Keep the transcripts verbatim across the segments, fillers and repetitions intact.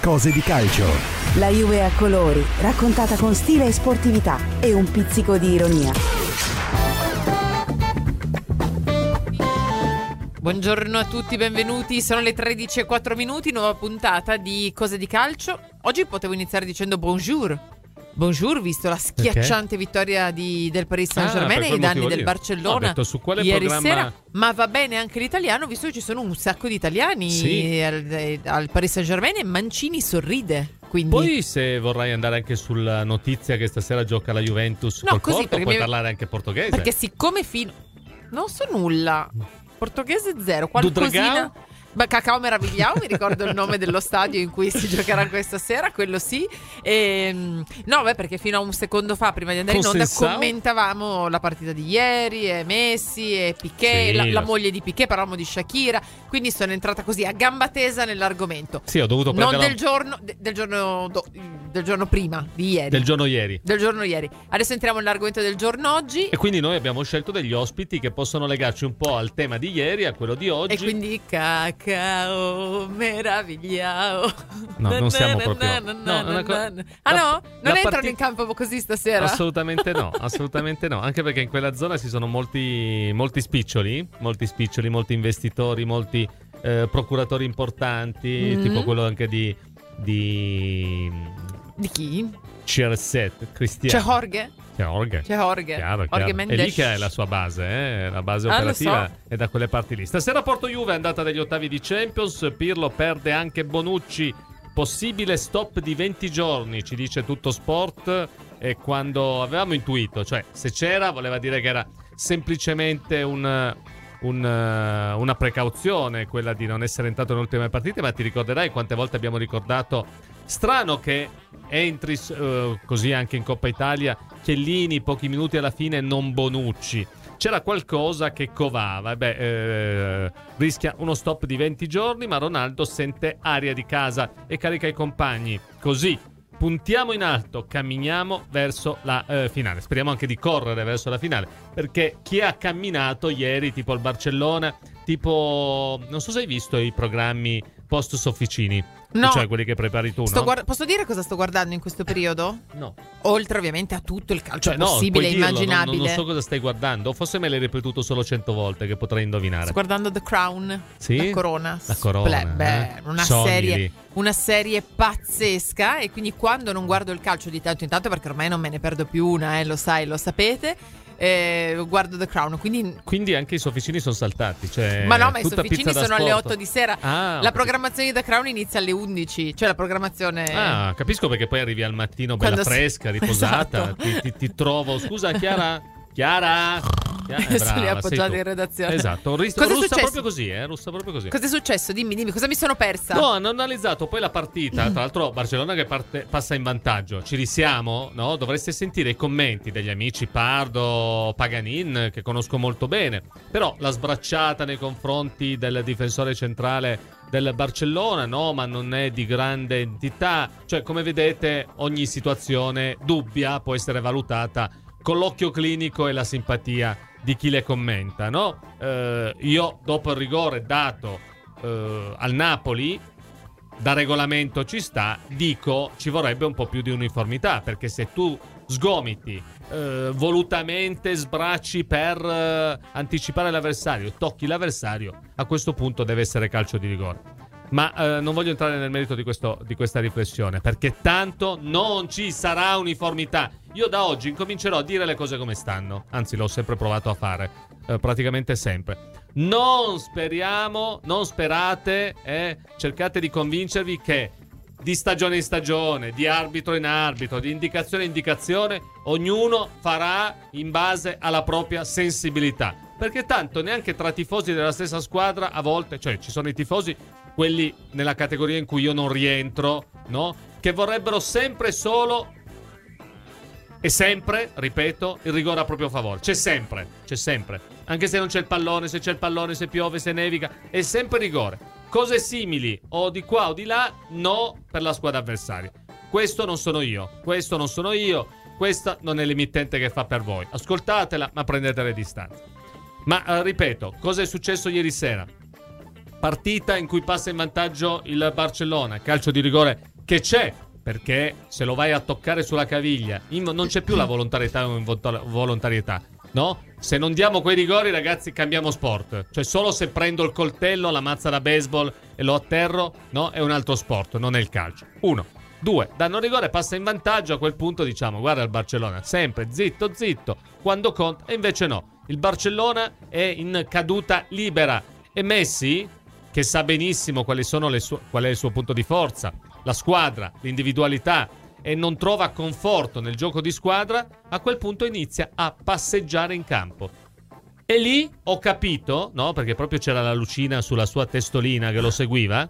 Cose di calcio. La Juve a colori, raccontata con stile e sportività e un pizzico di ironia. Buongiorno a tutti, benvenuti. Sono le tredici e quattro minuti, nuova puntata di Cose di calcio. Oggi potevo iniziare dicendo bonjour. Bonjour, visto la schiacciante okay. vittoria di, del Paris Saint-Germain ah, e i danni del lì. Barcellona ho detto, su quale ieri programma... sera. Ma va bene anche l'italiano, visto che ci sono un sacco di italiani sì. al, al Paris Saint-Germain e Mancini sorride. Quindi... Poi se vorrai andare anche sulla notizia che stasera gioca la Juventus no, col così, Porto, puoi mi... parlare anche portoghese. Perché siccome fino... non so nulla... Portoghese zero, qualcosina. Beh, Cacao Meravigliao, mi ricordo il nome dello stadio in cui si giocherà questa sera, quello sì. E, no, beh, perché fino a un secondo fa, prima di andare in onda, commentavamo la partita di ieri, e Messi e Piqué, sì, la, la moglie di Piqué, parlavamo di Shakira, quindi sono entrata così a gamba tesa nell'argomento. Sì, ho dovuto prendere... Non del giorno, de, del giorno do, del giorno prima, di ieri. Del giorno ieri. Del giorno ieri. Adesso entriamo nell'argomento del giorno oggi. E quindi noi abbiamo scelto degli ospiti che possono legarci un po' al tema di ieri, a quello di oggi. E quindi Cacao Cacao Meravigliao. No, non siamo proprio no, co- Ah no? Non entrano partita... in campo così stasera? Assolutamente no, assolutamente no. Anche perché in quella zona ci sono molti, molti spiccioli, molti spiccioli, molti investitori, molti eh, procuratori importanti, mm. tipo quello anche di di Di chi? C R sette, Cristiano. C'è Jorge? C'è Jorge. C'è Jorge. Chiaro, Jorge chiaro. È lì che è la sua base, eh? La base ah, operativa so. è da quelle parti lì. Stasera Porto Juve è andata dagli ottavi di Champions. Pirlo perde anche Bonucci. Possibile stop di venti giorni, ci dice Tutto Sport. E quando avevamo intuito, cioè se c'era, voleva dire che era semplicemente un... Un, uh, una precauzione, quella di non essere entrato nelle ultime partite, ma ti ricorderai quante volte abbiamo ricordato strano che entri uh, così anche in Coppa Italia Chiellini pochi minuti alla fine, non Bonucci. C'era qualcosa che covava. Beh, eh, rischia uno stop di venti giorni, ma Ronaldo sente aria di casa e carica i compagni. Così puntiamo in alto, camminiamo verso la eh, finale. Speriamo anche di correre verso la finale, perché chi ha camminato ieri, tipo il Barcellona, tipo... non so se hai visto i programmi post Sofficini. No. Cioè quelli che prepari tu, sto no? Guard- posso dire cosa sto guardando in questo periodo? No. Oltre ovviamente a tutto il calcio cioè, possibile no, e immaginabile. Non, non so cosa stai guardando. O forse me l'hai ripetuto solo cento volte che potrei indovinare. Sto guardando The Crown. Sì? La Corona. La Corona. Sple- beh, eh? una Sogni serie lì. Una serie pazzesca. E quindi quando non guardo il calcio di tanto in tanto, perché ormai non me ne perdo più una, eh, lo sai, lo sapete, eh, guardo The Crown. Quindi Quindi anche i sofficini sono saltati, cioè ma no, ma i tutta sofficini pizza da sono alle sport. otto di sera. Ah, la programmazione di The Crown inizia alle undici. Cioè la programmazione. Ah, capisco, perché poi arrivi al mattino bella Quando fresca, si... riposata. Esatto. ti, ti, ti trovo. Scusa, Chiara? Chiara? Chiara eh, sono lì appoggiata in redazione. Esatto, Ris- Cosa è russa successo? proprio così, eh? Russa proprio così. Cosa è successo? Dimmi, dimmi, cosa mi sono persa? No, hanno analizzato poi la partita. Tra l'altro, Barcellona che parte, passa in vantaggio. Ci risiamo, no? Dovreste sentire i commenti degli amici Pardo, Paganin, che conosco molto bene. Però la sbracciata nei confronti del difensore centrale del Barcellona, no, ma non è di grande entità. Cioè, come vedete, ogni situazione dubbia può essere valutata con l'occhio clinico e la simpatia di chi le commenta, no? Eh, io, dopo il rigore dato eh, al Napoli, da regolamento ci sta, dico ci vorrebbe un po' più di uniformità, perché se tu sgomiti, eh, volutamente sbracci per eh, anticipare l'avversario, tocchi l'avversario, a questo punto deve essere calcio di rigore. Ma eh, non voglio entrare nel merito di, questo, di questa riflessione, perché tanto non ci sarà uniformità. Io da oggi incomincerò a dire le cose come stanno, anzi l'ho sempre provato a fare, eh, praticamente sempre. Non speriamo, non sperate, eh, cercate di convincervi che di stagione in stagione, di arbitro in arbitro, di indicazione in indicazione, ognuno farà in base alla propria sensibilità. Perché tanto neanche tra tifosi della stessa squadra a volte, cioè ci sono i tifosi, quelli nella categoria in cui io non rientro, no? Che vorrebbero sempre solo e sempre, ripeto, il rigore a proprio favore. C'è sempre, c'è sempre. Anche se non c'è il pallone, se c'è il pallone, se piove, se nevica, è sempre rigore. Cose simili o di qua o di là, no per la squadra avversaria. Questo non sono io, questo non sono io, questa non è l'emittente che fa per voi. Ascoltatela, ma prendete le distanze. Ma eh, ripeto, cosa è successo ieri sera? Partita in cui passa in vantaggio il Barcellona, calcio di rigore che c'è, perché se lo vai a toccare sulla caviglia in, non c'è più la volontarietà o involontarietà, no? Se non diamo quei rigori, ragazzi, cambiamo sport. Cioè solo se prendo il coltello, la mazza da baseball e lo atterro, no? È un altro sport, non è il calcio. Uno. Due, danno rigore, passa in vantaggio, a quel punto diciamo guarda il Barcellona, sempre zitto zitto, quando conta, e invece no, il Barcellona è in caduta libera e Messi, che sa benissimo quali sono le sue, qual è il suo punto di forza, la squadra, l'individualità, e non trova conforto nel gioco di squadra, a quel punto inizia a passeggiare in campo. E lì ho capito, no, perché proprio c'era la lucina sulla sua testolina che lo seguiva,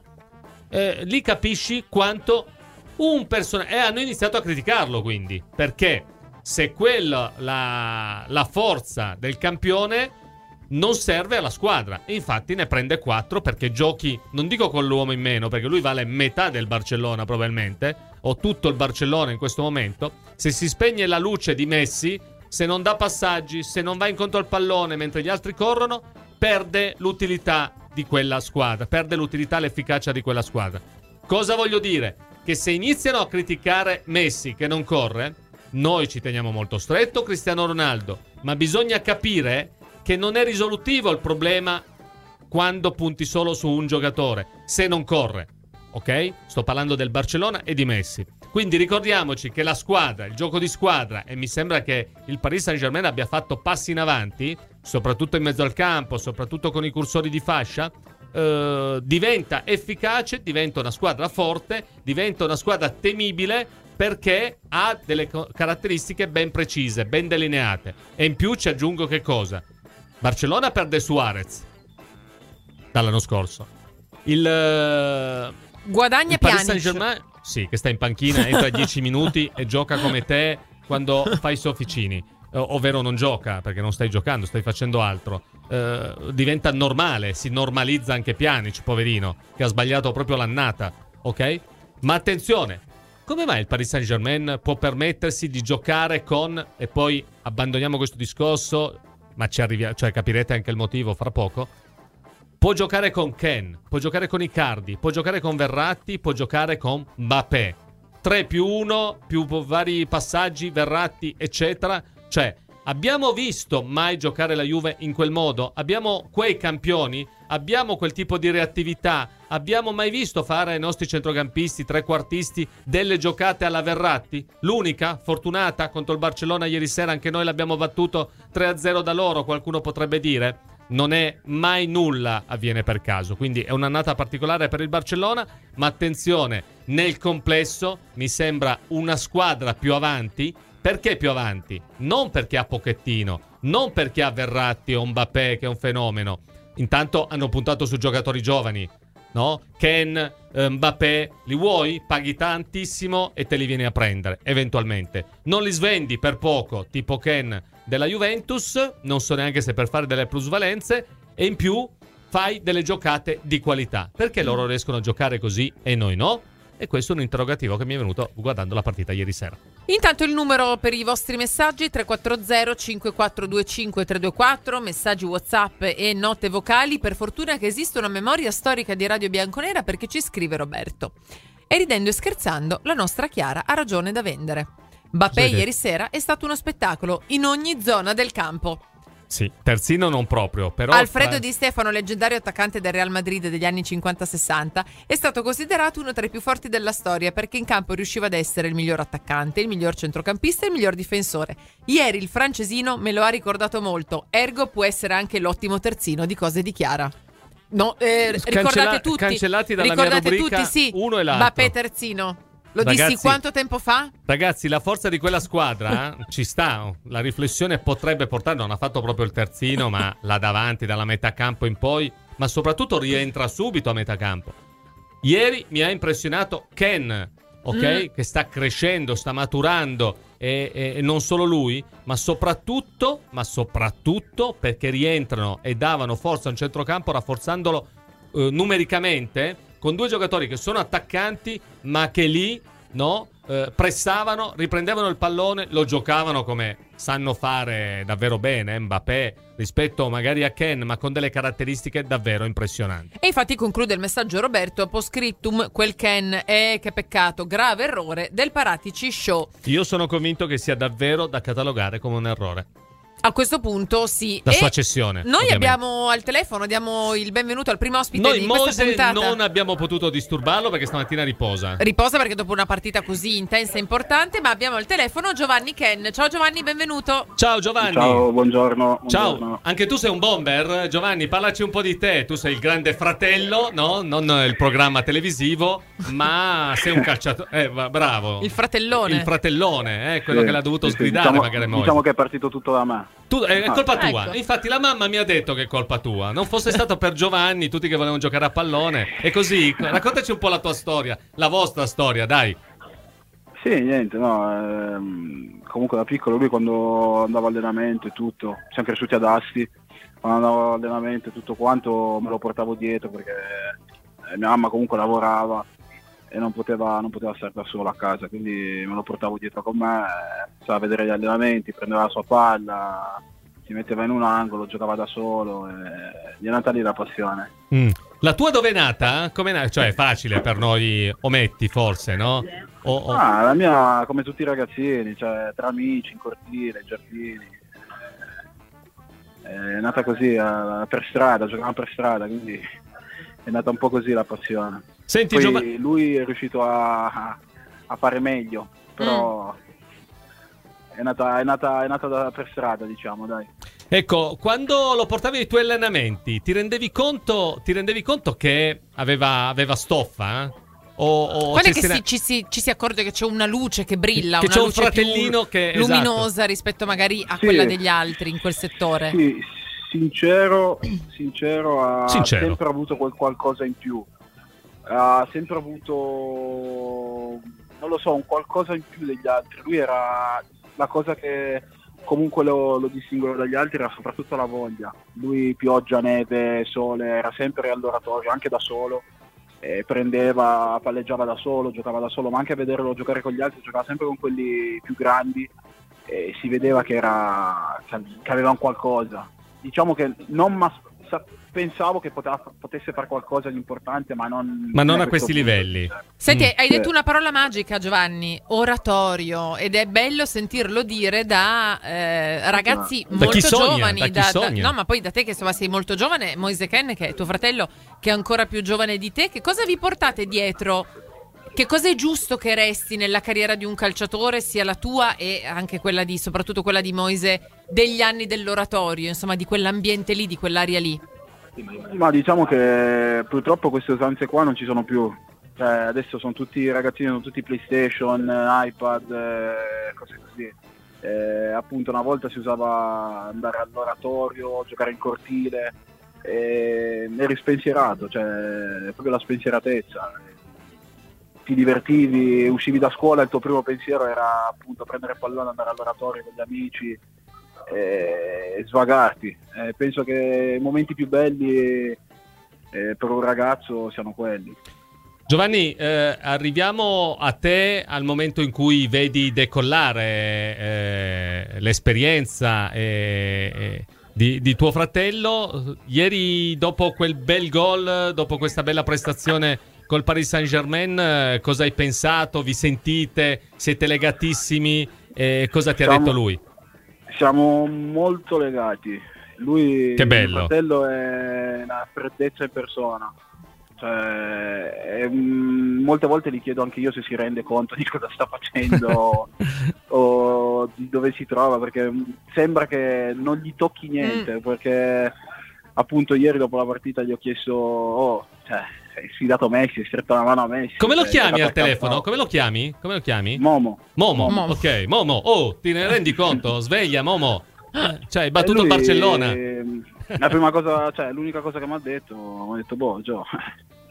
eh, lì capisci quanto un personaggio, e hanno iniziato a criticarlo, quindi, perché se quella la, la forza del campione non serve alla squadra, e infatti ne prende quattro, perché giochi, non dico con l'uomo in meno, perché lui vale metà del Barcellona probabilmente, o tutto il Barcellona in questo momento. Se si spegne la luce di Messi, se non dà passaggi, se non va incontro al pallone mentre gli altri corrono, perde l'utilità di quella squadra, perde l'utilità e l'efficacia di quella squadra. Cosa voglio dire? Che se iniziano a criticare Messi che non corre, noi ci teniamo molto stretto Cristiano Ronaldo, ma bisogna capire che non è risolutivo il problema quando punti solo su un giocatore, se non corre, ok? Sto parlando del Barcellona e di Messi. Quindi ricordiamoci che la squadra, il gioco di squadra, e mi sembra che il Paris Saint-Germain abbia fatto passi in avanti, soprattutto in mezzo al campo, soprattutto con i cursori di fascia, Uh, diventa efficace, diventa una squadra forte, diventa una squadra temibile, perché ha delle co- caratteristiche ben precise, ben delineate. E in più ci aggiungo che cosa? Barcellona perde Suarez dall'anno scorso. Il uh, guadagna il Paris Pjanic. Saint-Germain, sì, che sta in panchina, entra dieci minuti e gioca come te quando fai i sofficini. Ovvero non gioca, perché non stai giocando, stai facendo altro. Uh, diventa normale, si normalizza anche Pjanic, poverino, che ha sbagliato proprio l'annata, ok? Ma attenzione, come mai il Paris Saint-Germain può permettersi di giocare con, e poi abbandoniamo questo discorso, ma ci arriviamo, cioè capirete anche il motivo fra poco, può giocare con Ken, può giocare con Icardi, può giocare con Verratti, può giocare con Mbappé, tre più uno, più vari passaggi, Verratti, eccetera. Cioè, abbiamo visto mai giocare la Juve in quel modo? Abbiamo quei campioni? Abbiamo quel tipo di reattività? Abbiamo mai visto fare ai nostri centrocampisti, trequartisti, delle giocate alla Verratti? L'unica, fortunata, contro il Barcellona ieri sera, anche noi l'abbiamo battuto tre a zero da loro, qualcuno potrebbe dire. Non è mai nulla, avviene per caso. Quindi è un'annata particolare per il Barcellona, ma attenzione, nel complesso mi sembra una squadra più avanti. Perché più avanti? Non perché ha Pochettino, non perché ha Verratti o Mbappé che è un fenomeno. Intanto hanno puntato su giocatori giovani, no? Ken, eh, Mbappé, li vuoi? Paghi tantissimo e te li vieni a prendere, eventualmente. Non li svendi per poco, tipo Ken della Juventus, non so neanche se per fare delle plusvalenze, e in più fai delle giocate di qualità. Perché loro riescono a giocare così e noi no? E questo è un interrogativo che mi è venuto guardando la partita ieri sera. Intanto il numero per i vostri messaggi tre quattro zero cinque quattro due cinque tre due quattro, messaggi WhatsApp e note vocali. Per fortuna che esiste una memoria storica di Radio Bianconera, perché ci scrive Roberto: e ridendo e scherzando la nostra Chiara ha ragione da vendere. Mbappé ieri sera è stato uno spettacolo in ogni zona del campo. Sì, terzino non proprio, però Alfredo tra... Di Stefano, leggendario attaccante del Real Madrid degli anni cinquanta sessanta, è stato considerato uno tra i più forti della storia, perché in campo riusciva ad essere il miglior attaccante, il miglior centrocampista e il miglior difensore. Ieri il francesino me lo ha ricordato molto, ergo può essere anche l'ottimo terzino di cose di Chiara. No, eh, Cancella- ricordate tutti, cancellati dalla ricordate mia rubrica, tutti, sì, uno e l'altro. Mbappé terzino. Lo Ragazzi, dissi quanto tempo fa? Ragazzi, la forza di quella squadra eh, ci sta. La riflessione potrebbe portare, non ha fatto proprio il terzino, ma là davanti, dalla metà campo in poi, ma soprattutto rientra subito a metà campo. Ieri mi ha impressionato Ken, ok? Mm. Che sta crescendo, sta maturando, e, e, e non solo lui, ma soprattutto, ma soprattutto perché rientrano e davano forza a un centrocampo, rafforzandolo eh, numericamente, con due giocatori che sono attaccanti, ma che lì, no, eh, pressavano, riprendevano il pallone, lo giocavano come sanno fare davvero bene Mbappé rispetto magari a Ken, ma con delle caratteristiche davvero impressionanti. E infatti conclude il messaggio Roberto: post scriptum, quel Ken è, che peccato, grave errore del Paratici Show. Io sono convinto che sia davvero da catalogare come un errore. A questo punto sì. La e sua cessione. Noi ovviamente. abbiamo al telefono, diamo il benvenuto al primo ospite Noi di questa Mose puntata. non abbiamo potuto disturbarlo perché stamattina riposa. Riposa perché dopo una partita così intensa e importante, ma abbiamo al telefono Giovanni Ken. Ciao Giovanni, benvenuto. Ciao Giovanni. Ciao, buongiorno. Ciao, buongiorno. anche tu sei un bomber? Giovanni, parlaci un po' di te. Tu sei il grande fratello, no? Non il programma televisivo, ma sei un calciatore. Eh, bravo. Il fratellone. Il fratellone, eh, quello Sì, che l'ha dovuto sì, sì, sgridare diciamo, magari Mose. diciamo che è partito tutto da me. Tu, eh, è Ah, colpa tua. ecco. Infatti la mamma mi ha detto che è colpa tua. Non fosse stato per Giovanni, tutti che volevano giocare a pallone. E così, raccontaci un po' la tua storia, la vostra storia, dai. Sì, niente, no. Ehm, comunque da piccolo lui quando andava allenamento e tutto, siamo cresciuti ad Asti, quando andavo allenamento e tutto quanto me lo portavo dietro perché eh, mia mamma comunque lavorava e non poteva, non poteva stare da sola a casa, quindi me lo portavo dietro con me, eh, stava a vedere gli allenamenti, prendeva la sua palla, si metteva in un angolo, giocava da solo, e gli è nata lì la passione. Mm. La tua dove è nata? Come è nata? Cioè è facile per noi ometti forse, no? O, o... Ah, la mia come tutti i ragazzini, cioè tra amici, in cortile, giardini, eh, è nata così, eh, per strada, giocavamo per strada, quindi è nata un po' così la passione. Senti, Poi Giova... lui è riuscito a, a fare meglio, però mm. è, nata, è, nata, è nata da, per strada, diciamo, dai. Ecco, quando lo portavi ai tuoi allenamenti, ti rendevi conto, ti rendevi conto che aveva, aveva stoffa? Eh? O, o Quando è ci che ne... si, ci, si, ci si accorge che c'è una luce che brilla, che una c'è un luce fratellino più che luminosa esatto. rispetto magari a Sì. quella degli altri in quel settore? Sì, sincero, sincero ha Sincero. sempre avuto quel qualcosa in più. Ha sempre avuto, non lo so, un qualcosa in più degli altri. Lui era la cosa che comunque lo, lo distingueva dagli altri, era soprattutto la voglia. Lui pioggia, neve, sole, era sempre all'oratorio, anche da solo. E prendeva, palleggiava da solo, giocava da solo, ma anche a vederlo giocare con gli altri, giocava sempre con quelli più grandi e si vedeva che era che aveva un qualcosa. Diciamo che non ma, pensavo che poteva, potesse fare qualcosa di importante, ma non, Ma non a a questi punto. livelli. Senti, Mm. hai detto Sì. una parola magica, Giovanni, oratorio, ed è bello sentirlo dire da eh, ragazzi Da molto chi sogna, giovani. da chi sogna. no, ma poi da te che insomma sei molto giovane, Moise Ken, che è tuo fratello, che è ancora più giovane di te. Che cosa vi portate dietro? Che cosa è giusto che resti nella carriera di un calciatore, sia la tua e anche quella di, soprattutto quella di Moise, degli anni dell'oratorio, insomma, di quell'ambiente lì, di quell'area lì? Ma diciamo che purtroppo queste usanze qua non ci sono più. Cioè, adesso sono tutti ragazzini, sono tutti PlayStation, iPad, eh, cose così. Eh, appunto una volta si usava andare all'oratorio, giocare in cortile, eh, eri spensierato, cioè proprio la spensieratezza. Ti divertivi, uscivi da scuola, il tuo primo pensiero era appunto prendere il pallone, andare all'oratorio con gli amici e svagarti. Eh, penso che i momenti più belli eh, per un ragazzo siano quelli. Giovanni, eh, arriviamo a te al momento in cui vedi decollare eh, l'esperienza eh, eh, di, di tuo fratello. Ieri, dopo quel bel gol, dopo questa bella prestazione col Paris Saint-Germain, eh, cosa hai pensato? Vi sentite? Siete legatissimi? Eh, cosa ti Siamo- ha detto lui? Siamo molto legati. Lui, Che bello. mio fratello, è una freddezza in persona. Cioè, è, mm, molte volte gli chiedo anche io se si rende conto di cosa sta facendo o di dove si trova, perché mm, sembra che non gli tocchi niente, Mm. perché appunto ieri dopo la partita gli ho chiesto, oh, cioè, hai sfidato Messi, hai stretto la mano a Messi. Come lo cioè, chiami hai al giocato a telefono? campo. Come lo chiami? Come lo chiami? Momo. Momo. Momo. Ok, Momo. Oh, ti ne rendi conto? Sveglia, Momo. Eh, Cioè, hai battuto E il lui, Barcellona. ehm, La prima cosa, cioè l'unica cosa che mi ha detto, mi ha detto, boh, Gio,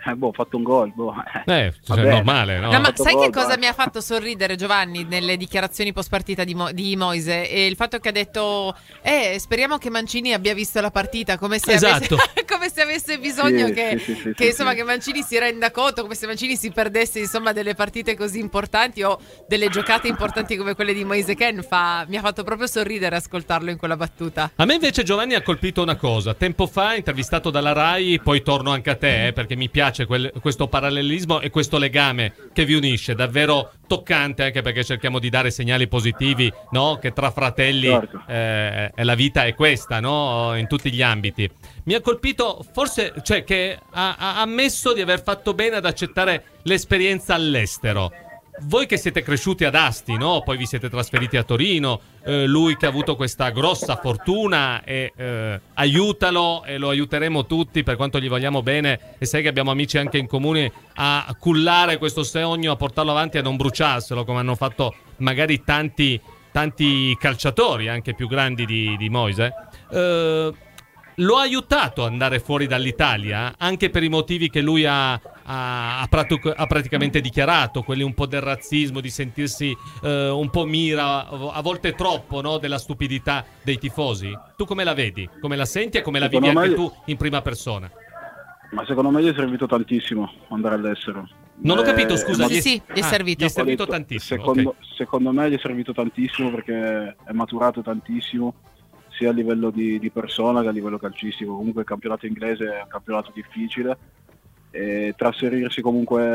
Eh, boh, ho fatto un gol, boh. Eh, cioè, è normale, no? No, ma sai gol, che cosa basta. mi ha fatto sorridere Giovanni nelle dichiarazioni post partita di, Mo- di Moise? E il fatto che ha detto eh, speriamo che Mancini abbia visto la partita, come se, Esatto. avesse, come se avesse bisogno Sì, che, sì, sì, sì, che, sì, insomma, sì. che Mancini si renda conto, come se Mancini si perdesse insomma delle partite così importanti o delle giocate importanti come quelle di Moise Kean. Fa, mi ha fatto proprio sorridere ascoltarlo in quella battuta. A me invece Giovanni ha colpito una cosa. Tempo fa, intervistato dalla Rai, poi torno anche a te, eh, perché mi piace quel, questo parallelismo e questo legame che vi unisce, davvero toccante, anche perché cerchiamo di dare segnali positivi, no? Che tra fratelli Certo. eh, la vita è questa, no? In tutti gli ambiti. Mi ha colpito forse, cioè che ha, ha ammesso di aver fatto bene ad accettare l'esperienza all'estero. Voi che siete cresciuti ad Asti, no? Poi vi siete trasferiti a Torino, eh, lui che ha avuto questa grossa fortuna e eh, aiutalo e lo aiuteremo tutti per quanto gli vogliamo bene e sai che abbiamo amici anche in comune a cullare questo sogno, a portarlo avanti e a non bruciarselo come hanno fatto magari tanti, tanti calciatori anche più grandi di, di Moise. Eh, lo ha aiutato ad andare fuori dall'Italia anche per i motivi che lui ha Ha, ha, pratu- ha praticamente dichiarato, quelli un po' del razzismo, di sentirsi eh, un po' mira, a volte troppo, no? Della stupidità dei tifosi. Tu come la vedi? Come la senti e come la vivi Secondo anche me- tu in prima persona? Ma secondo me gli è servito tantissimo andare all'estero. Non ho Eh, capito, scusa. ma- Sì, sì, gli è servito. Gli è servito Ho detto, tantissimo. Secondo, ok. secondo me gli è servito tantissimo perché è maturato tantissimo sia a livello di, di persona che a livello calcistico. Comunque il campionato inglese è un campionato difficile e trasferirsi comunque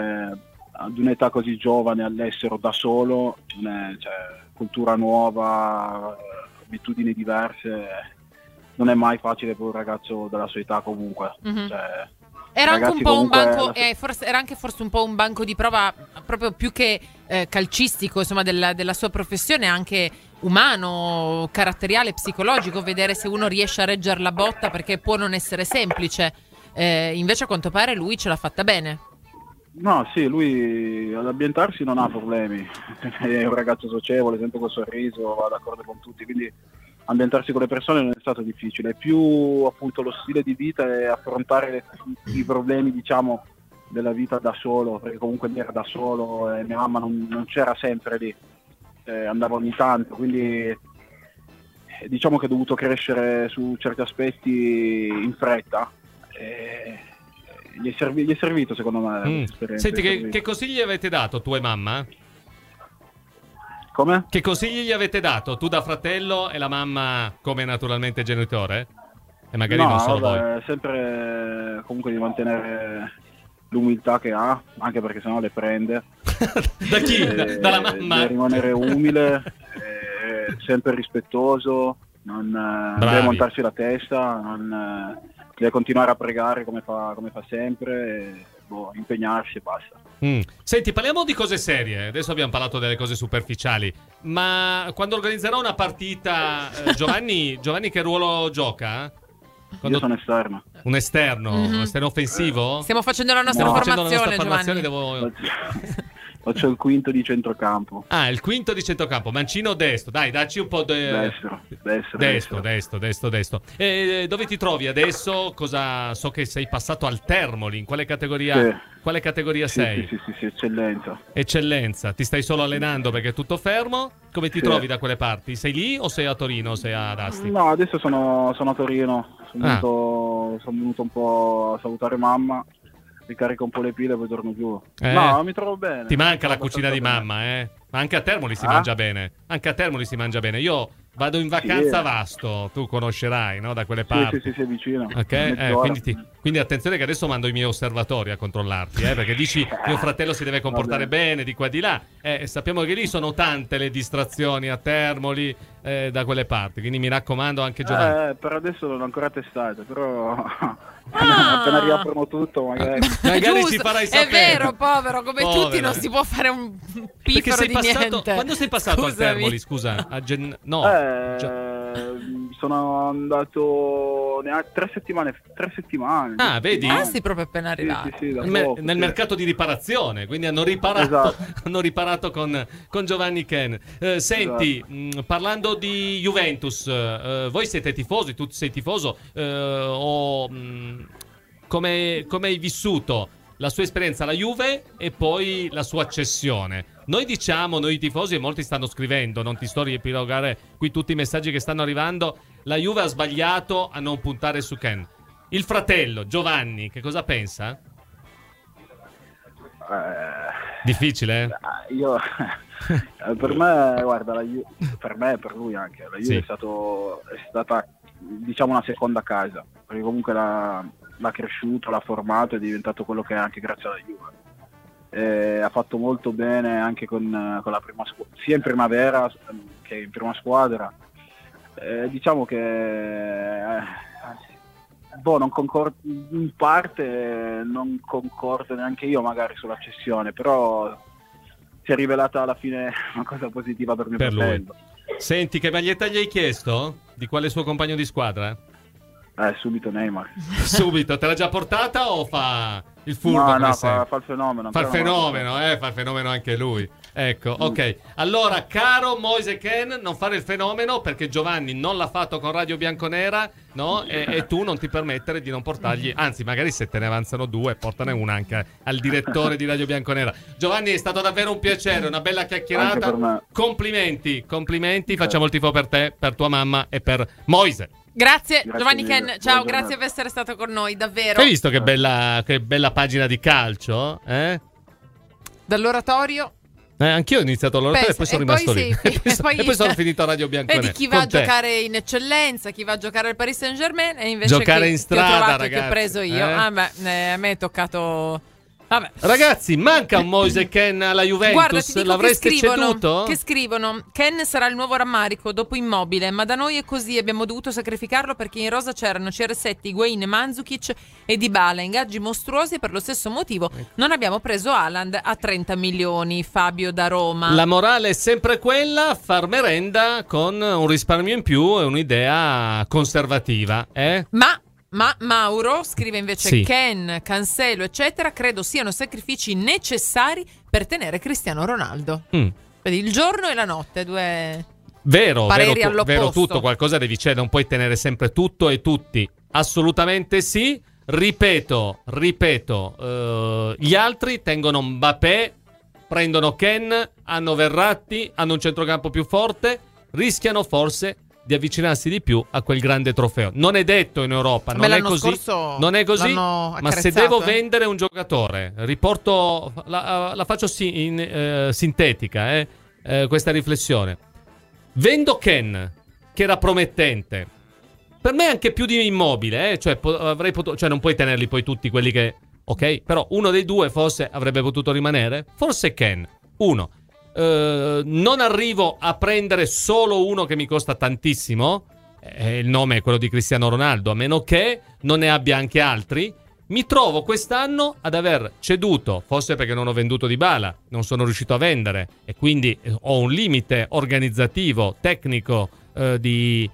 ad un'età così giovane all'estero da solo, non è, cioè, cultura nuova, abitudini diverse, non è mai facile per un ragazzo della sua età comunque. Mhm. Cioè, Era anche ragazzi un po' un comunque banco, alla fine- eh, forse, era anche forse un po' un banco di prova proprio più che eh, calcistico, insomma, della, della sua professione, anche umano, caratteriale, psicologico, vedere se uno riesce a reggere la botta perché può non essere semplice. Eh, invece a quanto pare lui ce l'ha fatta bene. No, sì, lui ad ambientarsi non ha problemi, è un ragazzo socievole, sempre col sorriso, va d'accordo con tutti, quindi ambientarsi con le persone non è stato difficile, è più appunto lo stile di vita e affrontare le- i problemi, diciamo, della vita da solo, perché comunque lì era da solo e mia mamma non, non c'era sempre lì, eh, andava ogni tanto, quindi eh, diciamo che ho dovuto crescere su certi aspetti in fretta. E gli, è servi- gli è servito secondo me Mm. questa esperienza, Senti, gli è che, servito. che consigli avete dato tu e mamma? Come? Che consigli gli avete dato? Tu da fratello e la mamma come naturalmente genitore? E magari No, non solo voi. vabbè, sempre comunque di mantenere l'umiltà che ha, anche perché sennò le prende. Da chi? Eh, Da- dalla mamma? Deve rimanere umile, eh, sempre rispettoso, non eh, Bravi. deve montarsi la testa, non, eh, deve continuare a pregare come fa, come fa sempre, e, boh, impegnarsi e basta. Mm. Senti, parliamo di cose serie. Adesso abbiamo parlato delle cose superficiali. Ma quando organizzerò una partita, eh, Giovanni, Giovanni che ruolo gioca? Quando- Io sono esterno. Un esterno? Mhm. Un esterno offensivo? Stiamo facendo la nostra No. Facendo la formazione, nostra formazione Giovanni. devo... Faccio il quinto di centrocampo. Ah, il quinto di centrocampo. Mancino o destro? Dai, dacci un po' de... Destro, destro, Destro, destro, destro, destro. E dove ti trovi adesso? Cosa so che sei passato al Termoli. In quale categoria, Sì. quale categoria Sì, sei? sì, sì, sì, sì, eccellenza. Eccellenza. Ti stai solo allenando perché è tutto fermo? Come ti Sì. trovi da quelle parti? Sei lì o sei a Torino o sei ad Asti? No, adesso sono, sono a Torino, sono, Ah. venuto, sono venuto un po' a salutare mamma, ricarico un po' le pile e poi torno giù. Eh. No, mi trovo bene. Ti manca la Mi trovo cucina di abbastanza mamma, eh? Ma anche a Termoli si Ah? mangia bene. Anche a Termoli si mangia bene. Io vado in vacanza a Sì. Vasto, tu conoscerai, no? Da quelle bene. parti. Sì, sì, sì, sì, vicino. Ok, eh, Mezz'ora. quindi, ti- quindi attenzione che adesso mando i miei osservatori a controllarti, eh, perché dici mio fratello si deve comportare Va bene di qua e di là, eh, e sappiamo che lì sono tante le distrazioni a Termoli, eh, da quelle parti, quindi mi raccomando anche Giovanni. Eh, per adesso non ho ancora testate, però Ah. appena riaprono tutto magari... Magari Giusto, ci farai è sapere. vero, povero, come Povero. tutti non si può fare un Perché piffero sei di passato, niente. quando sei passato Scusami. al Termoli, scusa? A gen- no, Eh, Gio- sono andato neanche tre settimane, tre settimane. Ah, due vedi? Ah, settimane. sei proprio appena Sì, arrivato. sì, sì, da nel, mer- poco, nel sì. mercato di riparazione, quindi hanno riparato, Esatto. hanno riparato con, con Giovanni Kean. Eh, senti, mh, parlando di Juventus, eh, voi siete tifosi, tu sei tifoso, eh, o, mh, come, come hai vissuto la sua esperienza alla Juve e poi la sua cessione. Noi diciamo, noi tifosi, e molti stanno scrivendo, non ti sto a riepilogare qui tutti i messaggi che stanno arrivando, la Juve ha sbagliato a non puntare su Ken. Il fratello Giovanni, che cosa pensa? Eh, Difficile, eh? Io per me, guarda, la Juve, per me e per lui anche, la Juve Sì. è, stato, è stata, diciamo, una seconda casa, perché comunque l'ha, l'ha cresciuto, l'ha formato, è diventato quello che è anche grazie alla Juve. Eh, ha fatto molto bene anche con, con la prima squadra, sia in primavera che in prima squadra. Eh, diciamo che eh, boh, non concordo, in parte non concordo neanche io magari sulla cessione, però si è rivelata alla fine una cosa positiva per mio Per lui. fratello. Senti, che maglietta gli hai chiesto? Di quale suo compagno di squadra? Eh, subito Neymar. Subito, te l'ha già portata o fa il furbo? No, come no, sempre? fa, fa il fenomeno. Fa il ancora non l'ha fenomeno, eh, fa il fenomeno anche lui. Ecco, ok. Allora, caro Moise Ken, non fare il fenomeno perché Giovanni non l'ha fatto con Radio Bianconera, no? E, e tu non ti permettere di non portargli, anzi, magari se te ne avanzano due, portane una anche al direttore di Radio Bianconera. Giovanni, è stato davvero un piacere, una bella Anche per chiacchierata. me. Complimenti, complimenti. Facciamo il tifo per te, per tua mamma e per Moise. Grazie, Grazie Giovanni mille. Ken, ciao, Buona grazie giornata. per essere stato con noi, davvero. Hai visto che bella, che bella pagina di calcio? Eh? Dall'oratorio. Eh, anch'io ho iniziato l'oratorio e Pensa, poi sono e rimasto poi lì. sì, e, poi, e poi- e poi sono finito a Radio Bianconera. Vedi chi va Con a te. giocare in eccellenza, chi va a giocare al Paris Saint Germain e invece Giocare qui in ti strada, ho trovato, ragazzi, ti ho preso io. eh? Ah, beh, eh, a me è toccato. Vabbè. Ragazzi, manca un Moise Ken alla Juventus? Guarda, ti dico che L'avreste scrivono, ceduto? che scrivono Ken sarà il nuovo rammarico dopo Immobile, ma da noi è così, abbiamo dovuto sacrificarlo perché in rosa c'erano C R sette, Higuain, Mandzukic e Dybala, ingaggi mostruosi e per lo stesso motivo non abbiamo preso Haaland a trenta milioni. Fabio da Roma. La morale è sempre quella, far merenda con un risparmio in più e un'idea conservativa, eh? Ma Ma Mauro scrive invece Sì. Ken, Cancelo eccetera credo siano sacrifici necessari per tenere Cristiano Ronaldo. Mm. Vedi, il giorno e la notte, due Vero, pareri vero, tu- all'opposto. vero tutto, qualcosa devi cedere, non puoi tenere sempre tutto e tutti. Assolutamente sì. Ripeto, ripeto, eh, gli altri tengono Mbappé, prendono Ken, hanno Verratti, hanno un centrocampo più forte, rischiano forse di avvicinarsi di più a quel grande trofeo. Non è detto in Europa, Beh, non è l'anno così. scorso Non è così. l'hanno Ma se accarezzato, devo eh. vendere un giocatore, riporto la, la faccio si- in, eh, sintetica, eh, eh, questa riflessione. Vendo Ken, che era promettente. Per me anche più di Immobile, eh? Cioè, po- avrei potuto, cioè non puoi tenerli poi tutti quelli che, ok, però uno dei due forse avrebbe potuto rimanere. Forse Ken. Uno. Eh, non arrivo a prendere solo uno che mi costa tantissimo. Eh, il nome è quello di Cristiano Ronaldo, a meno che non ne abbia anche altri. Mi trovo quest'anno ad aver ceduto, forse perché non ho venduto Dybala, non sono riuscito a vendere e quindi eh, ho un limite organizzativo, tecnico, eh, di,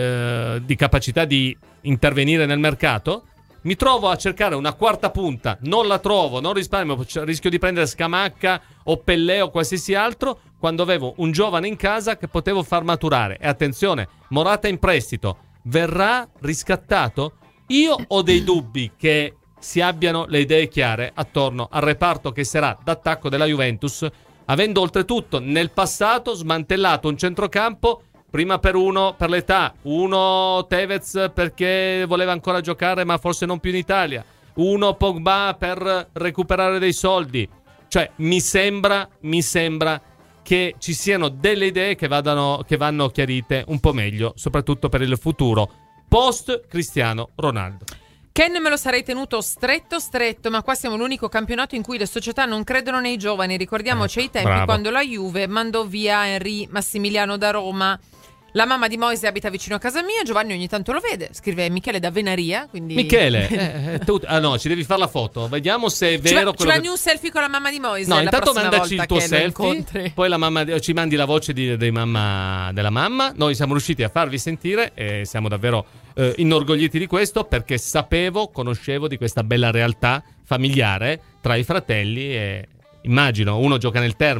eh, di capacità di intervenire nel mercato. Mi trovo a cercare una quarta punta, non la trovo, non risparmio, rischio di prendere Scamacca o Pellè o qualsiasi altro, quando avevo un giovane in casa che potevo far maturare. E attenzione, Morata in prestito, verrà riscattato? Io ho dei dubbi che si abbiano le idee chiare attorno al reparto che sarà d'attacco della Juventus, avendo oltretutto nel passato smantellato un centrocampo, prima per uno per l'età, uno Tevez perché voleva ancora giocare ma forse non più in Italia, uno Pogba per recuperare dei soldi. Cioè mi sembra, mi sembra che ci siano delle idee che vadano, che vanno chiarite un po' meglio, soprattutto per il futuro post Cristiano Ronaldo. Ken me lo sarei tenuto stretto stretto, ma qua siamo l'unico campionato in cui le società non credono nei giovani. Ricordiamoci Eh, ai tempi bravo. quando la Juve mandò via Henry Massimiliano da Roma. La mamma di Moise abita vicino a casa mia, Giovanni ogni tanto lo vede, scrive Michele da Venaria, quindi... Michele, eh, eh, tu- ah no, ci devi fare la foto, vediamo se è Ci vero va- ci quello mandi che... un selfie con la mamma di Moise No, la intanto prossima mandaci volta il tuo che lo selfie, incontri. poi la mamma di- ci mandi la voce di, di mamma, della mamma. Noi siamo riusciti a farvi sentire e siamo davvero eh, inorgogliti di questo, perché sapevo, conoscevo di questa bella realtà familiare tra i fratelli e immagino uno gioca nel Termoli,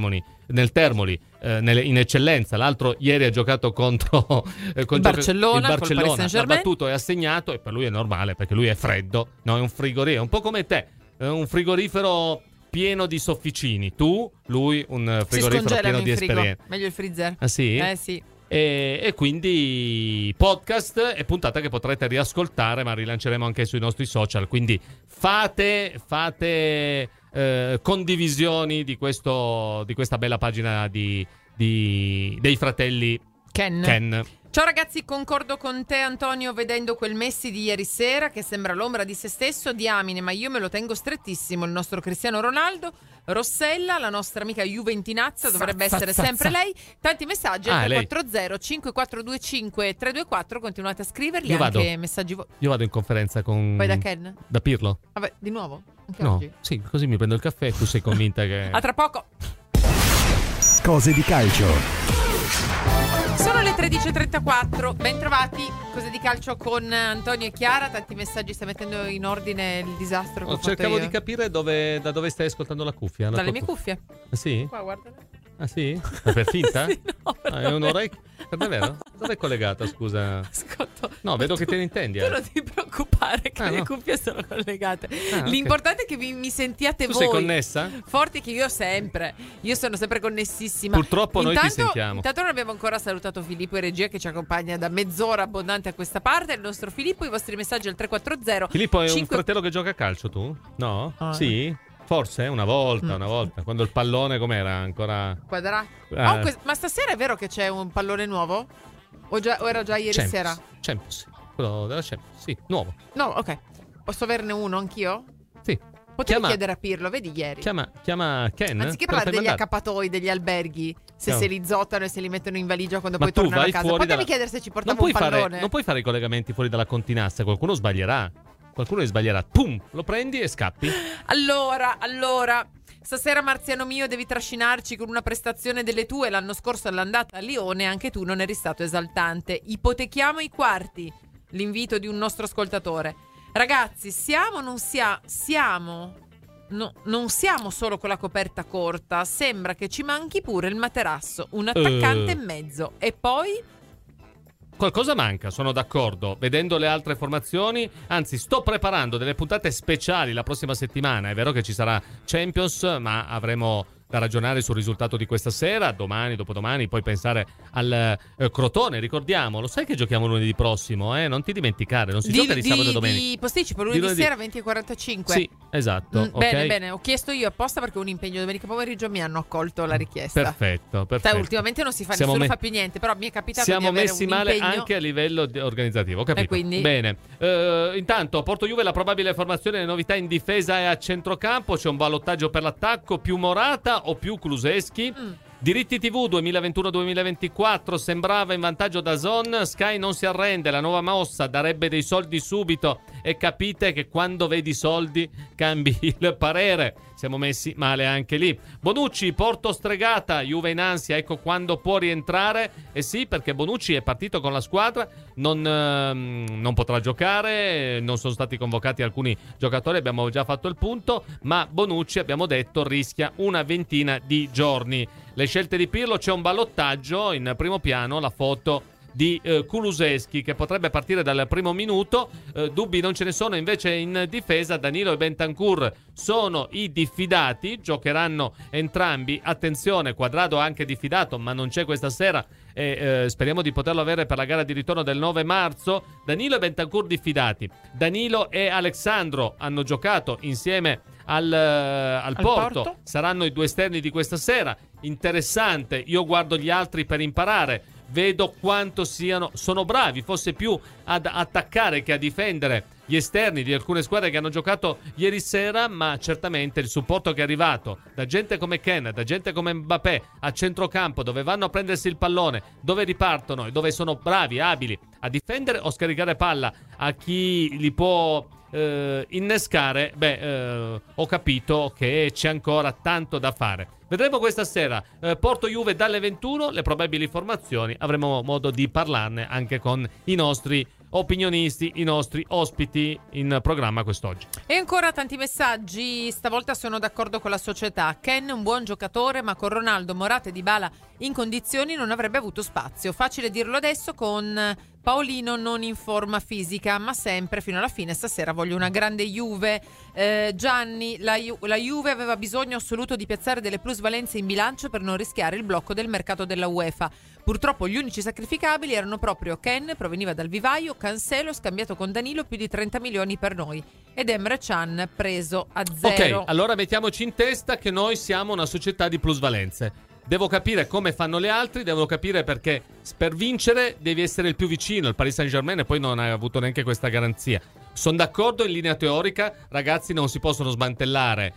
nel Termoli eh, nelle, in eccellenza, l'altro ieri ha giocato contro eh, con Barcellona, il Barcellona, ha battuto e ha segnato, e per lui è normale perché lui è freddo, no? È un frigorifero, un po' come te, è un frigorifero pieno di sofficini, tu, lui un frigorifero pieno di esperienza. Meglio il freezer. Ah sì? Eh sì. E, e quindi podcast e puntata che potrete riascoltare, ma rilanceremo anche sui nostri social, quindi fate fate eh, condivisioni di questo di questa bella pagina di, di dei fratelli Ken. Ken. Ciao ragazzi, concordo con te Antonio vedendo quel Messi di ieri sera che sembra l'ombra di se stesso, diamine, ma io me lo tengo strettissimo, il nostro Cristiano Ronaldo. Rossella, la nostra amica Juventinazza, dovrebbe Sa, essere sa, sempre sa. lei. Tanti messaggi Ah, al tre quattro zero cinque quattro due cinque tre due quattro, continuate a scriverli, Io anche vado. messaggi vo- Io vado in conferenza con Poi da Ken? da Pirlo. Vabbè, di nuovo? Anche No, oggi? sì, così mi prendo il caffè e tu sei convinta che A tra poco. Cose di calcio. Sono le tredici e trentaquattro, ben trovati, Cose di calcio con Antonio e Chiara, tanti messaggi, sta mettendo in ordine il disastro che ho oh, fatto cercavo io. di capire dove, da dove stai ascoltando la cuffia. La Dalle tua mie cu- cuffie. Ah sì? Qua, guardala. Ah sì? Ma per finta? Sì, no, Ah, è un orecchio? Per davvero? Dove è collegata, scusa? Ascolto. No, vedo tu, che te ne intendi. Tu eh. non ti preoccupare che Ah, le no. cuffie sono collegate. Ah, ok. L'importante è che vi, mi sentiate Tu voi. sei connessa? Forti, che io sempre. Io sono sempre connessissima. Purtroppo noi ti Intanto- sentiamo. Intanto non abbiamo ancora salutato Filippo in regia che ci accompagna da mezz'ora abbondante a questa parte. Il nostro Filippo, i vostri messaggi al tre quattro zero. Filippo è un cinque fratello che gioca a calcio, tu? No? Ah. Sì? Forse? Una volta, Mm. una volta. Quando il pallone com'era? Ancora... Quadra. Eh. Oh, que- ma stasera è vero che c'è un pallone nuovo? O, già, o era già ieri Champions. sera? Champions, sì. Quello della Champions, sì, nuovo. No, ok. Posso averne uno anch'io? Sì. Potevi Chiama- chiedere a Pirlo, vedi ieri. Chiama, chiama Ken. Anziché te la parlare fai degli mandare. accappatoi, degli alberghi, se No. se li zottano e se li mettono in valigia quando Ma poi tu tornano a vai casa. fuori Potevi dalla- chiedere se ci Non portava puoi, un pallone. fare, non puoi fare i collegamenti fuori dalla continassa, qualcuno sbaglierà. Qualcuno sbaglierà. Pum! Lo prendi e scappi. Allora, allora, stasera Marziano mio devi trascinarci con una prestazione delle tue. L'anno scorso all'andata a Lione anche tu non eri stato esaltante. Ipotechiamo i quarti. L'invito di un nostro ascoltatore. Ragazzi, siamo o non sia- siamo? No, non siamo solo con la coperta corta. Sembra che ci manchi pure il materasso, un attaccante Eh. e mezzo. E poi? Qualcosa manca, sono d'accordo. Vedendo le altre formazioni, anzi, sto preparando delle puntate speciali la prossima settimana. È vero che ci sarà Champions, ma avremo da ragionare sul risultato di questa sera, domani, dopodomani, poi pensare al eh, Crotone, ricordiamo, lo sai che giochiamo lunedì prossimo, eh? Non ti dimenticare, non si gioca di sabato e domenica. Di posticipo, Di lunedì, lunedì. sera venti e quarantacinque. Sì, esatto. Mm, ok? Bene, bene, ho chiesto io apposta perché ho un impegno domenica pomeriggio, mi hanno accolto la richiesta. Perfetto, perfetto. Sai, ultimamente non si fa, Siamo nessuno me- fa più niente, però mi è capitato Siamo di avere messi un male impegno. anche a livello di- organizzativo, ho capito. E quindi? Bene. Eh, intanto, Porto Juve, la probabile formazione e le novità in difesa e a centrocampo. C'è un ballottaggio per l'attacco, più Morata o più Kulusevski. Mm. Diritti tivù duemilaventuno duemilaventiquattro, sembrava in vantaggio da Zon. Sky non si arrende, la nuova mossa darebbe dei soldi subito e capite che quando vedi soldi cambi il parere. Siamo messi male anche lì. Bonucci, Porto stregata, Juve in ansia, ecco quando può rientrare. E sì, perché Bonucci è partito con la squadra, non, ehm, non potrà giocare, non sono stati convocati alcuni giocatori, abbiamo già fatto il punto, ma Bonucci, abbiamo detto, rischia una ventina di giorni. Le scelte di Pirlo, c'è un ballottaggio, in primo piano la foto di eh, Kulusevski che potrebbe partire dal primo minuto. Eh, dubbi non ce ne sono invece in difesa. Danilo e Bentancur sono i diffidati, giocheranno entrambi. Attenzione, Quadrado anche diffidato, ma non c'è questa sera e eh, speriamo di poterlo avere per la gara di ritorno del nove marzo. Danilo e Bentancur diffidati. Danilo e Alexandro hanno giocato insieme al, al, al Porto. Porto. Saranno i due esterni di questa sera. Interessante, io guardo gli altri per imparare. Vedo quanto siano sono bravi, forse più ad attaccare che a difendere gli esterni di alcune squadre che hanno giocato ieri sera, ma certamente il supporto che è arrivato da gente come Ken, da gente come Mbappé a centrocampo, dove vanno a prendersi il pallone, dove ripartono e dove sono bravi, abili a difendere o scaricare palla a chi li può eh, innescare, beh, eh, ho capito che c'è ancora tanto da fare. Vedremo questa sera eh, Porto Juve dalle ventuno, le probabili formazioni, avremo modo di parlarne anche con i nostri opinionisti, i nostri ospiti in programma quest'oggi. E ancora tanti messaggi. Stavolta sono d'accordo con la società. Ken è un buon giocatore, ma con Ronaldo, Morata e Dybala in condizioni non avrebbe avuto spazio. Facile dirlo adesso con Paolino non in forma fisica, ma sempre fino alla fine. Stasera voglio una grande Juve. eh, Gianni, la, Ju- la Juve aveva bisogno assoluto di piazzare delle plusvalenze in bilancio per non rischiare il blocco del mercato della UEFA. Purtroppo gli unici sacrificabili erano proprio Ken, proveniva dal vivaio, Cancelo scambiato con Danilo più di trenta milioni per noi, ed Emre Can preso a zero. Ok, allora mettiamoci in testa che noi siamo una società di plusvalenze. Devo capire come fanno le altre, devo capire perché per vincere devi essere il più vicino. Il Paris Saint-Germain e poi non ha avuto neanche questa garanzia. Sono d'accordo in linea teorica, ragazzi, non si possono smantellare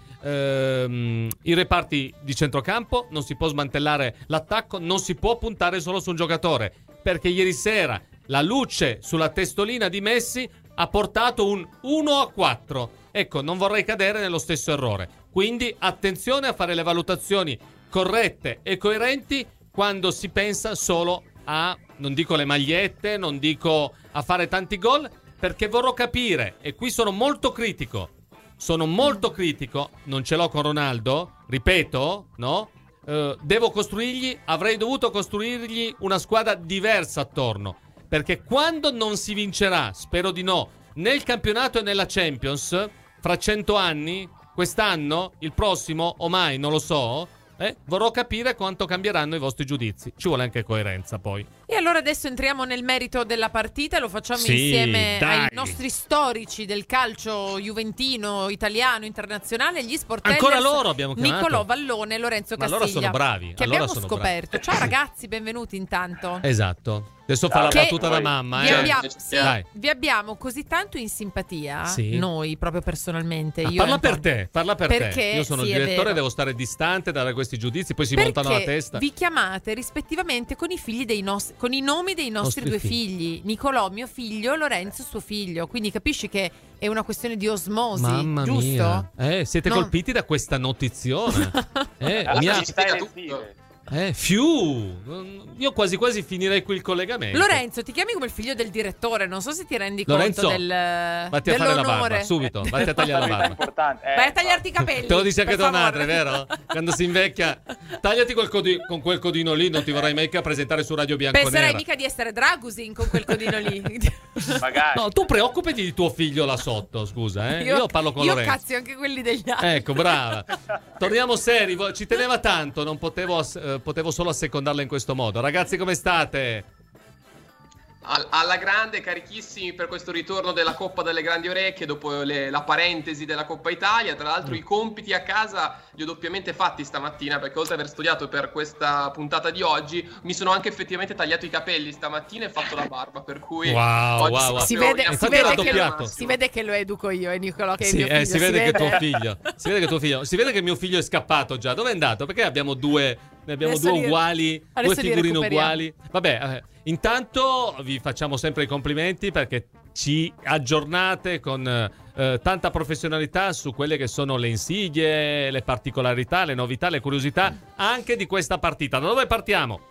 ehm, i reparti di centrocampo, non si può smantellare l'attacco, non si può puntare solo su un giocatore, perché ieri sera la luce sulla testolina di Messi ha portato un uno a quattro. Ecco, non vorrei cadere nello stesso errore. Quindi attenzione a fare le valutazioni corrette e coerenti quando si pensa solo a, non dico le magliette, non dico a fare tanti gol, perché vorrò capire, e qui sono molto critico, sono molto critico, non ce l'ho con Ronaldo, ripeto, no? Eh, devo costruirgli, avrei dovuto costruirgli una squadra diversa attorno, perché quando non si vincerà, spero di no, nel campionato e nella Champions, fra cento anni, quest'anno, il prossimo, o mai, non lo so, Eh, vorrò capire quanto cambieranno i vostri giudizi. Ci vuole anche coerenza poi. E allora adesso entriamo nel merito della partita e lo facciamo sì, insieme dai. ai nostri storici del calcio juventino, italiano, internazionale, gli sportellers. Ancora loro abbiamo chiamato. Nicolò Vallone e Lorenzo Ma Castiglia. allora sono bravi. Che allora abbiamo sono scoperto. bravi. Ciao ragazzi, benvenuti intanto. Esatto. Adesso fa la Che battuta da mamma. Vi, Eh. abbiamo, sì, Dai. vi abbiamo così tanto in simpatia, Sì. noi proprio personalmente. Ah, io parla e per Antonio. te, parla per Perché, te. Io sono sì, il è direttore, vero. devo stare distante da questi giudizi, poi si Perché montano la testa. vi chiamate rispettivamente con i figli dei nostri, con i nomi dei nostri, Nostri due figli. figli. Nicolò mio figlio, Lorenzo suo figlio. Quindi capisci che è una questione di osmosi, Mamma giusto? mia. Eh, siete Non- colpiti da questa notizione. eh, Alla mi ha- fine ci spiega tutto. eh, fiu. Io quasi quasi finirei qui il collegamento. Lorenzo, ti chiami come il figlio del direttore, non so se ti rendi Lorenzo, conto del, vatti a fare la barba, dell'onore. subito, vatti a tagliare la È barba. importante. Eh, Vai a tagliarti i capelli. Te lo dice anche per tua favore. madre, vero? Quando si invecchia, tagliati quel codi- con quel codino lì, non ti vorrai mai che a presentare su Radio Bianconera. Penserai mica di essere Dragusin con quel codino lì. magari. No, tu preoccupati di tuo figlio là sotto, scusa, eh? Io, parlo con io Lorenzo. cazzo anche quelli degli altri. Ecco, brava. Torniamo seri, vo- ci teneva tanto, non potevo, ass- eh, potevo solo assecondarla in questo modo. Ragazzi, come state? Al- alla grande, carichissimi per questo ritorno della Coppa delle Grandi Orecchie dopo le- la parentesi della Coppa Italia. Tra l'altro i compiti a casa li ho doppiamente fatti stamattina, perché oltre ad aver studiato per questa puntata di oggi mi sono anche effettivamente tagliato i capelli stamattina e fatto la barba, per cui Wow, oggi wow, sono wow. Si proprio vede, in si, Infatti vede era che doppiato. lo, si vede che lo educo io, e Nicolò che è Sì, mio figlio. eh, si vede che vede? tuo figlio. Si vede che tuo figlio. Si vede che mio figlio è scappato già. Dove è andato? Perché abbiamo due. Ne abbiamo Adesso due li- uguali, due adesso li figurine recuperiamo. uguali. Vabbè, eh, intanto vi facciamo sempre i complimenti perché ci aggiornate con eh, tanta professionalità su quelle che sono le insidie, le particolarità, le novità, le curiosità anche di questa partita. Da dove partiamo?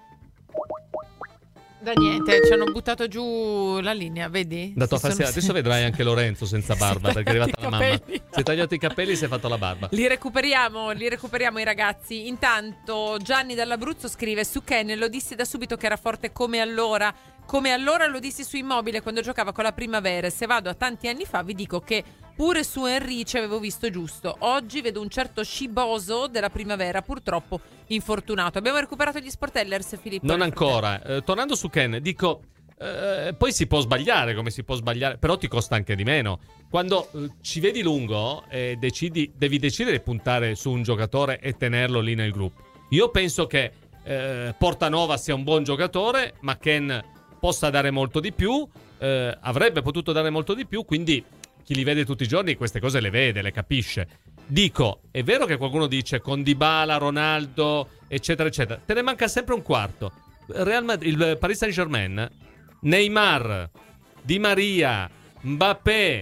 Da niente, ci hanno buttato giù la linea, vedi? Da tua Si sono- fastidio. Adesso vedrai anche Lorenzo senza barba perché è arrivata la tagliati mamma. i capelli. Si è tagliato i capelli e si è fatto la barba. Li recuperiamo, li recuperiamo i ragazzi. Intanto Gianni dall'Abruzzo scrive: su Ken lo dissi da subito che era forte come allora. Come allora lo dissi su Immobile quando giocava con la Primavera. Se vado a tanti anni fa vi dico che pure su Henry ci avevo visto giusto. Oggi vedo un certo sciboso della Primavera, purtroppo infortunato. Abbiamo recuperato gli sportellers, Filippo? Non nel frattempo? ancora. Eh, tornando su Ken, dico, eh, poi si può sbagliare come si può sbagliare, però ti costa anche di meno. Quando eh, ci vedi lungo e decidi, devi decidere di puntare su un giocatore e tenerlo lì nel gruppo. Io penso che eh, Portanova sia un buon giocatore, ma Ken possa dare molto di più, eh, avrebbe potuto dare molto di più, quindi chi li vede tutti i giorni queste cose le vede, le capisce. Dico, è vero che qualcuno dice con Dybala, Ronaldo, eccetera, eccetera. Te ne manca sempre un quarto. Real Madrid, il Paris Saint-Germain, Neymar, Di Maria, Mbappé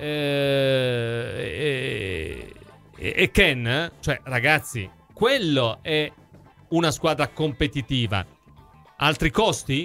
eh, e, e Ken, cioè ragazzi, quello è una squadra competitiva. Altri costi?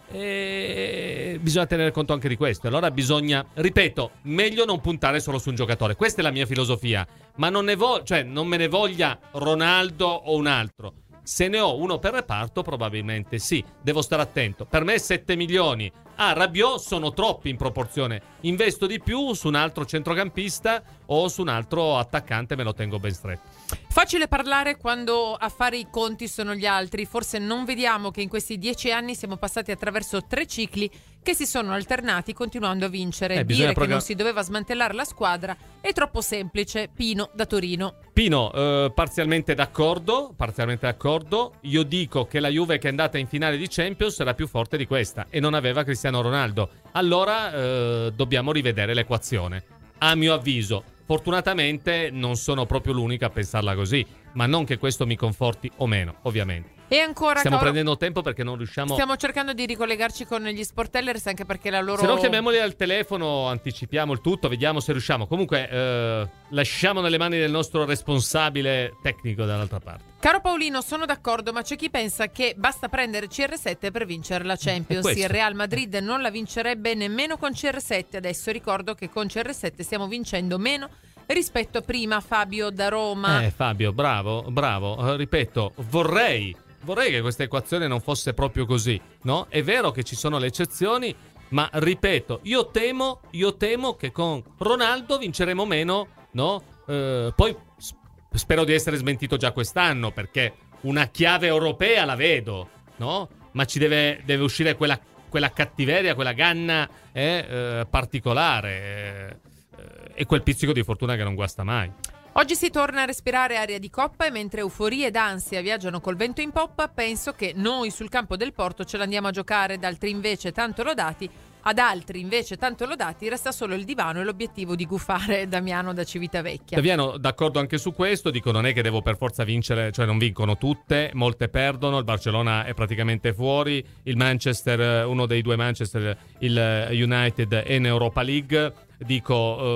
E bisogna tenere conto anche di questo. Allora bisogna, ripeto, meglio non puntare solo su un giocatore. Questa è la mia filosofia. Ma non ne vo- cioè non me ne voglia Ronaldo o un altro. Se ne ho uno per reparto, probabilmente sì. Devo stare attento. Per me sette milioni a Rabiot sono troppi in proporzione. Investo di più su un altro centrocampista o su un altro attaccante, me lo tengo ben stretto. Facile parlare quando a fare i conti sono gli altri. Forse non vediamo che in questi dieci anni siamo passati attraverso tre cicli che si sono alternati continuando a vincere. Eh, Dire program- che non si doveva smantellare la squadra è troppo semplice. Pino da Torino. Pino, eh, parzialmente d'accordo, parzialmente d'accordo. Io dico che la Juve che è andata in finale di Champions era più forte di questa e non aveva Cristiano Ronaldo. Allora eh, dobbiamo rivedere l'equazione. A mio avviso, fortunatamente non sono proprio l'unica a pensarla così, ma non che questo mi conforti o meno, ovviamente. E ancora stiamo Caoro, prendendo tempo perché non riusciamo. Stiamo cercando di ricollegarci con gli Sportellers, anche perché la loro. Se no chiamiamoli al telefono, anticipiamo il tutto, vediamo se riusciamo. Comunque eh, lasciamo nelle mani del nostro responsabile tecnico dall'altra parte. Caro Paolino, sono d'accordo, ma c'è chi pensa che basta prendere C R sette per vincere la Champions. Il Real Madrid non la vincerebbe nemmeno con C R sette. Adesso ricordo che con C R sette stiamo vincendo meno rispetto a prima. Fabio da Roma. Eh Fabio, bravo, bravo. Uh, ripeto, vorrei Vorrei che questa equazione non fosse proprio così, no? È vero che ci sono le eccezioni, ma ripeto, io temo, io temo che con Ronaldo vinceremo meno, no? Eh, poi spero di essere smentito già quest'anno, perché una chiave europea la vedo, no? Ma ci deve, deve uscire quella, quella cattiveria, quella ganna eh, eh, particolare eh, e quel pizzico di fortuna che non guasta mai. Oggi si torna a respirare aria di coppa e mentre euforia ed ansia viaggiano col vento in poppa, penso che noi sul campo del Porto ce l'andiamo a giocare, ad altri invece tanto lodati, ad altri invece tanto lodati resta solo il divano e l'obiettivo di gufare. Damiano da Civitavecchia. Damiano, d'accordo anche su questo, dico non è che devo per forza vincere, cioè non vincono tutte, molte perdono, il Barcellona è praticamente fuori, il Manchester, uno dei due Manchester, il United è in Europa League, dico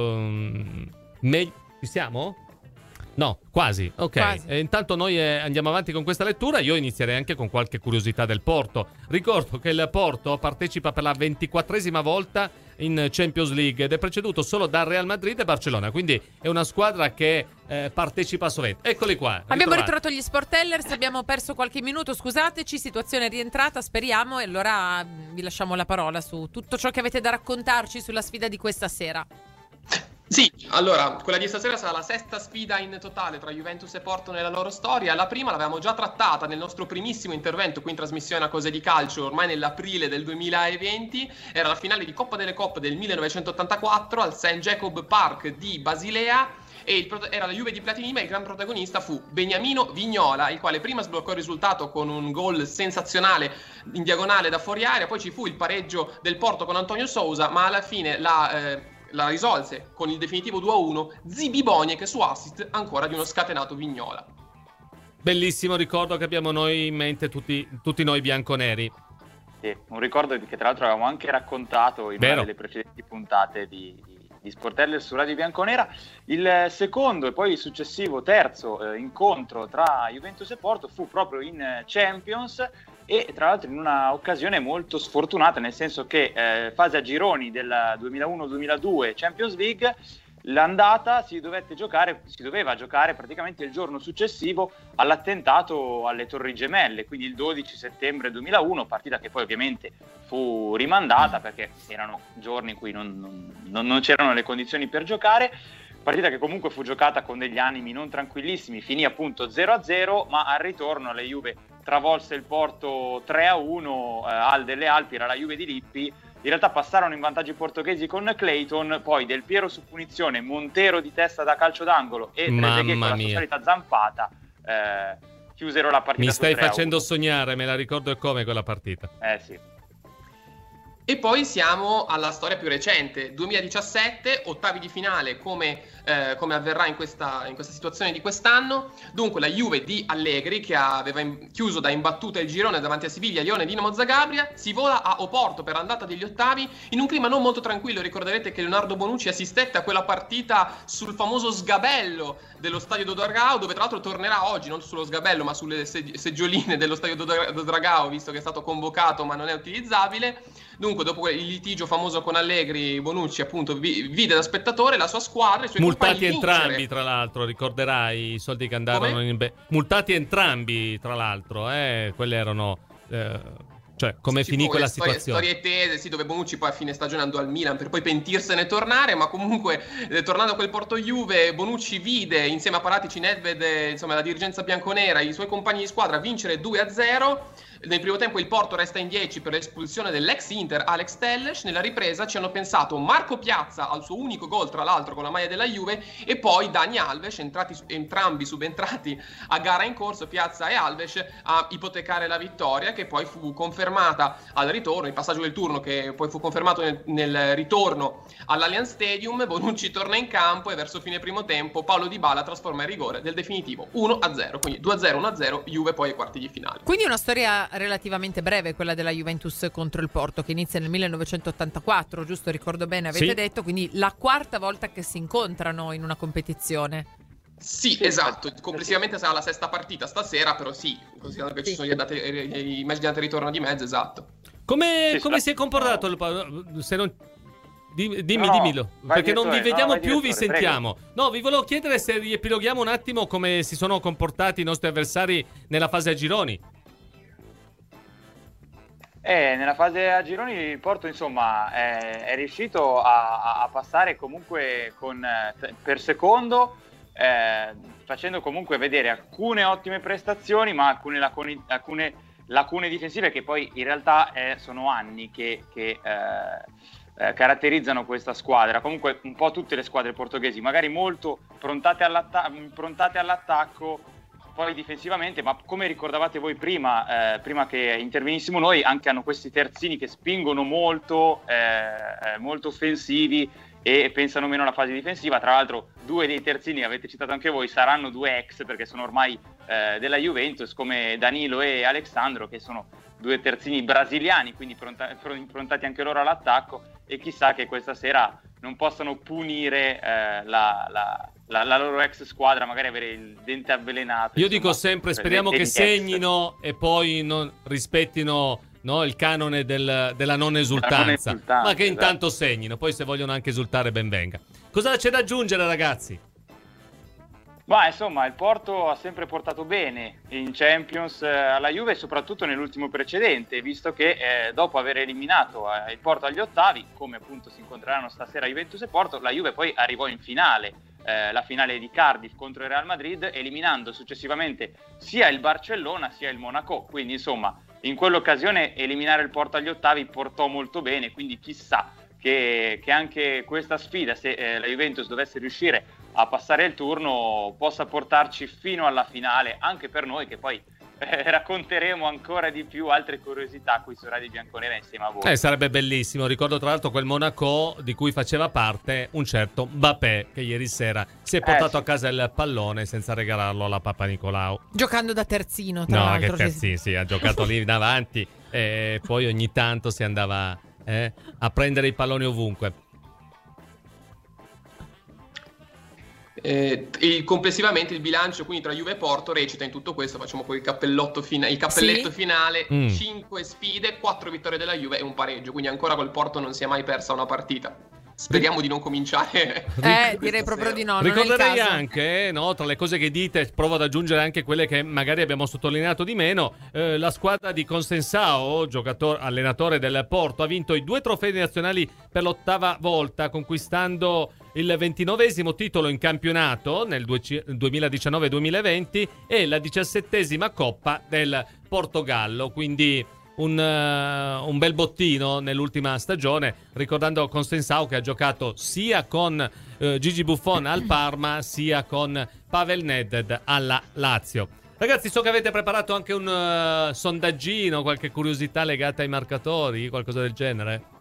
um, meglio, ci siamo? No, quasi, ok. Quasi. E intanto noi eh, andiamo avanti con questa lettura. Io inizierei anche con qualche curiosità del Porto. Ricordo che il Porto partecipa per la ventiquattresima volta in Champions League ed è preceduto solo da Real Madrid e Barcellona, quindi è una squadra che eh, partecipa sovente. Eccoli qua. Abbiamo ritrovati. ritrovato gli Sportellers, abbiamo perso qualche minuto, scusateci, situazione rientrata, speriamo, e allora vi lasciamo la parola su tutto ciò che avete da raccontarci sulla sfida di questa sera. Sì, allora, quella di stasera sarà la sesta sfida in totale tra Juventus e Porto nella loro storia. La prima l'avevamo già trattata nel nostro primissimo intervento qui in trasmissione a Cose di Calcio, ormai nell'aprile del duemilaventi. Era la finale di Coppa delle Coppe del millenovecentottantaquattro al Saint Jacob Park di Basilea. E il prot- era la Juve di Platini, ma il gran protagonista fu Beniamino Vignola, il quale prima sbloccò il risultato con un gol sensazionale in diagonale da fuori area. Poi ci fu il pareggio del Porto con Antonio Sousa, ma alla fine la... Eh, la risolse con il definitivo due a uno Zibi Boniek su assist ancora di uno scatenato Vignola. Bellissimo ricordo che abbiamo noi in mente tutti, tutti noi bianconeri. Sì, un ricordo che tra l'altro avevamo anche raccontato in una delle precedenti puntate di, di, di Sportellers su Radio Bianconera. Il secondo e poi il successivo terzo eh, incontro tra Juventus e Porto fu proprio in Champions, e tra l'altro in una occasione molto sfortunata, nel senso che eh, fase a gironi del duemilauno duemiladue Champions League, l'andata si dovette giocare, si doveva giocare praticamente il giorno successivo all'attentato alle Torri Gemelle, quindi il dodici settembre duemilauno, partita che poi ovviamente fu rimandata perché erano giorni in cui non, non, non c'erano le condizioni per giocare. Partita che comunque fu giocata con degli animi non tranquillissimi, finì appunto zero a zero, ma al ritorno la Juve travolse il Porto tre a uno eh, al delle Alpi, era la Juve di Lippi. In realtà passarono in vantaggio i portoghesi con Clayton, poi Del Piero su punizione, Montero di testa da calcio d'angolo e Trezeguet con la sua solita zampata eh, chiusero la partita. Mi stai facendo sognare, me la ricordo e come quella partita. Eh sì. E poi siamo alla storia più recente, duemiladiciassette, ottavi di finale, come, eh, come avverrà in questa, in questa situazione di quest'anno. Dunque la Juve di Allegri, che aveva in, chiuso da imbattuta il girone davanti a Siviglia, Lione e Dinamo Zagabria, si vola a Oporto per l'andata degli ottavi in un clima non molto tranquillo. Ricorderete che Leonardo Bonucci assistette a quella partita sul famoso sgabello dello stadio do Dragao, dove tra l'altro tornerà oggi, non sullo sgabello ma sulle segg- seggioline dello stadio do Dragao, visto che è stato convocato ma non è utilizzabile. Dunque, dopo il litigio famoso con Allegri, Bonucci appunto vi- vide da spettatore la sua squadra, i suoi multati entrambi, vincere. Tra l'altro, ricorderai i soldi che andarono Come? in be- multati entrambi, tra l'altro, eh, quelle erano eh, cioè come Sì, finì quella storie, situazione. Storie tese, sì, dove Bonucci poi a fine stagione andò al Milan per poi pentirsene e tornare, ma comunque eh, tornando a quel Porto Juve, Bonucci vide insieme a Paratici, Nedved, eh, insomma la dirigenza bianconera, i suoi compagni di squadra vincere due a zero. Nel primo tempo il Porto resta in dieci per l'espulsione dell'ex Inter Alex Telles. Nella ripresa ci hanno pensato Marco Piazza al suo unico gol, tra l'altro con la maglia della Juve, e poi Dani Alves, entrati, entrambi subentrati a gara in corso, Piazza e Alves, a ipotecare la vittoria, che poi fu confermata al ritorno, il passaggio del turno che poi fu confermato nel, nel ritorno all'Allianz Stadium. Bonucci torna in campo e verso fine primo tempo Paolo Dybala trasforma il rigore del definitivo uno a zero, quindi due a zero, uno a zero, Juve poi ai quarti di finale. Quindi una storia relativamente breve, quella della Juventus contro il Porto, che inizia nel millenovecentottantaquattro, giusto? Ricordo bene, avete sì. detto, quindi la quarta volta che si incontrano in una competizione. Sì, esatto, complessivamente sarà la sesta partita stasera, però sì, considerando che Sì. ci sono gli andate, i mesi di andata e ritorno di mezzo, esatto. Come, Sì, come sì. si è comportato il, se non Dimmi, dimmi, No, dimmilo, vai, perché non vi direttore, vediamo no, vai, più, vi direttore, sentiamo. No, vi volevo chiedere se riepiloghiamo un attimo come si sono comportati i nostri avversari nella fase a gironi. Eh, nella fase a gironi il Porto insomma è, è riuscito a, a passare comunque con, per secondo, eh, facendo comunque vedere alcune ottime prestazioni, ma alcune lacune, alcune lacune difensive che poi in realtà eh, sono anni che, che eh, eh, caratterizzano questa squadra. Comunque un po' tutte le squadre portoghesi, magari molto prontate, all'atta- prontate all'attacco, poi difensivamente, ma come ricordavate voi prima, eh, prima che intervenissimo noi, anche hanno questi terzini che spingono molto, eh, molto offensivi e pensano meno alla fase difensiva. Tra l'altro due dei terzini, avete citato anche voi, saranno due ex, perché sono ormai eh, della Juventus, come Danilo e Alexandro, che sono due terzini brasiliani, quindi pronta- improntati anche loro all'attacco, e chissà che questa sera non possano punire eh, la, la, la, la loro ex squadra, magari avere il dente avvelenato. Io insomma, dico sempre, speriamo che segnino e poi non rispettino, no, il canone del, della non esultanza, non esultanza, ma che intanto esatto. segnino, poi se vogliono anche esultare ben venga. Cosa c'è da aggiungere, ragazzi? Ma insomma il Porto ha sempre portato bene in Champions eh, alla Juve, soprattutto nell'ultimo precedente, visto che eh, dopo aver eliminato eh, il Porto agli ottavi, come appunto si incontreranno stasera Juventus e Porto, la Juve poi arrivò in finale, eh, la finale di Cardiff contro il Real Madrid, eliminando successivamente sia il Barcellona sia il Monaco. Quindi insomma in quell'occasione eliminare il Porto agli ottavi portò molto bene, quindi chissà che, che anche questa sfida, se eh, la Juventus dovesse riuscire a passare il turno, possa portarci fino alla finale, anche per noi che poi eh, racconteremo ancora di più altre curiosità qui su Radio Bianconera insieme a voi. Eh, sarebbe bellissimo. Ricordo tra l'altro quel Monaco di cui faceva parte un certo Mbappé, che ieri sera si è portato Eh, sì. a casa il pallone senza regalarlo alla Papa Nicolau. Giocando da terzino, tra No, l'altro. che terzino, sì, ha giocato lì davanti e poi ogni tanto si andava eh, a prendere i palloni ovunque. Eh, e complessivamente il bilancio quindi tra Juve e Porto recita in tutto questo, facciamo poi il cappellotto fina- il cappelletto Sì. finale, Mm. cinque sfide, quattro vittorie della Juve e un pareggio, quindi ancora col Porto non si è mai persa una partita. Speriamo di non cominciare. Eh, direi proprio di no. non è il Ricorderei caso. anche, no, tra le cose che dite, provo ad aggiungere anche quelle che magari abbiamo sottolineato di meno, eh, la squadra di Conceição, giocatore, allenatore del Porto, ha vinto i due trofei nazionali per l'ottava volta, conquistando il ventinovesimo titolo in campionato nel duemiladiciannove duemilaventi e la diciassettesima Coppa del Portogallo, quindi un, uh, un bel bottino nell'ultima stagione, ricordando Conceição che ha giocato sia con uh, Gigi Buffon al Parma sia con Pavel Nedved alla Lazio. Ragazzi, so che avete preparato anche un uh, sondaggino, qualche curiosità legata ai marcatori, qualcosa del genere?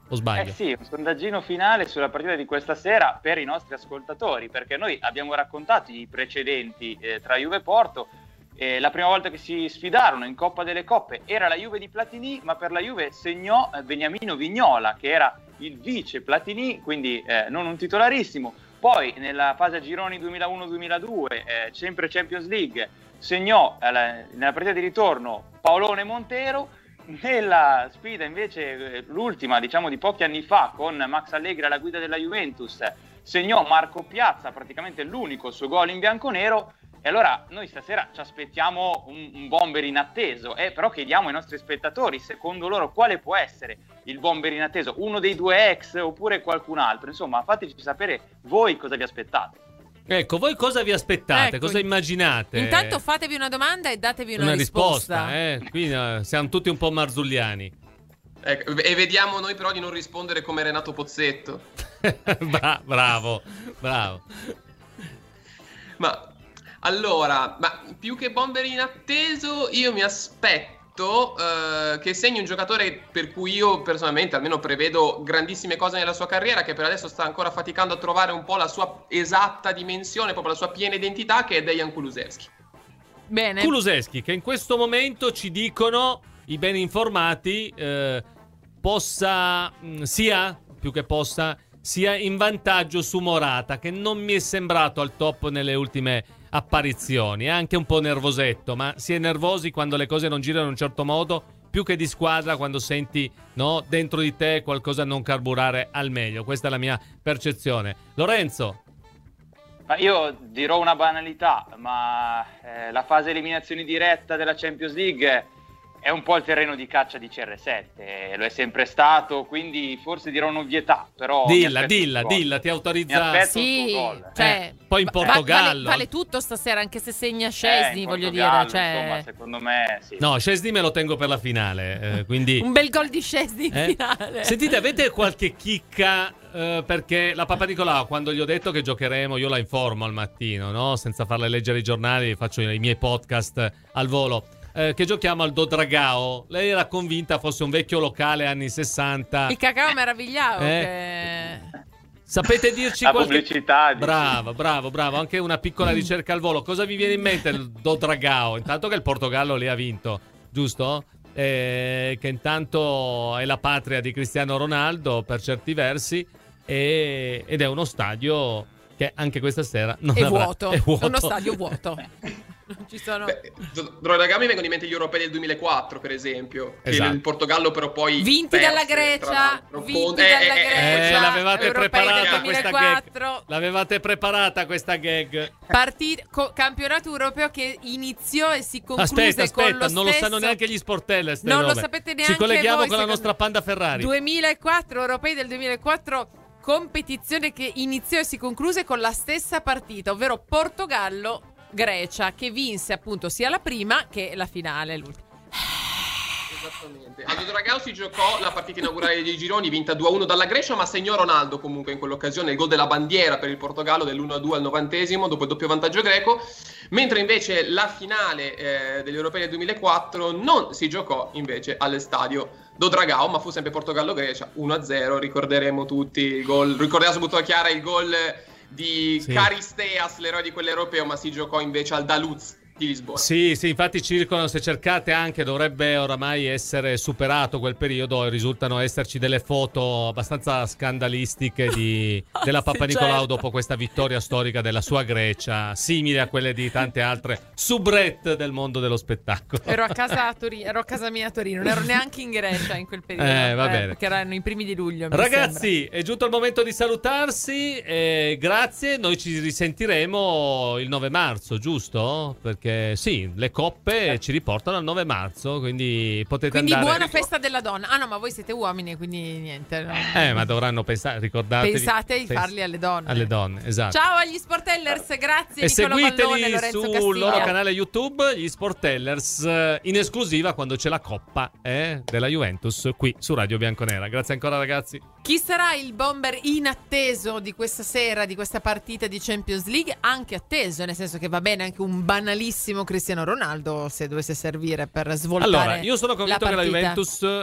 o sbaglio? Eh sì, un sondaggino finale sulla partita di questa sera per i nostri ascoltatori, perché noi abbiamo raccontato i precedenti eh, tra Juve e Porto. Eh, la prima volta che si sfidarono in Coppa delle Coppe era la Juve di Platini, ma per la Juve segnò eh, Beniamino Vignola, che era il vice Platini, quindi eh, non un titolarissimo. Poi nella fase a gironi duemilauno duemiladue, eh, sempre Champions League, segnò eh, nella partita di ritorno Paolone Montero. Nella sfida invece, eh, l'ultima diciamo di pochi anni fa, con Max Allegri alla guida della Juventus, segnò Marco Piazza, praticamente l'unico suo gol in bianconero. E allora noi stasera ci aspettiamo un, un bomber inatteso, eh, però chiediamo ai nostri spettatori, secondo loro quale può essere il bomber inatteso, uno dei due ex oppure qualcun altro, insomma fateci sapere voi cosa vi aspettate. Ecco, voi cosa vi aspettate, ecco, cosa immaginate? Intanto fatevi una domanda e datevi una, una risposta, risposta eh? Qui uh, siamo tutti un po' marzulliani. Ecco, e vediamo noi però di non rispondere come Renato Pozzetto. Bra- bravo, bravo. Ma... Allora, ma più che bomber inatteso, io mi aspetto uh, che segni un giocatore per cui io personalmente almeno prevedo grandissime cose nella sua carriera, che per adesso sta ancora faticando a trovare un po' la sua esatta dimensione, proprio la sua piena identità, che è Dejan Kulusevski. Bene. Kulusevski, che in questo momento ci dicono i ben informati eh, possa mh, sia più che possa sia in vantaggio su Morata, che non mi è sembrato al top nelle ultime apparizioni, è anche un po' nervosetto, ma si è nervosi quando le cose non girano in un certo modo, più che di squadra quando senti, no, dentro di te qualcosa non carburare al meglio. Questa è la mia percezione. Lorenzo? Ma io dirò una banalità, ma eh, la fase eliminazioni diretta della Champions League è un po' il terreno di caccia di C R sette, lo è sempre stato, quindi forse dirò un'ovvietà, però dilla, dilla, dilla, ti autorizza. Sì, gol. cioè, eh, poi in Portogallo vale, vale tutto stasera, anche se segna Szczesny, eh, voglio dire, cioè... insomma, secondo me sì. No, Szczesny me lo tengo per la finale, eh, quindi un bel gol di Szczesny in eh? finale. Sentite, avete qualche chicca? Uh, perché la Papa Nicolau, quando gli ho detto che giocheremo, io la informo al mattino, no? Senza farle leggere i giornali, faccio i miei podcast al volo. Uh, che giochiamo al Do Dragao. Lei era convinta fosse un vecchio locale anni sessanta. Il cacao meravigliao. Eh. Che... Sapete dirci la qualche... pubblicità? Bravo, bravo, bravo. Anche una piccola ricerca al volo. Cosa vi viene in mente il Do Dragao? Intanto che il Portogallo lì ha vinto, giusto? Eh, che intanto è la patria di Cristiano Ronaldo per certi versi, e... ed è uno stadio che anche questa sera non è, avrà... vuoto. è vuoto. È uno stadio vuoto. Non ci sono... Beh, Dragami vengono in mente gli europei del duemilaquattro, per esempio. Esatto. Che il Portogallo però poi vinti perse, dalla Grecia, vinti eh, dalla eh, Grecia. Eh, l'avevate europei preparata del questa duemilaquattro. gag. L'avevate preparata questa gag. Partita, co- campionato europeo che iniziò e si concluse aspetta, aspetta, con lo non lo stesso... sanno neanche gli sportellers. Non robe. lo sapete neanche Ci colleghiamo voi, con la secondo... nostra Panda Ferrari. duemilaquattro, europei del duemilaquattro, competizione che iniziò e si concluse con la stessa partita, ovvero Portogallo Grecia, che vinse appunto sia la prima che la finale, l'ultima. Esattamente. Aldo Dragao si giocò la partita inaugurale dei gironi, vinta due a uno dalla Grecia, ma segnò Ronaldo comunque in quell'occasione il gol della bandiera per il Portogallo dell'uno a due al novantesimo dopo il doppio vantaggio greco, mentre invece la finale eh, degli europei del duemilaquattro non si giocò invece all'estadio Do Dragao, ma fu sempre Portogallo-Grecia uno a zero. Ricorderemo tutti il gol, ricordiamo subito chiara il gol di sì. Charisteas, l'eroe di quell'europeo, ma si giocò invece al Daluz di Lisbona. Sì, sì, infatti circolano, se cercate anche, dovrebbe oramai essere superato quel periodo, risultano esserci delle foto abbastanza scandalistiche di, della Papa sì, Nicolau certo. dopo questa vittoria storica della sua Grecia, simile a quelle di tante altre soubrette del mondo dello spettacolo. Ero a casa a Torino, ero a casa mia a Torino, non ero neanche in Grecia in quel periodo, Eh, va eh, bene. perché erano i primi di luglio. Mi Ragazzi, sembra. è giunto il momento di salutarsi, eh, grazie, noi ci risentiremo il nove marzo, giusto? Perché sì, le coppe ci riportano al nove marzo, quindi potete Quindi andare. buona festa della donna. Ah no, ma voi siete uomini, quindi niente. No? Eh, ma dovranno pensare, ricordatevi. Pensate di pens- farli alle donne. Alle donne, esatto. Ciao agli Sportellers, grazie E Nicola Vallone, seguiteli Lorenzo sul Castiglia. loro canale YouTube, gli Sportellers, eh, in esclusiva quando c'è la coppa eh, della Juventus qui su Radio Bianconera. Grazie ancora ragazzi. Chi sarà il bomber inatteso di questa sera, di questa partita di Champions League? Anche atteso, nel senso che va bene anche un banalissimo Cristiano Ronaldo se dovesse servire per svoltare. Allora, io sono convinto la che la partita. Juventus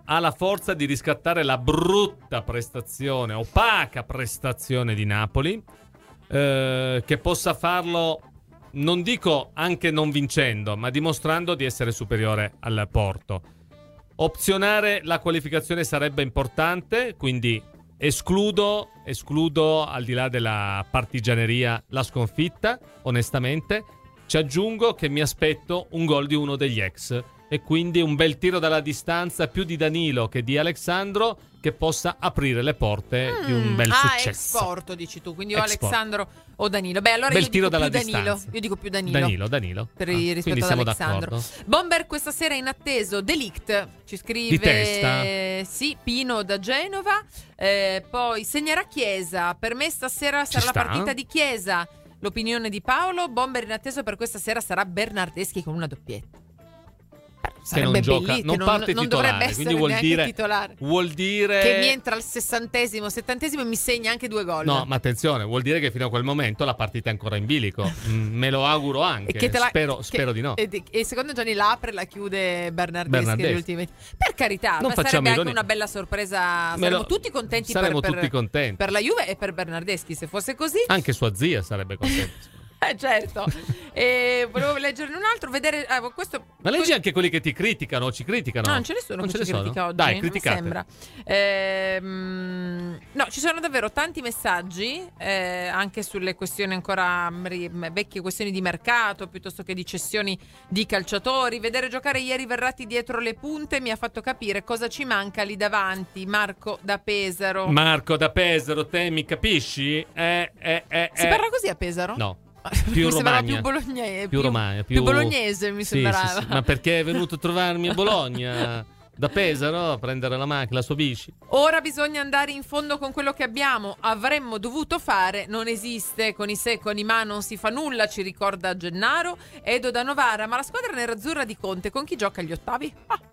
ha la forza di riscattare la brutta prestazione, opaca prestazione di Napoli, eh, che possa farlo, non dico anche non vincendo, ma dimostrando di essere superiore al Porto. Opzionare la qualificazione sarebbe importante, quindi escludo, escludo al di là della partigianeria la sconfitta, onestamente. Ci aggiungo che mi aspetto un gol di uno degli ex e quindi un bel tiro dalla distanza, più di Danilo che di Alexandro, che possa aprire le porte mm, di un bel ah, successo. Ah, ex Porto dici tu, quindi o Ex Alexandro Porto o Danilo. Beh, allora bel io tiro dico dalla più Danilo. distanza. Io dico più Danilo. Danilo, Danilo. Per ah, il rispetto ad Alexandro. D'accordo. Bomber questa sera in atteso Delict, ci scrive di testa. Sì, Pino da Genova. Eh, poi segnerà Chiesa. Per me stasera sarà Ci la sta? partita di Chiesa. L'opinione di Paolo. Bomber in atteso per questa sera sarà Bernardeschi con una doppietta. Che non gioca, bellissimo, non parte non, non titolare, dovrebbe quindi vuol essere dire, titolare. vuol dire che mi entra al sessantesimo, settantesimo e mi segna anche due gol. No, ma attenzione, vuol dire che fino a quel momento la partita è ancora in bilico. Mm, me lo auguro anche. Che te la, spero, che, spero di no. E, e secondo Gianni la apre e la chiude Bernardeschi, Bernardeschi. negli ultimi. Per carità, Non ma facciamo sarebbe ironia. anche una bella sorpresa. Me Saremmo lo- tutti contenti, saremmo per, tutti per, contenti. per la Juve e per Bernardeschi, se fosse così. Anche sua zia sarebbe contenta. Eh, certo. E volevo leggerne un altro, vedere eh, questo. Ma leggi anche quelli che ti criticano, ci criticano. No, non ce ne sono Non che ce ci ne sono? critica oggi. Dai, non criticate. sembra. Ehm, no, ci sono davvero tanti messaggi, eh, anche sulle questioni ancora ri- vecchie questioni di mercato, piuttosto che di cessioni di calciatori. Vedere giocare ieri Verratti dietro le punte mi ha fatto capire cosa ci manca lì davanti. Marco da Pesaro. Marco da Pesaro, te mi capisci? Eh, eh, eh, Si eh. parla così a Pesaro? No. Mi Più sembrava Romagna. più bolognese, Più Romagna, più, più bolognese mi Sì, sembrava. sì, sì. Ma perché è venuto a trovarmi a Bologna da Pesaro a prendere la macchina, la sua bici? Ora bisogna andare in fondo con quello che abbiamo, avremmo dovuto fare, non esiste, con i se, con i ma non si fa nulla, ci ricorda Gennaro. Edo da Novara, ma la squadra nerazzurra di Conte con chi gioca agli ottavi?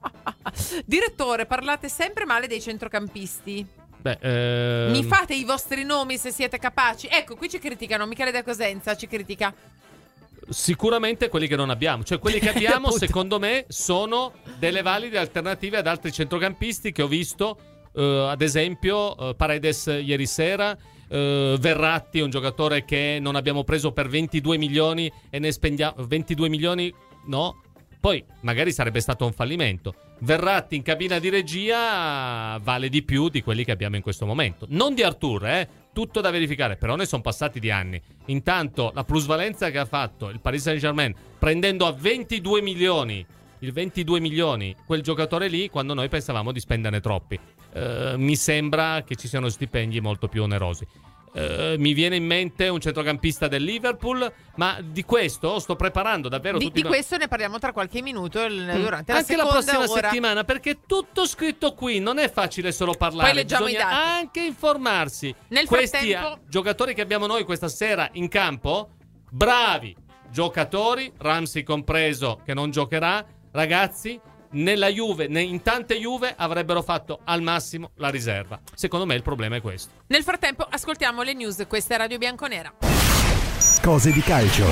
Direttore, parlate sempre male dei centrocampisti. Beh, ehm... Mi fate i vostri nomi se siete capaci. Ecco, qui ci criticano, Michele da Cosenza ci critica. Sicuramente quelli che non abbiamo, cioè quelli che abbiamo secondo me sono delle valide alternative ad altri centrocampisti che ho visto, eh, ad esempio eh, Paredes ieri sera, eh, Verratti è un giocatore che non abbiamo preso per ventidue milioni e ne spendiamo ventidue milioni, no? Poi magari sarebbe stato un fallimento. Verratti in cabina di regia vale di più di quelli che abbiamo in questo momento. Non di Arthur, eh? Tutto da verificare, però ne sono passati di anni. Intanto la plusvalenza che ha fatto il Paris Saint-Germain prendendo a ventidue milioni, il ventidue milioni, quel giocatore lì, quando noi pensavamo di spenderne troppi. Eh, mi sembra che ci siano stipendi molto più onerosi. Uh, mi viene in mente un centrocampista del Liverpool, ma di questo sto preparando davvero di, tutti di i... questo ne parliamo tra qualche minuto il, durante la anche la seconda prossima ora. settimana, perché è tutto scritto qui, non è facile solo parlare, Poi leggiamo bisogna i dati. anche informarsi. Nel Questi frattempo... a- giocatori che abbiamo noi questa sera in campo, bravi giocatori, Ramsey compreso che non giocherà, ragazzi, nella Juve, ne- in tante Juve avrebbero fatto al massimo la riserva. Secondo me il problema è questo. Nel frattempo ascoltiamo le news, questa è Radio Bianconera. Cose di calcio.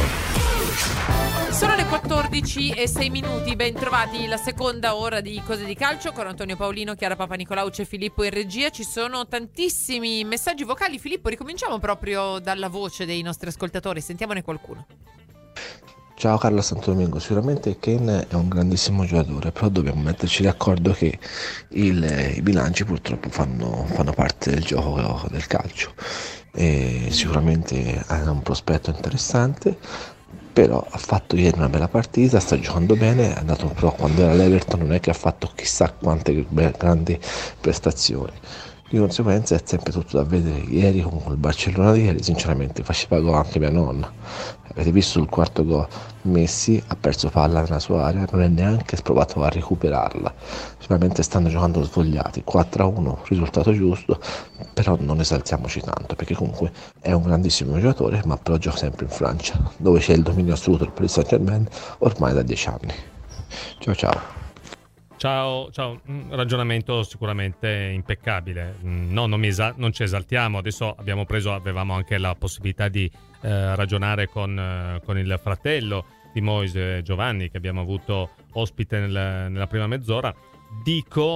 Sono le quattordici e sei minuti, ben trovati la seconda ora di Cose di Calcio con Antonio Paolino, Chiara Papanicolaou e Filippo in regia. Ci sono tantissimi messaggi vocali. Filippo, ricominciamo proprio dalla voce dei nostri ascoltatori, sentiamone qualcuno. Ciao Carlo Santo Domingo, sicuramente Kane è un grandissimo giocatore, però dobbiamo metterci d'accordo che il, i bilanci purtroppo fanno, fanno parte del gioco del calcio e sicuramente ha un prospetto interessante, però ha fatto ieri una bella partita, sta giocando bene, è andato però quando era all'Everton non è che ha fatto chissà quante grandi prestazioni. Di conseguenza è sempre tutto da vedere. Ieri con il Barcellona di ieri sinceramente faceva gol anche mia nonna. Avete visto il quarto gol? Messi ha perso palla nella sua area, non è neanche provato a recuperarla. Sicuramente stanno giocando svogliati, quattro a uno, risultato giusto, però non esaltiamoci tanto perché comunque è un grandissimo giocatore, ma però gioca sempre in Francia dove c'è il dominio assoluto del Paris Saint-Germain ormai da dieci anni. Ciao ciao. Ciao, ciao, un ragionamento sicuramente impeccabile. No, non, mi esa- non ci esaltiamo. Adesso abbiamo preso, avevamo anche la possibilità di eh, ragionare con, eh, con il fratello di Moise, Giovanni, che abbiamo avuto ospite nel, nella prima mezz'ora. Dico,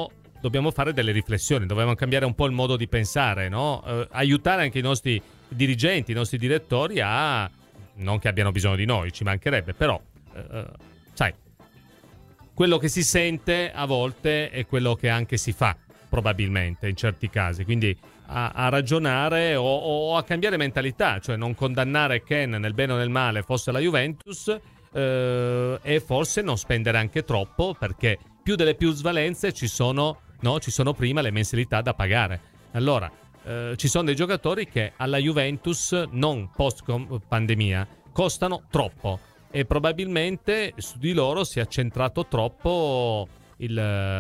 dobbiamo fare delle riflessioni, dobbiamo cambiare un po' il modo di pensare, no? Eh, aiutare anche i nostri dirigenti, i nostri direttori a, non che abbiano bisogno di noi, ci mancherebbe, però eh, sai, quello che si sente a volte è quello che anche si fa, probabilmente in certi casi, quindi a, a ragionare o, o a cambiare mentalità, cioè non condannare Ken nel bene o nel male fosse la Juventus, eh, e forse non spendere anche troppo, perché più delle plusvalenze ci sono, no, ci sono prima le mensilità da pagare. Allora eh, ci sono dei giocatori che alla Juventus, non post pandemia, costano troppo e probabilmente su di loro si è accentrato troppo il,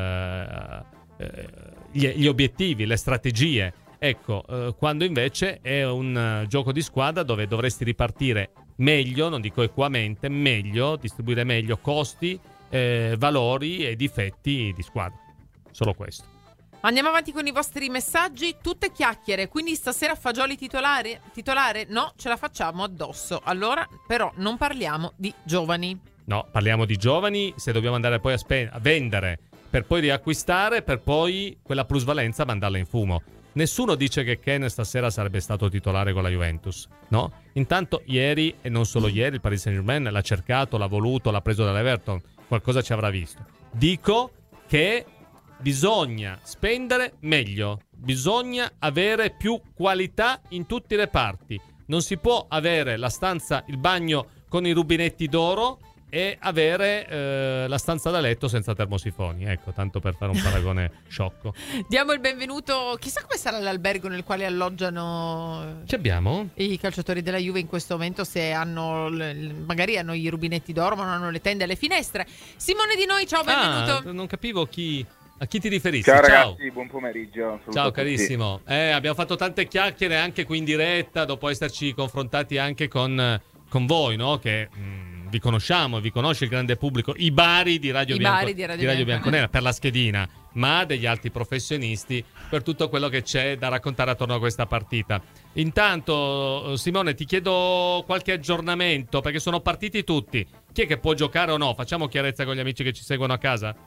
eh, gli, gli obiettivi, le strategie. Ecco, eh, quando invece è un uh, gioco di squadra dove dovresti ripartire meglio, non dico equamente, meglio, distribuire meglio costi, eh, valori e difetti di squadra. Solo questo. Andiamo avanti con i vostri messaggi. Tutte chiacchiere, quindi stasera Fagioli titolare? Titolare? No, ce la facciamo addosso. Allora, però, non parliamo di giovani. No, parliamo di giovani, se dobbiamo andare poi a, spe- a vendere per poi riacquistare, per poi quella plusvalenza mandarla in fumo. Nessuno dice che Ken stasera sarebbe stato titolare con la Juventus, no? Intanto ieri, e non solo ieri, il Paris Saint-Germain l'ha cercato, l'ha voluto, l'ha preso dall'Everton, qualcosa ci avrà visto. Dico che bisogna spendere meglio, bisogna avere più qualità in tutti i reparti. Non si può avere la stanza, il bagno con i rubinetti d'oro e avere eh, la stanza da letto senza termosifoni. Ecco, tanto per fare un paragone sciocco. Diamo il benvenuto. Chissà come sarà l'albergo nel quale alloggiano Ci abbiamo? i calciatori della Juve in questo momento, se hanno magari hanno i rubinetti d'oro ma non hanno le tende alle finestre. Simone Di Noi, ciao, benvenuto. Ah, non capivo chi... A chi ti riferisci? Ciao, Ciao ragazzi, buon pomeriggio. Saluto Ciao a tutti. carissimo. Eh, abbiamo fatto tante chiacchiere anche qui in diretta, dopo esserci confrontati anche con, con voi, no? Che mh, vi conosciamo, vi conosce il grande pubblico, i bari di Radio, I Bianco, bari di Radio, di Radio Bianco. Bianconera per la schedina, ma degli altri professionisti per tutto quello che c'è da raccontare attorno a questa partita. Intanto, Simone, ti chiedo qualche aggiornamento, perché sono partiti tutti. Chi è che può giocare o no? Facciamo chiarezza con gli amici che ci seguono a casa?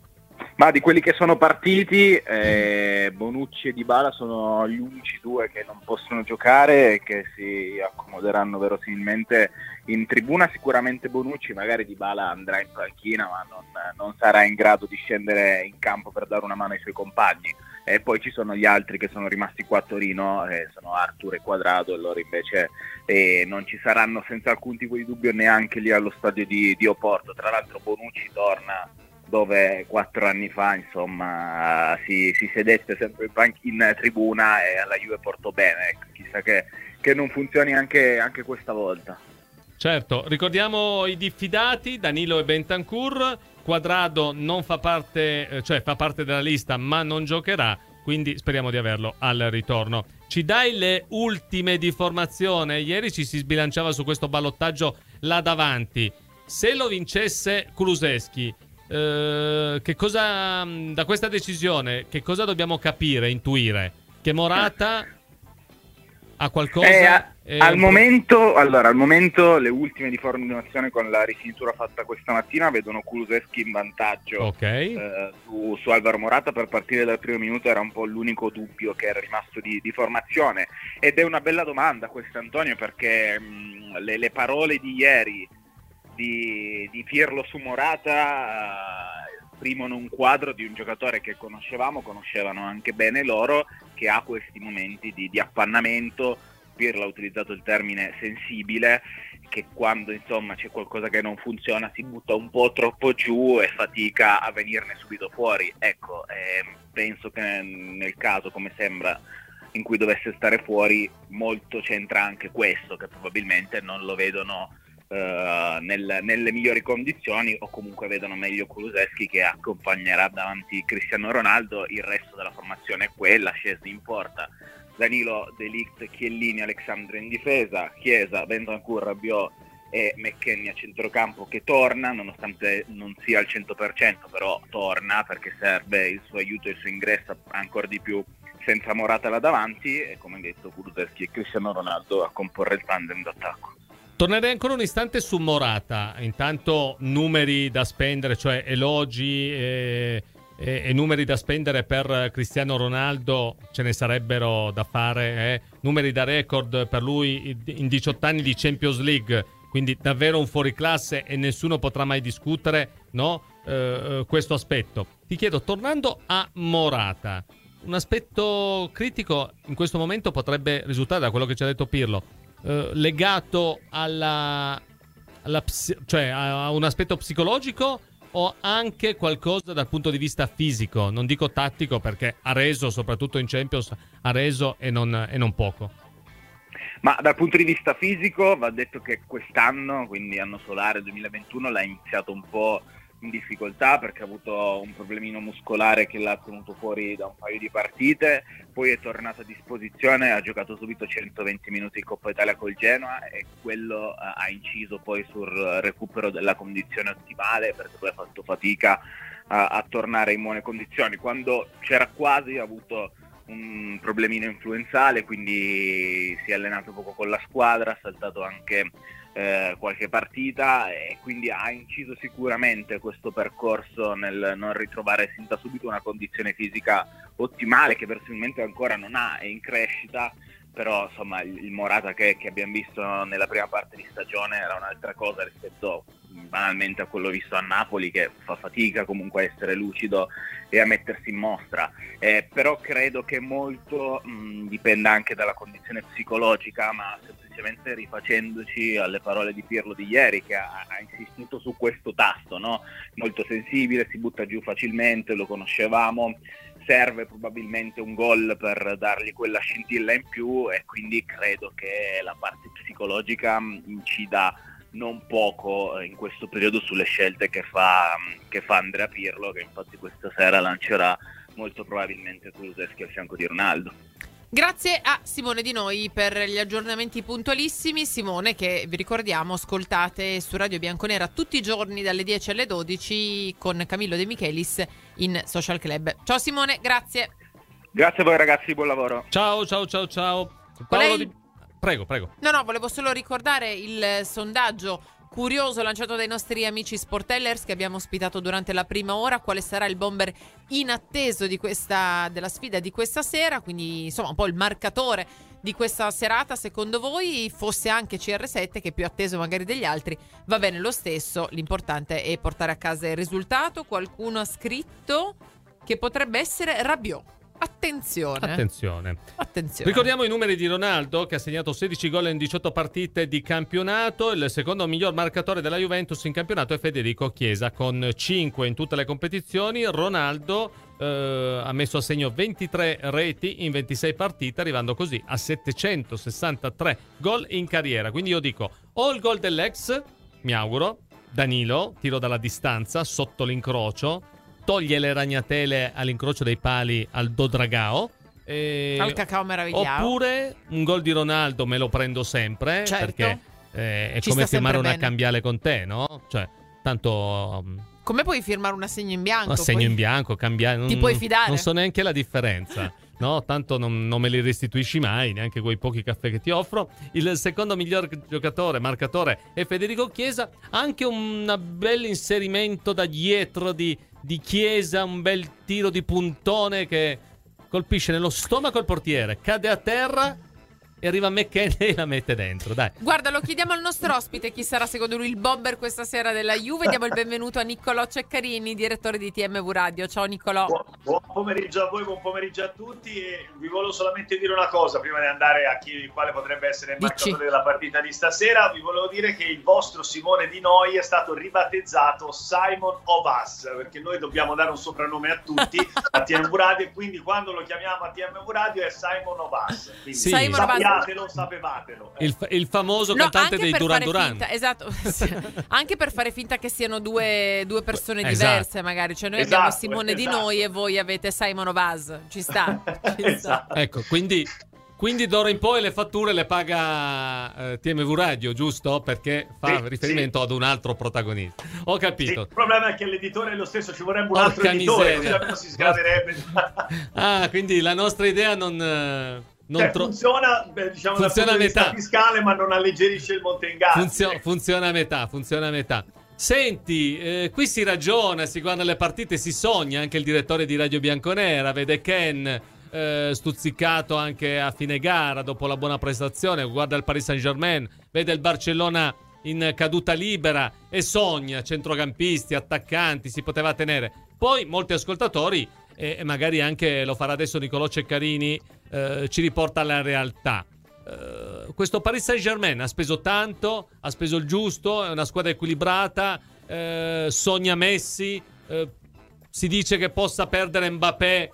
Ma di quelli che sono partiti, eh, Bonucci e Dybala sono gli unici due che non possono giocare e che si accomoderanno verosimilmente in tribuna. Sicuramente Bonucci, magari Dybala andrà in panchina, ma non, non sarà in grado di scendere in campo per dare una mano ai suoi compagni. E poi ci sono gli altri che sono rimasti qua a Torino, eh, sono Arthur e Quadrado, e loro invece eh, non ci saranno senza alcun tipo di dubbio neanche lì allo stadio di, di Oporto. Tra l'altro Bonucci torna dove quattro anni fa insomma si, si sedette sempre in, panch- in tribuna e alla Juve portò bene. Ecco, chissà che, che non funzioni anche, anche questa volta. Certo, ricordiamo i diffidati, Danilo e Bentancur. Quadrado non fa parte, cioè fa parte della lista ma non giocherà, quindi speriamo di averlo al ritorno. Ci dai le ultime di formazione? Ieri ci si sbilanciava su questo ballottaggio là davanti. Se lo vincesse Kulusevski, Uh, che cosa da questa decisione che cosa dobbiamo capire, intuire? Che Morata ha qualcosa? Eh, a, eh, al momento, allora, al momento le ultime di formazione con la rifinitura fatta questa mattina vedono Kulusevski in vantaggio, okay. eh, su, su Alvaro Morata. Per partire dal primo minuto era un po' l'unico dubbio che era rimasto di, di formazione, ed è una bella domanda questa, Antonio, perché mh, le, le parole di ieri Di, di Pirlo su Morata uh, esprimono un quadro di un giocatore che conoscevamo, conoscevano anche bene loro, che ha questi momenti di, di appannamento. Pirlo ha utilizzato il termine sensibile, che quando insomma c'è qualcosa che non funziona si butta un po' troppo giù e fatica a venirne subito fuori. Ecco, eh, penso che nel, nel caso, come sembra, in cui dovesse stare fuori, molto c'entra anche questo, che probabilmente non lo vedono Uh, nel, nelle migliori condizioni, o comunque vedono meglio Kulusevski che accompagnerà davanti Cristiano Ronaldo. Il resto della formazione è quella, scesi in porta Danilo, De Ligt, Chiellini, Alexandre in difesa, Chiesa, Bentancur, Rabiot e McKennie a centrocampo, che torna nonostante non sia al cento per cento, però torna perché serve il suo aiuto e il suo ingresso ancora di più senza Morata là davanti, e come detto Kulusevski e Cristiano Ronaldo a comporre il tandem d'attacco. Tornerei ancora un istante su Morata. Intanto numeri da spendere, cioè elogi e, e, e numeri da spendere per Cristiano Ronaldo ce ne sarebbero da fare, eh? Numeri da record per lui in diciotto anni di Champions League, quindi davvero un fuoriclasse e nessuno potrà mai discutere, no? eh, questo aspetto. Ti chiedo, tornando a Morata, un aspetto critico in questo momento potrebbe risultare, da quello che ci ha detto Pirlo, eh, legato alla, alla cioè a un aspetto psicologico o anche qualcosa dal punto di vista fisico? Non dico tattico, perché ha reso, soprattutto in Champions, ha reso e non, e non poco. Ma dal punto di vista fisico va detto che quest'anno, quindi anno solare duemilaventuno, l'ha iniziato un po' in difficoltà perché ha avuto un problemino muscolare che l'ha tenuto fuori da un paio di partite, poi è tornato a disposizione, ha giocato subito centoventi minuti in Coppa Italia col Genoa e quello ha inciso poi sul recupero della condizione ottimale, perché poi ha fatto fatica a, a tornare in buone condizioni. Quando c'era quasi ha avuto un problemino influenzale, quindi si è allenato poco con la squadra, ha saltato anche eh, qualche partita e quindi ha inciso sicuramente questo percorso nel non ritrovare sin da subito una condizione fisica ottimale, che verosimilmente ancora non ha, è in crescita, però insomma il, il Morata che, che abbiamo visto nella prima parte di stagione era un'altra cosa rispetto banalmente a quello visto a Napoli, che fa fatica comunque a essere lucido e a mettersi in mostra, eh, però credo che molto mh, dipenda anche dalla condizione psicologica, ma semplicemente rifacendoci alle parole di Pirlo di ieri, che ha, ha insistito su questo tasto, no? Molto sensibile, si butta giù facilmente, lo conoscevamo, serve probabilmente un gol per dargli quella scintilla in più e quindi credo che la parte psicologica incida non poco in questo periodo sulle scelte che fa, che fa Andrea Pirlo, che infatti questa sera lancerà molto probabilmente Kulusevski al fianco di Ronaldo. Grazie a Simone Di Noi per gli aggiornamenti puntualissimi. Simone, che vi ricordiamo ascoltate su Radio Bianconera tutti i giorni dalle dieci alle dodici con Camillo De Michelis in Social Club. Ciao Simone, grazie. Grazie a voi ragazzi, buon lavoro. Ciao ciao ciao ciao. Paolo Di... Prego, prego. No, no, volevo solo ricordare il sondaggio curioso lanciato dai nostri amici Sportellers che abbiamo ospitato durante la prima ora. Quale sarà il bomber inatteso di questa, della sfida di questa sera? Quindi insomma un po' il marcatore di questa serata secondo voi. Fosse anche C R sette, che è più atteso magari degli altri, va bene lo stesso, l'importante è portare a casa il risultato. Qualcuno ha scritto che potrebbe essere Rabiot. Attenzione. Attenzione. Attenzione. Ricordiamo i numeri di Ronaldo, che ha segnato sedici gol in diciotto partite di campionato. Il secondo miglior marcatore della Juventus in campionato è Federico Chiesa, con cinque in tutte le competizioni. Ronaldo eh, ha messo a segno ventitré reti in ventisei partite, arrivando così a settecentosessantatré gol in carriera. Quindi io dico, o il gol dell'ex, mi auguro, Danilo, tiro dalla distanza, sotto l'incrocio, toglie le ragnatele all'incrocio dei pali al Dodragao, e... al cacao meravigliato. Oppure un gol di Ronaldo me lo prendo sempre, certo, perché eh, è ci come firmare una bene. cambiale con te, no? Cioè, tanto um, come puoi firmare un assegno in bianco? un assegno poi... in bianco, cambiare, non, ti puoi fidare? Non so neanche la differenza. No, tanto non, non me li restituisci mai, neanche quei pochi caffè che ti offro. Il secondo miglior giocatore, marcatore, è Federico Chiesa. Anche un bel inserimento da dietro di, di Chiesa, un bel tiro di puntone che colpisce nello stomaco il portiere, cade a terra e arriva McKennie e la mette dentro. Dai. Guarda, lo chiediamo al nostro ospite chi sarà secondo lui il bomber questa sera della Juve. Diamo il benvenuto a Niccolò Ceccarini, direttore di T M V Radio. Ciao Niccolò. Buon, buon pomeriggio a voi, buon pomeriggio a tutti, e vi volevo solamente dire una cosa prima di andare a chi quale potrebbe essere il marcatore della partita di stasera. Vi volevo dire che il vostro Simone Di Noi è stato ribattezzato Simon of Us, perché noi dobbiamo dare un soprannome a tutti a T M V Radio, e quindi quando lo chiamiamo a T M V Radio è Simon of Us. Quindi sì. Simon of Us. Sappiatelo, sapevatelo. Il, il famoso no, cantante dei Duran Duran. Finta, esatto, anche per fare finta che siano due, due persone esatto. diverse, magari. Cioè, noi esatto, abbiamo Simone esatto. Di Noi e voi avete Simon of Us. Ci sta. Ci esatto. sta. Ecco, quindi, quindi d'ora in poi le fatture le paga eh, T M V Radio, giusto? Perché fa sì, riferimento sì. ad un altro protagonista. Ho capito. Sì, il problema è che l'editore è lo stesso, ci vorrebbe un Porca altro editore, miseria. così almeno si sgraverebbe. Ah, quindi la nostra idea non... Eh... Non cioè, tro- funziona, beh, diciamo, funziona dal punto a di vista metà fiscale, ma non alleggerisce il monte ingatti. Funzio- funziona a metà, funziona a metà. Senti, eh, qui si ragiona, si guarda le partite, si sogna. Anche il direttore di Radio Bianconera vede Ken eh, stuzzicato anche a fine gara dopo la buona prestazione, guarda il Paris Saint-Germain, vede il Barcellona in caduta libera e sogna centrocampisti, attaccanti, si poteva tenere. Poi molti ascoltatori, e eh, magari anche lo farà adesso Nicolò Ceccarini, eh, ci riporta alla realtà. Uh, questo Paris Saint-Germain ha speso tanto, ha speso il giusto, è una squadra equilibrata, uh, sogna Messi, uh, si dice che possa perdere Mbappé,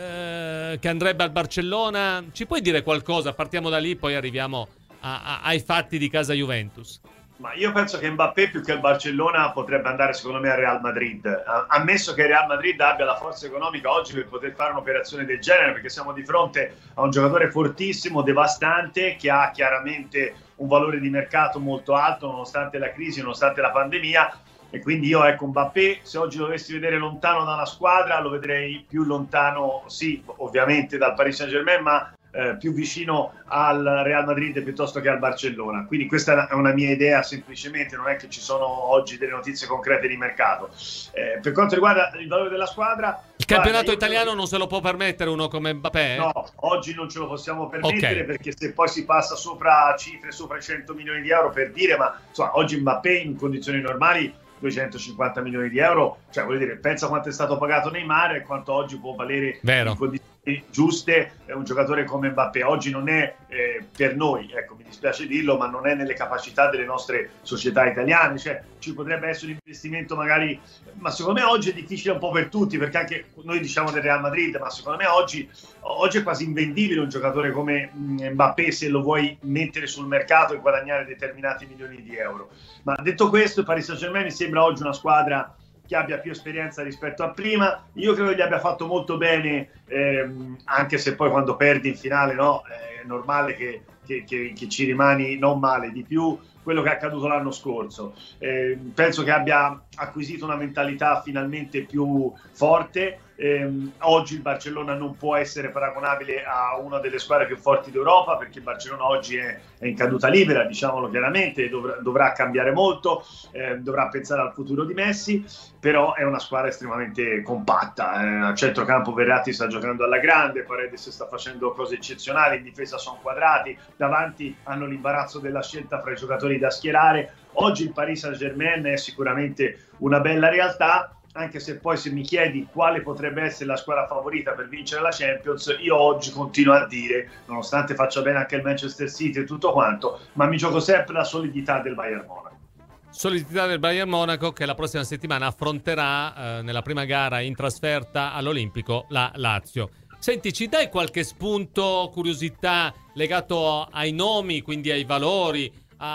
uh, che andrebbe al Barcellona. Ci puoi dire qualcosa? Partiamo da lì, poi arriviamo a, a, ai fatti di casa Juventus. Ma io penso che Mbappé più che il Barcellona potrebbe andare secondo me al Real Madrid, ammesso che il Real Madrid abbia la forza economica oggi per poter fare un'operazione del genere, perché siamo di fronte a un giocatore fortissimo, devastante, che ha chiaramente un valore di mercato molto alto nonostante la crisi, nonostante la pandemia, e quindi io ecco Mbappé, se oggi dovessi vedere lontano da una squadra lo vedrei più lontano, sì ovviamente dal Paris Saint-Germain, ma Eh, più vicino al Real Madrid piuttosto che al Barcellona. Quindi questa è una mia idea, semplicemente, non è che ci sono oggi delle notizie concrete di mercato. Eh, per quanto riguarda il valore della squadra, il campionato italiano credo... non se lo può permettere uno come Mbappé? No, oggi non ce lo possiamo permettere, okay. Perché se poi si passa sopra cifre sopra i cento milioni di euro, per dire, ma insomma oggi Mbappé in condizioni normali duecentocinquanta milioni di euro, cioè voglio dire, pensa quanto è stato pagato Neymar e quanto oggi può valere. Vero. In condizioni giuste un giocatore come Mbappé. Oggi non è eh, per noi, ecco, mi dispiace dirlo, ma non è nelle capacità delle nostre società italiane, cioè ci potrebbe essere un investimento magari, ma secondo me oggi è difficile un po' per tutti, perché anche noi diciamo del Real Madrid, ma secondo me oggi, oggi è quasi invendibile un giocatore come Mbappé se lo vuoi mettere sul mercato e guadagnare determinati milioni di euro. Ma detto questo, il Paris Saint-Germain mi sembra oggi una squadra che abbia più esperienza rispetto a prima. Io credo che gli abbia fatto molto bene, ehm, anche se poi quando perdi in finale, no, è normale che, che, che, che ci rimani non male di più quello che è accaduto l'anno scorso. Eh, penso che abbia acquisito una mentalità finalmente più forte. Eh, oggi il Barcellona non può essere paragonabile a una delle squadre più forti d'Europa, perché il Barcellona oggi è, è in caduta libera, diciamolo chiaramente, dovrà, dovrà cambiare molto, eh, dovrà pensare al futuro di Messi, però è una squadra estremamente compatta. Eh, a centrocampo Verratti sta giocando alla grande, Paredes sta facendo cose eccezionali, in difesa sono quadrati, davanti hanno l'imbarazzo della scelta fra i giocatori da schierare. Oggi il Paris Saint-Germain è sicuramente una bella realtà, anche se poi se mi chiedi quale potrebbe essere la squadra favorita per vincere la Champions, io oggi continuo a dire, nonostante faccia bene anche il Manchester City e tutto quanto, ma mi gioco sempre la solidità del Bayern Monaco. Solidità del Bayern Monaco, che la prossima settimana affronterà eh, nella prima gara in trasferta all'Olimpico la Lazio. Senti, ci dai qualche spunto, curiosità legato ai nomi, quindi ai valori,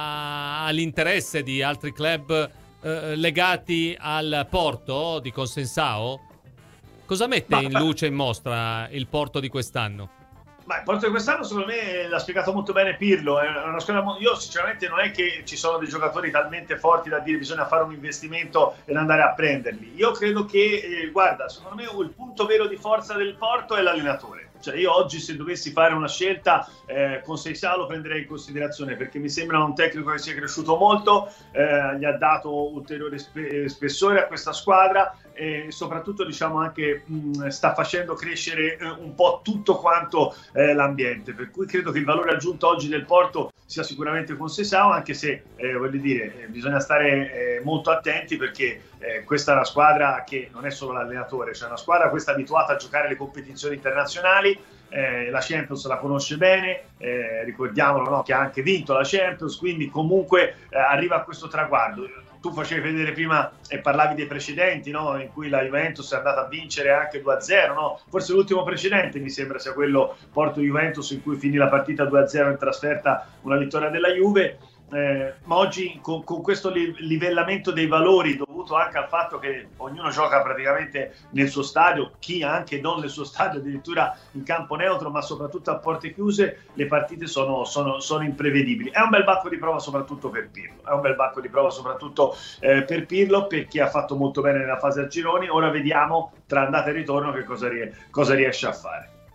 a, all'interesse di altri club eh, legati al Porto di Consensao? Cosa mette in luce, in mostra il Porto di quest'anno? Ma il Porto di quest'anno secondo me l'ha spiegato molto bene Pirlo. È una squadra, io sinceramente non è che ci sono dei giocatori talmente forti da dire bisogna fare un investimento ed andare a prenderli. Io credo che, eh, guarda, secondo me il punto vero di forza del Porto è l'allenatore. Cioè io oggi se dovessi fare una scelta eh, con Seisao lo prenderei in considerazione, perché mi sembra un tecnico che sia cresciuto molto, eh, gli ha dato ulteriore spe- spessore a questa squadra e soprattutto diciamo anche mh, sta facendo crescere eh, un po' tutto quanto eh, l'ambiente, per cui credo che il valore aggiunto oggi del Porto sia sicuramente con Seisao, anche se eh, voglio dire eh, bisogna stare eh, molto attenti, perché eh, questa è una squadra che non è solo l'allenatore, cioè una squadra questa abituata a giocare le competizioni internazionali. Eh, la Champions la conosce bene, eh, ricordiamolo, no, che ha anche vinto la Champions, quindi comunque eh, arriva a questo traguardo. Tu facevi vedere prima e parlavi dei precedenti, no, in cui la Juventus è andata a vincere anche due a zero, no? Forse l'ultimo precedente mi sembra sia quello Porto-Juventus, in cui finì la partita due a zero in trasferta, una vittoria della Juve. Eh, ma oggi con, con questo li, livellamento dei valori dovuto anche al fatto che ognuno gioca praticamente nel suo stadio, chi anche non nel suo stadio, addirittura in campo neutro, ma soprattutto a porte chiuse, le partite sono, sono, sono imprevedibili. È un bel bacco di prova soprattutto per Pirlo, è un bel bacco di prova soprattutto eh, per Pirlo, perché ha fatto molto bene nella fase a gironi. Ora vediamo tra andata e ritorno che cosa, rie- cosa riesce a fare.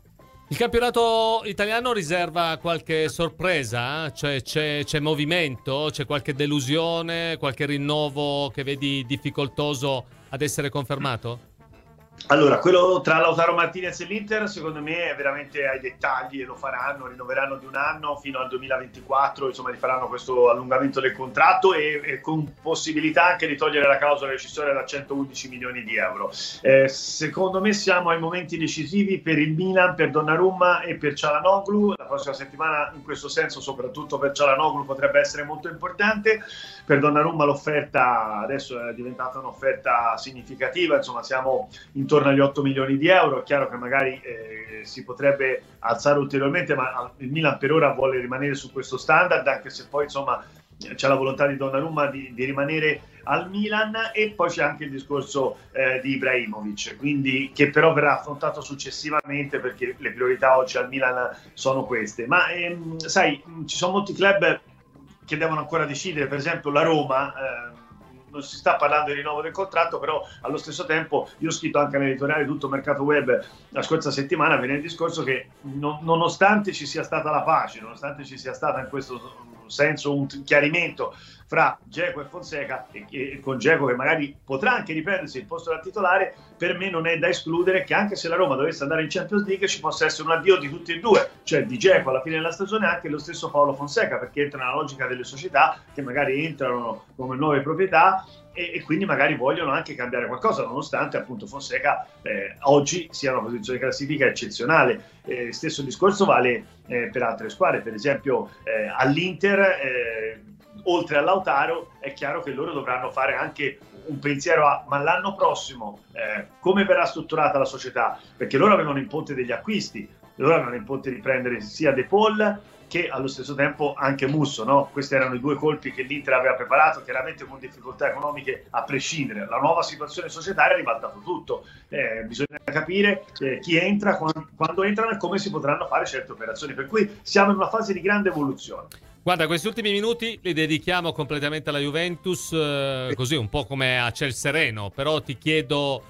Il campionato italiano riserva qualche sorpresa? Cioè c'è, c'è movimento? C'è qualche delusione? Qualche rinnovo che vedi difficoltoso ad essere confermato? Allora, quello tra Lautaro Martinez e l'Inter secondo me è veramente ai dettagli, e lo faranno, rinnoveranno di un anno fino al duemilaventiquattro, insomma rifaranno questo allungamento del contratto e, e con possibilità anche di togliere la clausola rescissoria da centoundici milioni di euro. Eh, secondo me siamo ai momenti decisivi per il Milan, per Donnarumma e per Çalhanoğlu. La prossima settimana in questo senso, soprattutto per Çalhanoğlu, potrebbe essere molto importante. Per Donnarumma l'offerta adesso è diventata un'offerta significativa, insomma siamo intorno agli otto milioni di euro. È chiaro che magari eh, si potrebbe alzare ulteriormente, ma il Milan per ora vuole rimanere su questo standard, anche se poi insomma c'è la volontà di Donnarumma di, di rimanere al Milan. E poi c'è anche il discorso eh, di Ibrahimovic, quindi, che però verrà affrontato successivamente, perché le priorità oggi al Milan sono queste. Ma ehm, sai, ci sono molti club che devono ancora decidere, per esempio la Roma. Eh, non si sta parlando di rinnovo del contratto, però allo stesso tempo io ho scritto anche nell'editoriale Tutto Mercato Web la scorsa settimana, venerdì scorso, che non, nonostante ci sia stata la pace, nonostante ci sia stata in questo senso un chiarimento fra Dzeko e Fonseca, e, e con Dzeko che magari potrà anche riprendersi il posto da titolare, per me non è da escludere che anche se la Roma dovesse andare in Champions League ci possa essere un addio di tutti e due, cioè di Dzeko alla fine della stagione e anche lo stesso Paolo Fonseca, perché entra nella logica delle società che magari entrano come nuove proprietà e, e quindi magari vogliono anche cambiare qualcosa, nonostante appunto Fonseca eh, oggi sia una posizione di classifica eccezionale. Eh, stesso discorso vale eh, per altre squadre, per esempio eh, all'Inter eh, oltre a Lautaro è chiaro che loro dovranno fare anche un pensiero a ma l'anno prossimo eh, come verrà strutturata la società, perché loro avevano in ponte degli acquisti, loro avevano in ponte di prendere sia De Paul che allo stesso tempo anche Musso, no? Questi erano i due colpi che l'Inter aveva preparato, chiaramente con difficoltà economiche a prescindere. La nuova situazione societaria ha ribaltato tutto, eh, bisogna capire eh, chi entra, quando, quando entrano e come si potranno fare certe operazioni, per cui siamo in una fase di grande evoluzione. Guarda, questi ultimi minuti li dedichiamo completamente alla Juventus, eh, così un po' come a ciel sereno, però ti chiedo,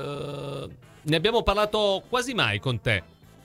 eh, ne abbiamo parlato quasi mai con te,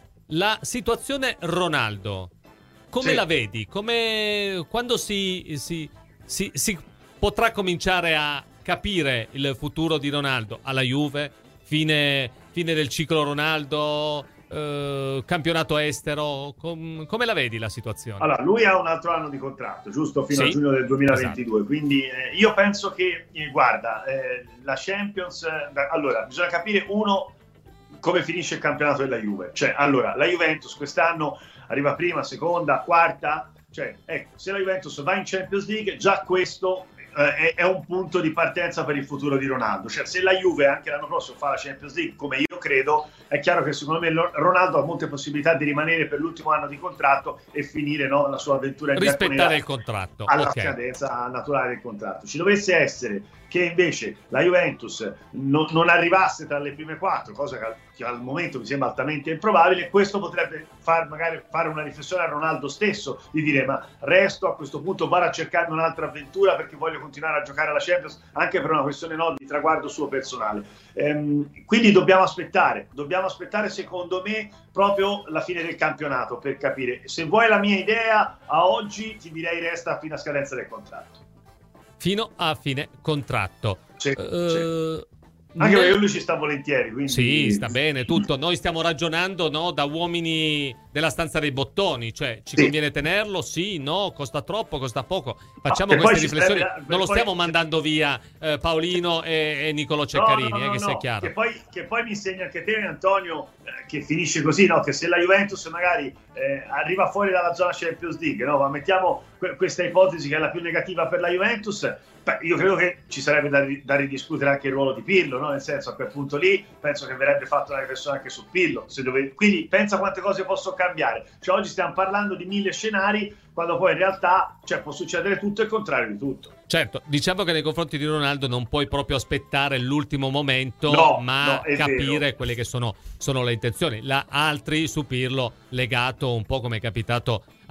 la situazione Ronaldo, come sì. la vedi? Come, quando si, si, si, si potrà cominciare a capire il futuro di Ronaldo? Alla Juve? Fine, fine del ciclo Ronaldo? Uh, campionato estero, Com- come la vedi la situazione? Allora, lui ha un altro anno di contratto, giusto? Fino sì, a giugno del duemilaventidue, esatto. Quindi eh, io penso che, eh, guarda, eh, la Champions, eh, allora, bisogna capire, uno, come finisce il campionato della Juve. Cioè, allora, la Juventus quest'anno arriva prima, seconda, quarta, cioè, ecco, se la Juventus va in Champions League, già questo eh, è, è un punto di partenza per il futuro di Ronaldo. Cioè, se la Juve anche l'anno prossimo fa la Champions League, come io credo, è chiaro che secondo me Ronaldo ha molte possibilità di rimanere per l'ultimo anno di contratto e finire, no, la sua avventura in rispettare il contratto alla okay. scadenza naturale del contratto. Ci dovesse essere che invece la Juventus non, non arrivasse tra le prime quattro, cosa che al, che al momento mi sembra altamente improbabile, questo potrebbe far magari fare una riflessione a Ronaldo stesso, di dire ma resto a questo punto, vado a cercare un'altra avventura perché voglio continuare a giocare alla Champions, anche per una questione, no, di traguardo suo personale. Ehm, quindi dobbiamo aspettare, dobbiamo aspettare secondo me proprio la fine del campionato per capire. Se vuoi la mia idea, a oggi ti direi resta fino a scadenza del contratto. Fino a fine contratto. Sì, uh, sì. Anche perché lui ci sta volentieri, quindi... Sì, sta bene tutto. Noi stiamo ragionando, no, da uomini della stanza dei bottoni, cioè ci sì. conviene tenerlo? Sì, no, costa troppo, costa poco. Facciamo ah, queste riflessioni. Serve, non lo poi... stiamo mandando via eh, Paolino e, e Nicolò Ceccarini, no, no, no, eh, che no, sia chiaro. Che poi, che poi mi insegna anche te, Antonio, eh, che finisce così, no? Che se la Juventus magari eh, arriva fuori dalla zona Champions League, no? Ma mettiamo que- questa ipotesi che è la più negativa per la Juventus. Beh, io credo che ci sarebbe da, da ridiscutere anche il ruolo di Pirlo, no? Nel senso, a quel punto lì penso che verrebbe fatta una riflessione anche su Pirlo. Se dove... Quindi pensa quante cose possono cambiare. Cioè, oggi stiamo parlando di mille scenari, quando poi in realtà, cioè, può succedere tutto e il contrario di tutto. Certo, diciamo che nei confronti di Ronaldo non puoi proprio aspettare l'ultimo momento, no, ma no, capire vero. quelle che sono, sono le intenzioni. La, altri su Pirlo legato un po' come è capitato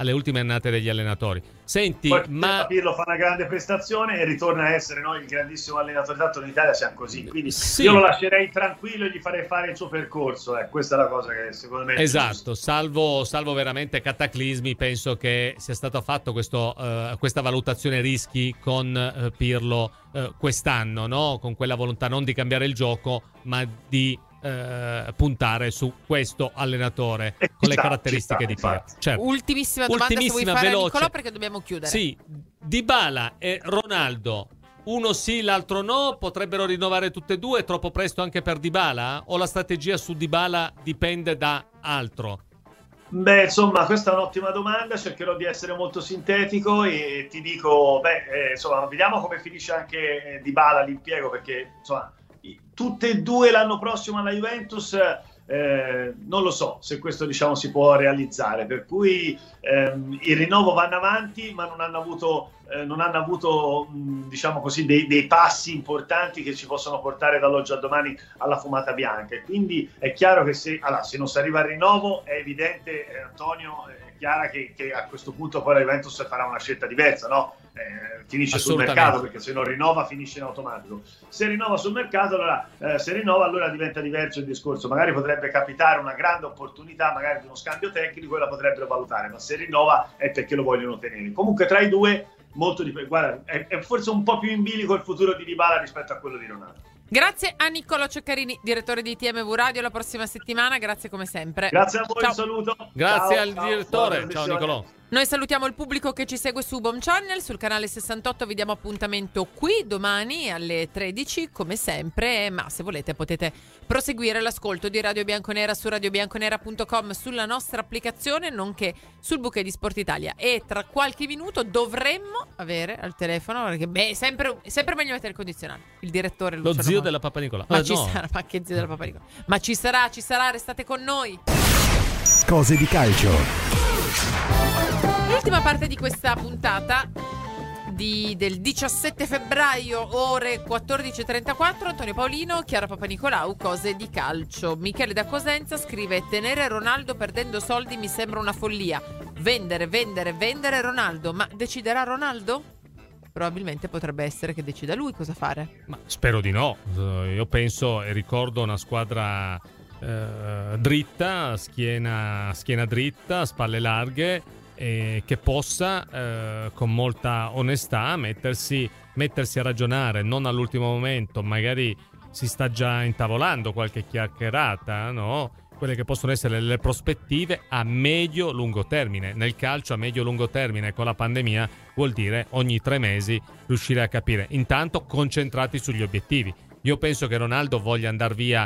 alle ultime annate degli allenatori. Senti, poi ma Pirlo fa una grande prestazione e ritorna a essere noi il grandissimo allenatore. Tanto in Italia siamo così, quindi sì. io lo lascerei tranquillo e gli farei fare il suo percorso. Eh. Questa è la cosa che secondo me è esatto, salvo, salvo veramente cataclismi, penso che sia stato fatto questo, uh, questa valutazione rischi con uh, Pirlo uh, quest'anno, no? Con quella volontà non di cambiare il gioco, ma di Uh, puntare su questo allenatore eh, con le sta, caratteristiche sta, di Pirlo. Certo. Ultimissima domanda, Ultimissima, se vuoi fare veloce. Nicolò, perché dobbiamo chiudere. Sì, Dybala e Ronaldo, uno sì, l'altro no, potrebbero rinnovare tutte e due, è troppo presto anche per Dybala? O la strategia su Dybala dipende da altro? Beh, insomma, questa è un'ottima domanda, cercherò di essere molto sintetico e ti dico, beh, eh, insomma, vediamo come finisce anche Dybala l'impiego, perché, insomma, tutte e due l'anno prossimo alla Juventus, eh, non lo so se questo diciamo si può realizzare, per cui ehm, il rinnovo vanno avanti, ma non hanno avuto, eh, non hanno avuto mh, diciamo così dei, dei passi importanti che ci possono portare dall'oggi al domani alla fumata bianca, e quindi è chiaro che se, allora, se non si arriva al rinnovo è evidente, eh, Antonio, è chiara che, che a questo punto poi la Juventus farà una scelta diversa, no? Eh, finisce sul mercato, perché se non rinnova finisce in automatico. Se rinnova sul mercato, allora eh, se rinnova allora diventa diverso il discorso, magari potrebbe capitare una grande opportunità magari di uno scambio tecnico e la potrebbero valutare, ma se rinnova è perché lo vogliono tenere. Comunque tra i due molto di, guarda, è, è forse un po' più in bilico il futuro di Dybala rispetto a quello di Ronaldo. Grazie a Niccolò Ceccarini, direttore di T M V Radio, la prossima settimana, grazie come sempre. Grazie a voi, ciao. Un saluto. Grazie ciao, al ciao, direttore, ciao Niccolò. Noi salutiamo il pubblico che ci segue su Boom Channel, sul canale sessantotto vi diamo appuntamento qui domani alle tredici come sempre, ma se volete potete proseguire l'ascolto di Radio Bianconera su radio bianconera punto com, sulla nostra applicazione, nonché sul bouquet di Sport Italia, e tra qualche minuto dovremmo avere al telefono, perché beh, è sempre, è sempre meglio mettere il condizionale, il direttore Luciano lo zio Moro. Della Papa Nicola. Ma ah, ci no. sarà, ma che zio della Papa Nicola, ma ci sarà, ci sarà, restate con noi. Cose di calcio. L'ultima parte di questa puntata di, del diciassette febbraio, ore quattordici e trentaquattro. Antonio Paolino, Chiara Papanicolau, cose di calcio. Michele da Cosenza scrive: tenere Ronaldo perdendo soldi mi sembra una follia. Vendere, vendere, vendere Ronaldo. Ma deciderà Ronaldo? Probabilmente potrebbe essere che decida lui cosa fare. Ma spero di no. Io penso e ricordo una squadra eh, dritta, schiena, schiena dritta, spalle larghe, e che possa eh, con molta onestà mettersi, mettersi a ragionare, non all'ultimo momento, magari si sta già intavolando qualche chiacchierata, no? Quelle che possono essere le prospettive a medio-lungo termine. Nel calcio a medio-lungo termine con la pandemia vuol dire ogni tre mesi riuscire a capire. Intanto concentrati sugli obiettivi. Io penso che Ronaldo voglia andare via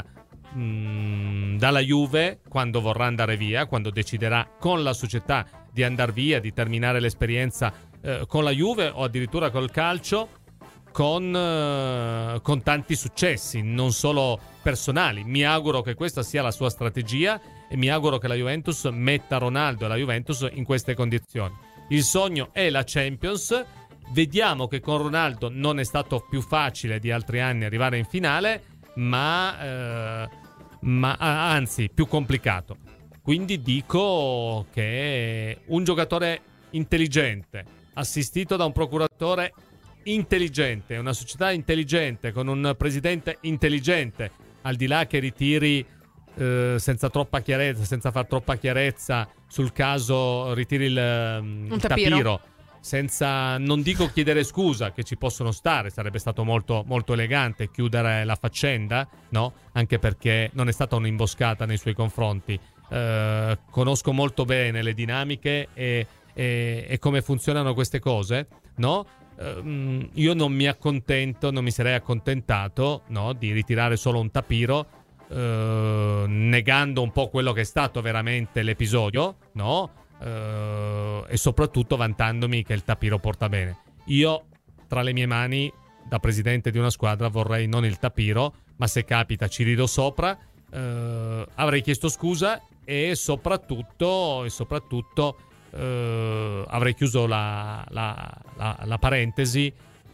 mh, dalla Juve quando vorrà andare via, quando deciderà con la società di andare via, di terminare l'esperienza eh, con la Juve o addirittura col calcio, con, eh, con tanti successi, non solo personali. Mi auguro che questa sia la sua strategia e mi auguro che la Juventus metta Ronaldo e la Juventus in queste condizioni. Il sogno è la Champions. Vediamo che con Ronaldo non è stato più facile di altri anni arrivare in finale, ma, eh, ma anzi più complicato. Quindi dico che un giocatore intelligente, assistito da un procuratore intelligente, una società intelligente, con un presidente intelligente, al di là che ritiri eh, senza troppa chiarezza, senza far troppa chiarezza sul caso, ritiri il, il tapiro. tapiro, senza, non dico chiedere scusa, che ci possono stare, sarebbe stato molto, molto elegante chiudere la faccenda, no? Anche perché non è stata un'imboscata nei suoi confronti. Uh, conosco molto bene le dinamiche e, e, e come funzionano queste cose, no? Uh, io non mi accontento, non mi sarei accontentato, no, di ritirare solo un tapiro, uh, negando un po' quello che è stato veramente l'episodio, no? Uh, e soprattutto vantandomi che il tapiro porta bene. Io tra le mie mani, da presidente di una squadra, vorrei non il tapiro, ma se capita ci rido sopra. Uh, avrei chiesto scusa e soprattutto, e soprattutto uh, avrei chiuso la, la, la, la parentesi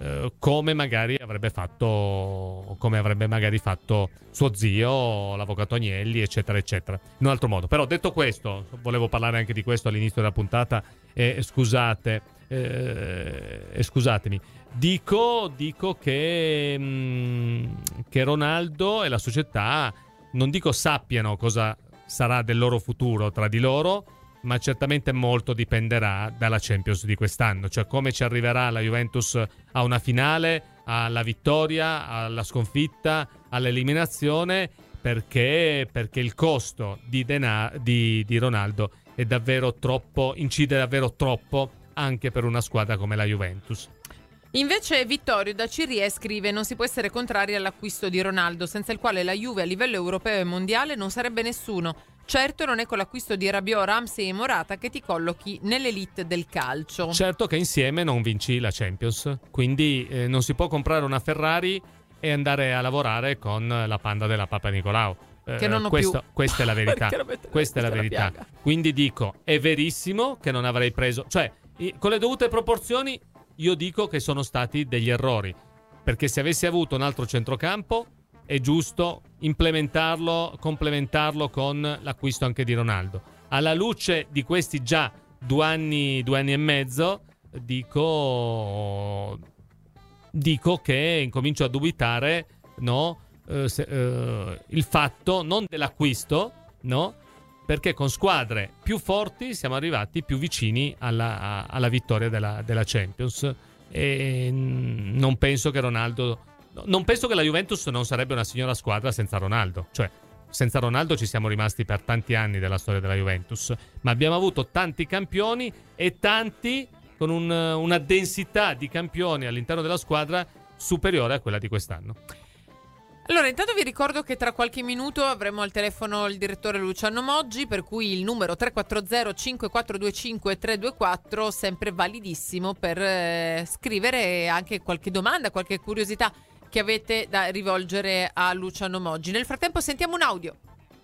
eh, come magari avrebbe fatto come avrebbe magari fatto suo zio, l'avvocato Agnelli, eccetera eccetera, in un altro modo. Però detto questo, volevo parlare anche di questo all'inizio della puntata e scusate eh, e scusatemi dico, dico che mh, che Ronaldo e la società non dico sappiano cosa sarà del loro futuro tra di loro, ma certamente molto dipenderà dalla Champions di quest'anno, cioè come ci arriverà la Juventus a una finale, alla vittoria, alla sconfitta, all'eliminazione, perché, perché il costo di, Dena- di, di Ronaldo è davvero troppo, incide davvero troppo anche per una squadra come la Juventus. Invece Vittorio da Cirie scrive: non si può essere contrari all'acquisto di Ronaldo, senza il quale la Juve a livello europeo e mondiale non sarebbe nessuno. Certo non è con l'acquisto di Rabiot, Ramsey e Morata che ti collochi nell'elite del calcio. Certo che insieme non vinci la Champions, quindi eh, non si può comprare una Ferrari e andare a lavorare con la Panda della Papa Nicolau. Eh, che non ho questa, più. Questa è la verità. Questa è la verità. Piaga. Quindi dico, è verissimo che non avrei preso, cioè i, con le dovute proporzioni io dico che sono stati degli errori, perché se avessi avuto un altro centrocampo è giusto implementarlo, complementarlo con l'acquisto anche di Ronaldo. Alla luce di questi già due anni, due anni e mezzo, dico, dico che incomincio a dubitare, no, eh, se, eh, il fatto non dell'acquisto, no, perché con squadre più forti siamo arrivati più vicini alla, a, alla vittoria della, della Champions, e non penso che Ronaldo non penso che la Juventus non sarebbe una signora squadra senza Ronaldo, cioè senza Ronaldo ci siamo rimasti per tanti anni della storia della Juventus, ma abbiamo avuto tanti campioni e tanti con un, una densità di campioni all'interno della squadra superiore a quella di quest'anno. Allora, intanto vi ricordo che tra qualche minuto avremo al telefono il direttore Luciano Moggi, per cui il numero tre quattro zero cinque quattro due cinque tre due quattro sempre validissimo per eh, scrivere anche qualche domanda, qualche curiosità che avete da rivolgere a Luciano Moggi. Nel frattempo sentiamo un audio.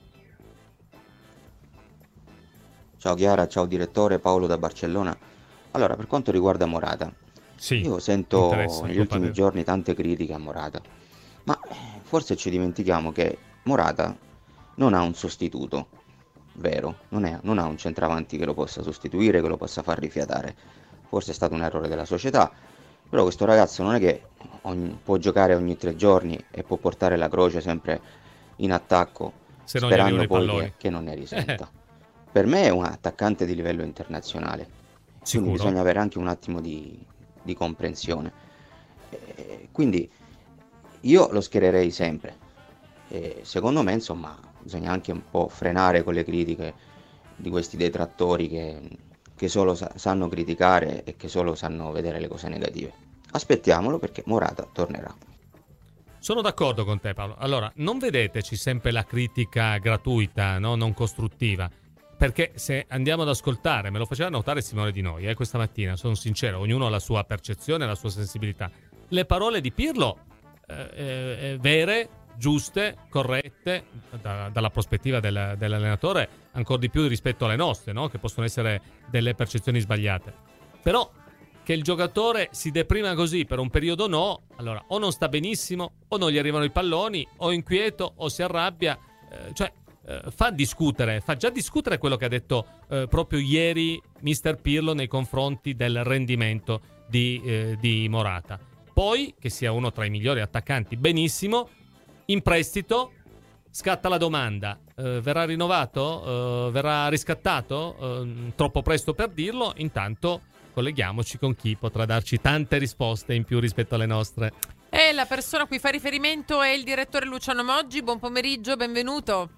Ciao Chiara, ciao direttore, Paolo da Barcellona. Allora, per quanto riguarda Morata, sì, io sento negli ultimi padre. giorni tante critiche a Morata, ma forse ci dimentichiamo che Morata non ha un sostituto vero, non, è, non ha un centravanti che lo possa sostituire, che lo possa far rifiatare. Forse è stato un errore della società, però questo ragazzo non è che ogni, può giocare ogni tre giorni e può portare la croce sempre in attacco, se non sperando poi che, che non ne risenta. Per me è un attaccante di livello internazionale, Sicuro. Quindi bisogna avere anche un attimo di, di comprensione. E quindi io lo schiererei sempre. E secondo me, insomma, bisogna anche un po' frenare con le critiche di questi detrattori che, che solo sa- sanno criticare e che solo sanno vedere le cose negative. Aspettiamolo, perché Morata tornerà. Sono d'accordo con te, Paolo. Allora, non vedeteci sempre la critica gratuita, no? Non costruttiva. Perché se andiamo ad ascoltare, me lo faceva notare Simone Di Noi, eh, questa mattina, sono sincero, ognuno ha la sua percezione, la sua sensibilità. Le parole di Pirlo, eh, eh, vere, giuste, corrette, da, dalla prospettiva del, dell'allenatore, ancora di più rispetto alle nostre, no? Che possono essere delle percezioni sbagliate. Però che il giocatore si deprima così per un periodo, no, allora o non sta benissimo, o non gli arrivano i palloni, o è inquieto, o si arrabbia, eh, cioè eh, fa discutere, fa già discutere quello che ha detto eh, proprio ieri mister Pirlo nei confronti del rendimento di, eh, di Morata. Poi, che sia uno tra i migliori attaccanti, benissimo, in prestito, scatta la domanda, eh, verrà rinnovato? Eh, verrà riscattato? Eh, troppo presto per dirlo, intanto colleghiamoci con chi potrà darci tante risposte in più rispetto alle nostre. E la persona a cui fa riferimento è il direttore Luciano Moggi. Buon pomeriggio, benvenuto.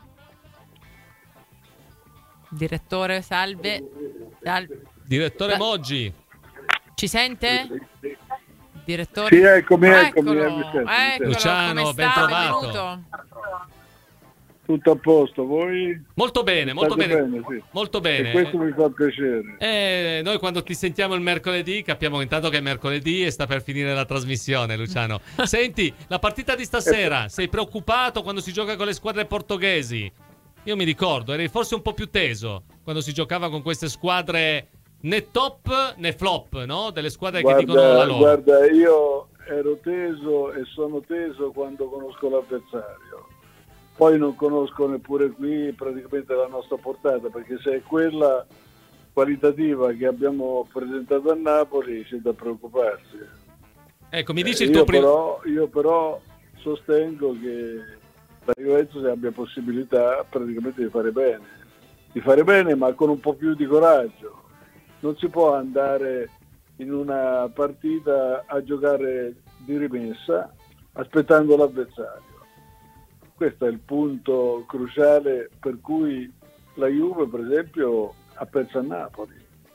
Direttore, salve. salve. Direttore Sa- Moggi. Ci sente? Direttore? Sì, eccomi, eccomi. Eccolo, mi sento, mi sento. Luciano, ben trovato. Benvenuto. Tutto a posto, voi? Molto bene, molto State bene. bene, sì. Molto bene. E questo mi fa piacere. Eh, noi quando ti sentiamo il mercoledì capiamo intanto che è mercoledì e sta per finire la trasmissione, Luciano. Senti, la partita di stasera, sei preoccupato quando si gioca con le squadre portoghesi? Io mi ricordo, eri forse un po' più teso quando si giocava con queste squadre né top né flop, no? Delle squadre guarda, che dicono la loro. Guarda, io ero teso e sono teso quando conosco l'avversario. Poi non conosco neppure qui praticamente la nostra portata, perché se è quella qualitativa che abbiamo presentato a Napoli c'è da preoccuparsi. Ecco, mi dici eh, il tuo io, primo... però, io però sostengo che la Juventus abbia possibilità praticamente di fare bene, di fare bene ma con un po' più di coraggio. Non si può andare in una partita a giocare di rimessa aspettando l'avversario. Questo è il punto cruciale per cui la Juve, per esempio, ha perso a Napoli.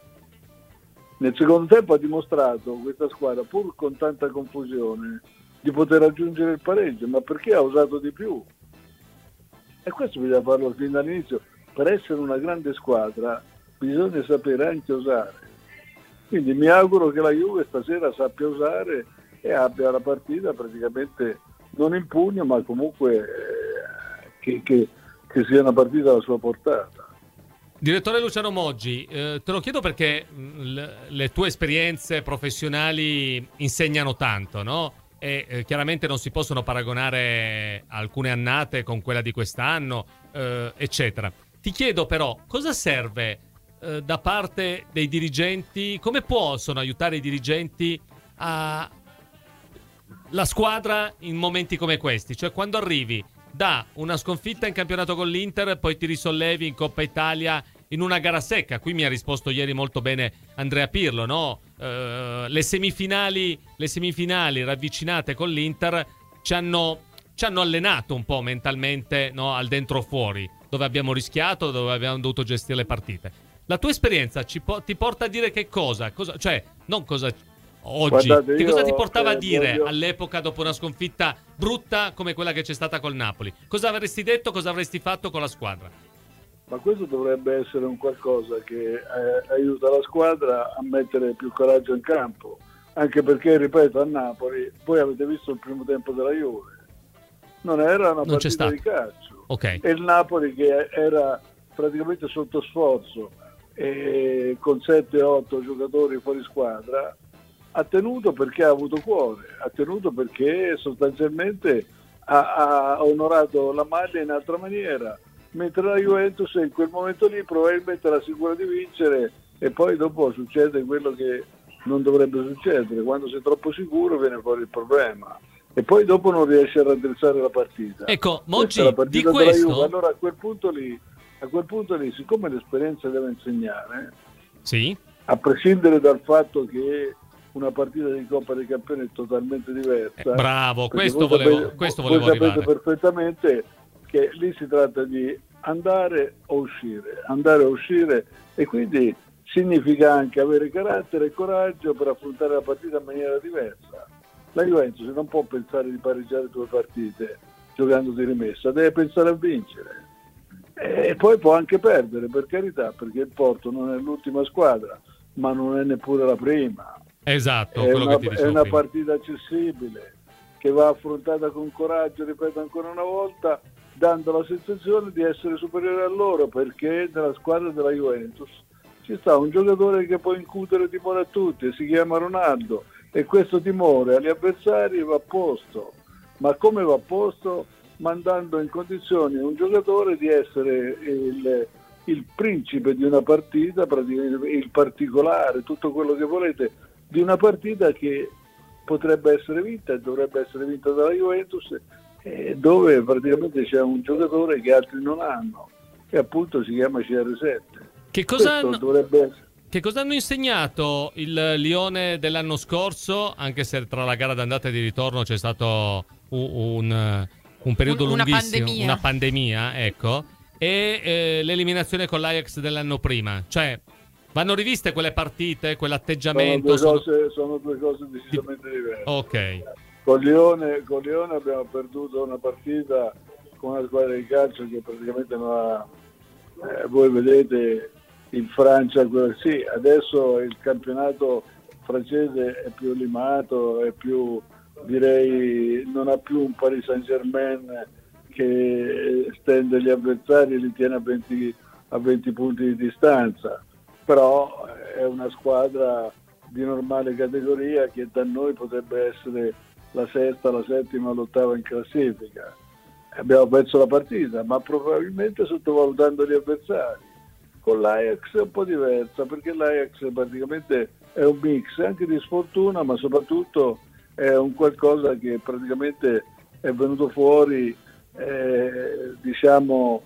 Nel secondo tempo ha dimostrato questa squadra, pur con tanta confusione, di poter raggiungere il pareggio, ma perché ha usato di più? E questo bisogna farlo fin dall'inizio. Per essere una grande squadra bisogna sapere anche usare. Quindi mi auguro che la Juve stasera sappia usare e abbia la partita praticamente non in pugno, ma comunque eh, che, che, che sia una partita alla sua portata. Direttore Luciano Moggi, eh, te lo chiedo perché mh, le tue esperienze professionali insegnano tanto, no? E eh, chiaramente non si possono paragonare alcune annate con quella di quest'anno, eh, eccetera. Ti chiedo però, cosa serve eh, da parte dei dirigenti, come possono aiutare i dirigenti a la squadra in momenti come questi? Cioè, quando arrivi da una sconfitta in campionato con l'Inter, poi ti risollevi in Coppa Italia in una gara secca. Qui mi ha risposto ieri molto bene Andrea Pirlo, no? Uh, le semifinali, le semifinali ravvicinate con l'Inter ci hanno, ci hanno allenato un po' mentalmente, no? Al dentro fuori, dove abbiamo rischiato, dove abbiamo dovuto gestire le partite. La tua esperienza ci po- ti porta a dire che cosa? cosa cioè, non cosa oggi, Guardate, che io, cosa ti portava eh, a dire voglio... all'epoca dopo una sconfitta brutta come quella che c'è stata col Napoli? Cosa avresti detto, cosa avresti fatto con la squadra? Ma questo dovrebbe essere un qualcosa che eh, aiuta la squadra a mettere più coraggio in campo, anche perché, ripeto, a Napoli, voi avete visto il primo tempo della Juve, non era una non partita di calcio, okay. E il Napoli che era praticamente sotto sforzo e con sette otto giocatori fuori squadra ha tenuto perché ha avuto cuore, ha tenuto perché sostanzialmente ha, ha onorato la maglia in altra maniera, mentre la Juventus in quel momento lì probabilmente era sicura di vincere e poi dopo succede quello che non dovrebbe succedere, quando sei troppo sicuro viene fuori il problema e poi dopo non riesci a raddrizzare la partita. Ecco, Moggi, la partita di questo... Juve, allora a quel punto lì, a quel punto lì, siccome l'esperienza deve insegnare, sì, a prescindere dal fatto che una partita di Coppa dei Campioni è totalmente diversa. Eh, bravo, questo voi volevo, sapete, questo voi volevo sapete arrivare. perfettamente che lì si tratta di andare o uscire, andare o uscire e quindi significa anche avere carattere e coraggio per affrontare la partita in maniera diversa. La Juventus non può pensare di pareggiare due partite giocando di rimessa, deve pensare a vincere e poi può anche perdere, per carità, perché il Porto non è l'ultima squadra, ma non è neppure la prima. Esatto, è quello una, che ti dicevo è una prima. partita accessibile che va affrontata con coraggio, ripeto ancora una volta, dando la sensazione di essere superiore a loro, perché nella squadra della Juventus ci sta un giocatore che può incutere timore a tutti, si chiama Ronaldo, e questo timore agli avversari va a posto. Ma come va a posto? Mandando in condizioni un giocatore di essere il, il principe di una partita, il particolare, tutto quello che volete, di una partita che potrebbe essere vinta e dovrebbe essere vinta dalla Juventus, eh, dove praticamente c'è un giocatore che altri non hanno, e appunto si chiama C R sette. Che cosa, Questo hanno, dovrebbe essere... che cosa hanno insegnato il Lione dell'anno scorso, anche se tra la gara d'andata e di ritorno c'è stato un, un, un periodo un, una lunghissimo, pandemia. una pandemia, ecco, e eh, l'eliminazione con l'Ajax dell'anno prima? Cioè, vanno riviste quelle partite, quell'atteggiamento? Sono due cose, sono due cose decisamente diverse. Ok. Con Lione, con Lione abbiamo perduto una partita con una squadra di calcio che praticamente non ha... Eh, voi vedete in Francia, sì, adesso il campionato francese è più limato, è più, direi, non ha più un Paris Saint-Germain che stende gli avversari e li tiene a venti, a venti punti di distanza, però è una squadra di normale categoria che da noi potrebbe essere la sesta, la settima, l'ottava in classifica. Abbiamo perso la partita, ma probabilmente sottovalutando gli avversari. Con l'Ajax è un po' diversa, perché l'Ajax praticamente è un mix anche di sfortuna, ma soprattutto è un qualcosa che praticamente è venuto fuori, eh, diciamo,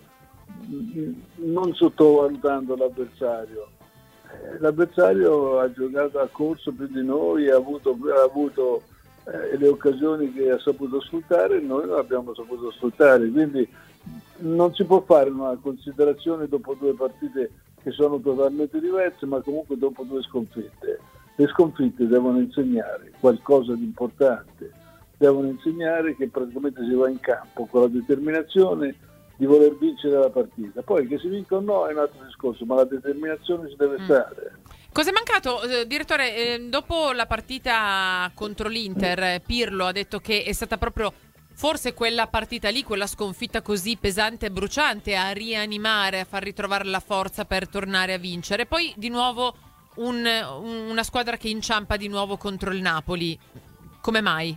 non sottovalutando l'avversario. Eh, l'avversario ha giocato, ha corso più di noi, ha avuto, ha avuto eh, le occasioni che ha saputo sfruttare e noi non abbiamo saputo sfruttare, quindi non si può fare una considerazione dopo due partite che sono totalmente diverse, ma comunque dopo due sconfitte. Le sconfitte devono insegnare qualcosa di importante, devono insegnare che praticamente si va in campo con la determinazione di voler vincere la partita. Poi che si vinca o no è un altro discorso, ma la determinazione ci deve mm. stare. Cos'è mancato, eh, direttore? Eh, dopo la partita contro l'Inter, Pirlo ha detto che è stata proprio forse quella partita lì, quella sconfitta così pesante e bruciante, a rianimare, a far ritrovare la forza per tornare a vincere. Poi di nuovo un, un, una squadra che inciampa di nuovo contro il Napoli. Come mai?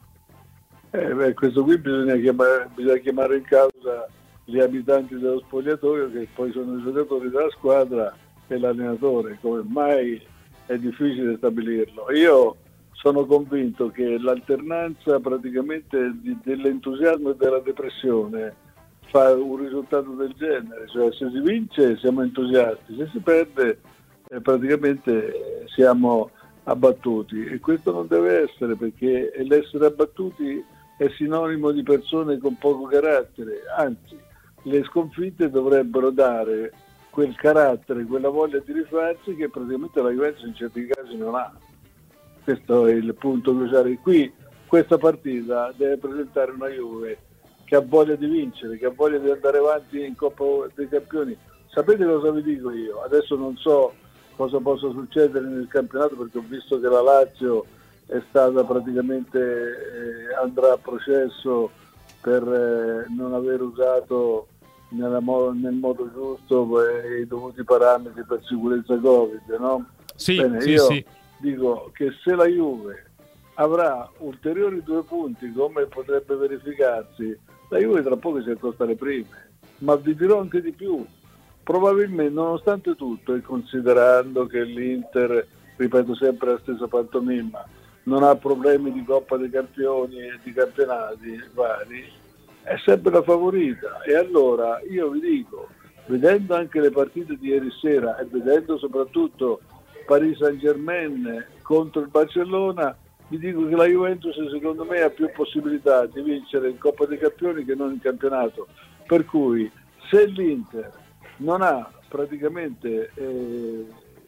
Eh beh, questo qui bisogna chiamare, bisogna chiamare in causa gli abitanti dello spogliatoio, che poi sono i giocatori della squadra e l'allenatore. Come mai è difficile stabilirlo? Io sono convinto che l'alternanza praticamente di, dell'entusiasmo e della depressione fa un risultato del genere, cioè se si vince siamo entusiasti, se si perde eh, praticamente siamo abbattuti, e questo non deve essere, perché l'essere abbattuti è sinonimo di persone con poco carattere, anzi le sconfitte dovrebbero dare quel carattere, quella voglia di rifarsi che praticamente la Juventus in certi casi non ha. Questo è il punto cruciale. Qui questa partita deve presentare una Juve che ha voglia di vincere, che ha voglia di andare avanti in Coppa dei Campioni. Sapete cosa vi dico io? Adesso non so cosa possa succedere nel campionato, perché ho visto che la Lazio è stata praticamente, eh, andrà a processo per eh, non aver usato nella mo- nel modo giusto eh, i dovuti parametri per sicurezza Covid, no? Sì, Bene, sì, io sì. dico che se la Juve avrà ulteriori due punti, come potrebbe verificarsi, la Juve tra poco si accosta alle prime, ma vi dirò anche di più. Probabilmente, nonostante tutto, e considerando che l'Inter, ripeto sempre la stessa pantomima, non ha problemi di Coppa dei Campioni e di campionati vari, è sempre la favorita. E allora io vi dico, vedendo anche le partite di ieri sera e vedendo soprattutto Paris Saint-Germain contro il Barcellona, vi dico che la Juventus secondo me ha più possibilità di vincere in Coppa dei Campioni che non in campionato, per cui se l'Inter non ha praticamente eh,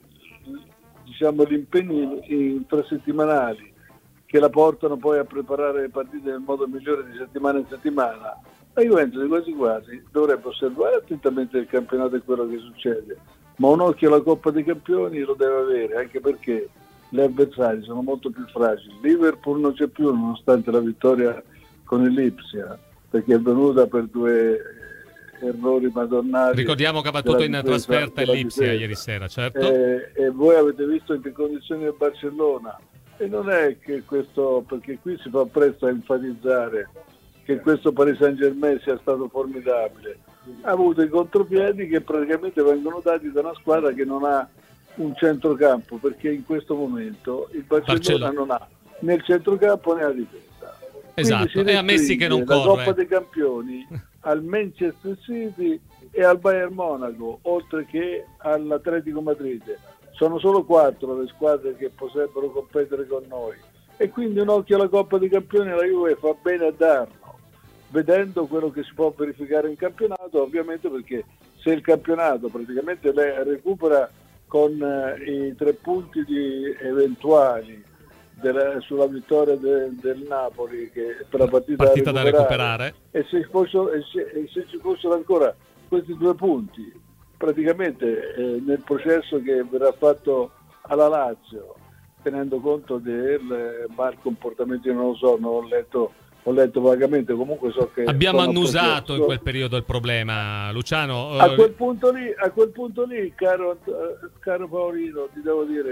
diciamo gli impegni infrasettimanali che la portano poi a preparare le partite nel modo migliore di settimana in settimana, la Juventus di quasi quasi dovrebbe osservare attentamente il campionato e quello che succede, ma un occhio alla Coppa dei Campioni lo deve avere, anche perché gli avversari sono molto più fragili. Liverpool non c'è più nonostante la vittoria con il Lipsia, perché è venuta per due errori madonnali. Ricordiamo che ha battuto in trasferta il Lipsia ieri sera, certo. E, e voi avete visto in che condizioni è Barcellona, e non è che questo, perché qui si fa presto a enfatizzare che questo Paris Saint-Germain sia stato formidabile, ha avuto i contropiedi che praticamente vengono dati da una squadra che non ha un centrocampo, perché in questo momento il Barcellona, Barcellona. non ha né il centrocampo né la difesa. Esatto, e a Messi che non corre. La Coppa dei Campioni al Manchester City e al Bayern Monaco, oltre che all'Atletico Madrid. Sono solo quattro le squadre che potrebbero competere con noi, e quindi un occhio alla Coppa dei Campioni la Juve fa bene a darlo, vedendo quello che si può verificare in campionato, ovviamente, perché se il campionato praticamente lei recupera con eh, i tre punti di eventuali della, sulla vittoria de, del Napoli, che per la partita, partita da, recuperare, da recuperare, e se, fossero, e, se, e se ci fossero ancora questi due punti praticamente eh, nel processo che verrà fatto alla Lazio, tenendo conto del malcomportamento, io non lo so, non ho letto ho letto vagamente, comunque so che abbiamo annusato in quel periodo il problema, Luciano. A quel punto lì, a quel punto lì, caro, caro Paolino, ti devo dire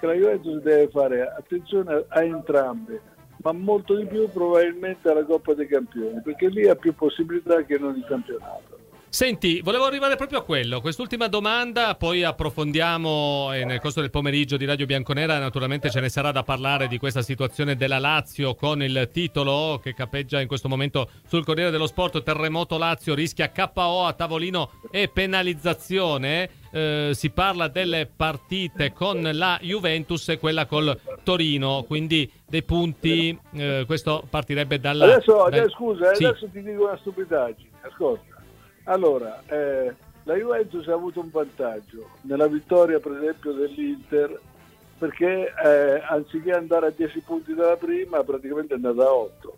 che la Juventus deve fare attenzione a entrambe, ma molto di più probabilmente alla Coppa dei Campioni, perché lì ha più possibilità che non il campionato. Senti, volevo arrivare proprio a quello, quest'ultima domanda, poi approfondiamo e nel corso del pomeriggio di Radio Bianconera naturalmente ce ne sarà da parlare di questa situazione della Lazio con il titolo che cappeggia in questo momento sul Corriere dello Sport. Terremoto Lazio rischia K O a tavolino e penalizzazione. Eh, si parla delle partite con la Juventus e quella col Torino, quindi dei punti, eh, questo partirebbe dalla... Adesso, dal... adesso scusa, sì. adesso ti dico una stupidaggine, ascolta. Allora, eh, la Juventus ha avuto un vantaggio nella vittoria per esempio dell'Inter, perché eh, anziché andare a dieci punti dalla prima praticamente è andata a otto.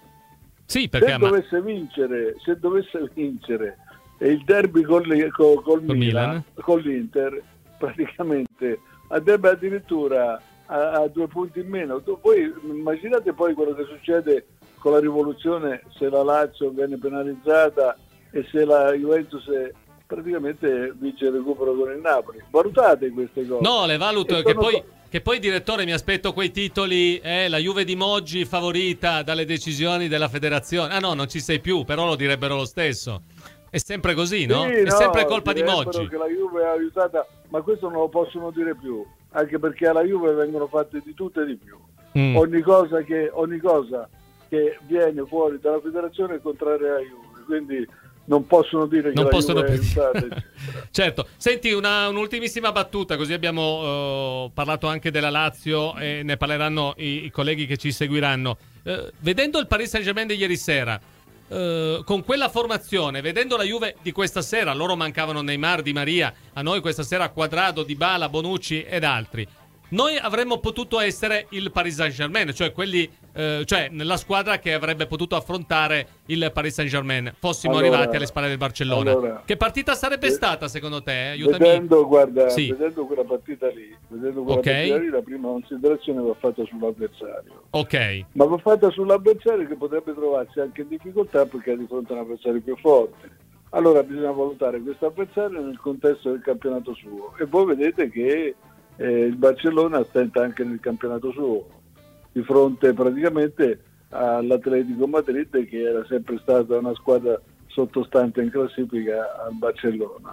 Sì, perché se dovesse vincere, se dovesse vincere il derby col, col, col Milan, Milan, con l'Inter, praticamente andrebbe addirittura a, a due punti in meno. Poi immaginate poi quello che succede con la rivoluzione se la Lazio viene penalizzata e se la Juventus praticamente vince il recupero con il Napoli. Valutate queste cose. No, le valuto, e che sono... poi, che poi direttore mi aspetto quei titoli, eh, la Juve di Moggi favorita dalle decisioni della federazione. Ah no, non ci sei più, però lo direbbero lo stesso. È sempre così, no? Sì, è no, sempre colpa di Moggi. Che la Juve è aiutata, ma questo non lo possono dire più, anche perché alla Juve vengono fatte di tutto e di più. Mm. Ogni cosa che ogni cosa che viene fuori dalla federazione è contraria alla Juve, quindi non possono dire che non la possono Juve più è aiutata. Certo. Senti, una, un'ultimissima battuta, così abbiamo uh, parlato anche della Lazio e ne parleranno i, i colleghi che ci seguiranno. Uh, vedendo il Paris Saint-Germain di ieri sera, uh, con quella formazione, vedendo la Juve di questa sera, loro mancavano Neymar, Di Maria, a noi questa sera Quadrado, Dybala, Bonucci ed altri. Noi avremmo potuto essere il Paris Saint-Germain, cioè quelli, eh, cioè nella squadra che avrebbe potuto affrontare il Paris Saint-Germain, fossimo allora, arrivati alle spalle del Barcellona. Allora, che partita sarebbe stata secondo te? Aiutami. Vedendo, guarda, sì. vedendo quella partita lì, vedendo quella okay. partita lì, la prima considerazione va fatta sull'avversario. Ok. Ma va fatta sull'avversario che potrebbe trovarsi anche in difficoltà perché è di fronte a un avversario più forte. Allora bisogna valutare questo avversario nel contesto del campionato suo. E voi vedete che Eh, il Barcellona stenta anche nel campionato suo di fronte praticamente all'Atletico Madrid, che era sempre stata una squadra sottostante in classifica al Barcellona.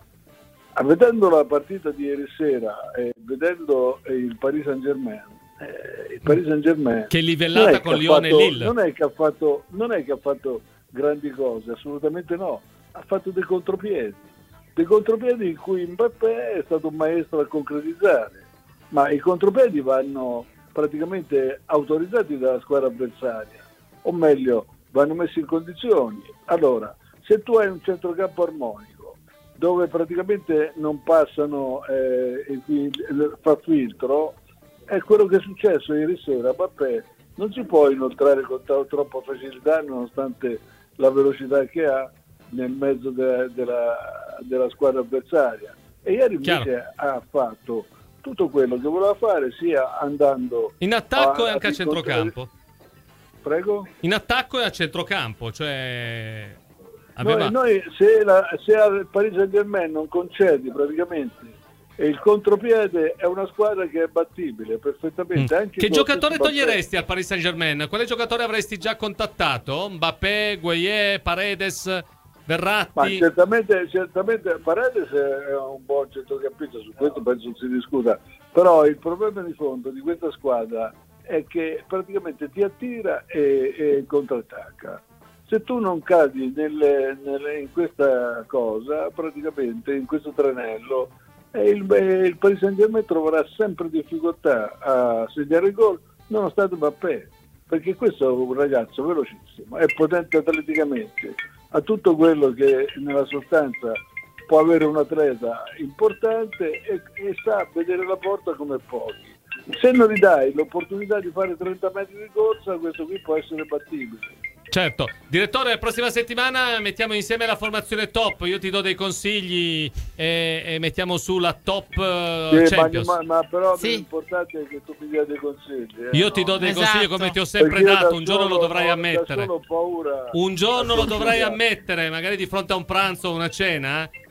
Ah, vedendo la partita di ieri sera e eh, vedendo eh, il Paris Saint-Germain eh, il Paris Saint-Germain che livellata con Lione e Lille non è che ha fatto non è che ha fatto grandi cose, assolutamente no, ha fatto dei contropiedi dei contropiedi in cui Mbappé è stato un maestro a concretizzare, ma i contropiedi vanno praticamente autorizzati dalla squadra avversaria, o meglio vanno messi in condizioni. Allora, se tu hai un centrocampo armonico dove praticamente non passano eh, fa filtro, è quello che è successo ieri sera. Mbappé non si può inoltrare con troppa facilità nonostante la velocità che ha nel mezzo de- della, della squadra avversaria, e ieri invece Chiaro. ha fatto tutto quello che voleva fare, sia andando in attacco a, e anche a, a centrocampo. Prego? In attacco e a centrocampo, cioè aveva... noi, noi se, la, se al Paris Saint-Germain non concedi praticamente e il contropiede, è una squadra che è battibile perfettamente. Mm. Anche che giocatore toglieresti al Paris Saint-Germain? Quale giocatore avresti già contattato? Mbappé, Gueye, Paredes, Verratti? Ma certamente, certamente Paredes è un buon centrocampista, su questo penso si discuta, però il problema di fondo di questa squadra è che praticamente ti attira e, e contrattacca. Se tu non cadi nelle, nelle, in questa cosa, praticamente in questo tranello, e il, il Paris Saint-Germain troverà sempre difficoltà a segnare il gol, nonostante Mbappé, perché questo è un ragazzo velocissimo, è potente atleticamente, ha tutto quello che nella sostanza può avere un atleta importante e, e sa vedere la porta come pochi. Se non gli dai l'opportunità di fare trenta metri di corsa, questo qui può essere battibile. Certo. Direttore, la prossima settimana mettiamo insieme la formazione top, io ti do dei consigli e, e mettiamo su la top uh, sì, Champions. Ma, ma però sì. l'importante è che tu mi dia dei consigli. Eh, io no? ti do dei esatto. consigli come ti ho sempre dato, un giorno solo, lo dovrai no, ammettere. Solo paura, un giorno lo dovrai ammettere, magari di fronte a un pranzo o una cena,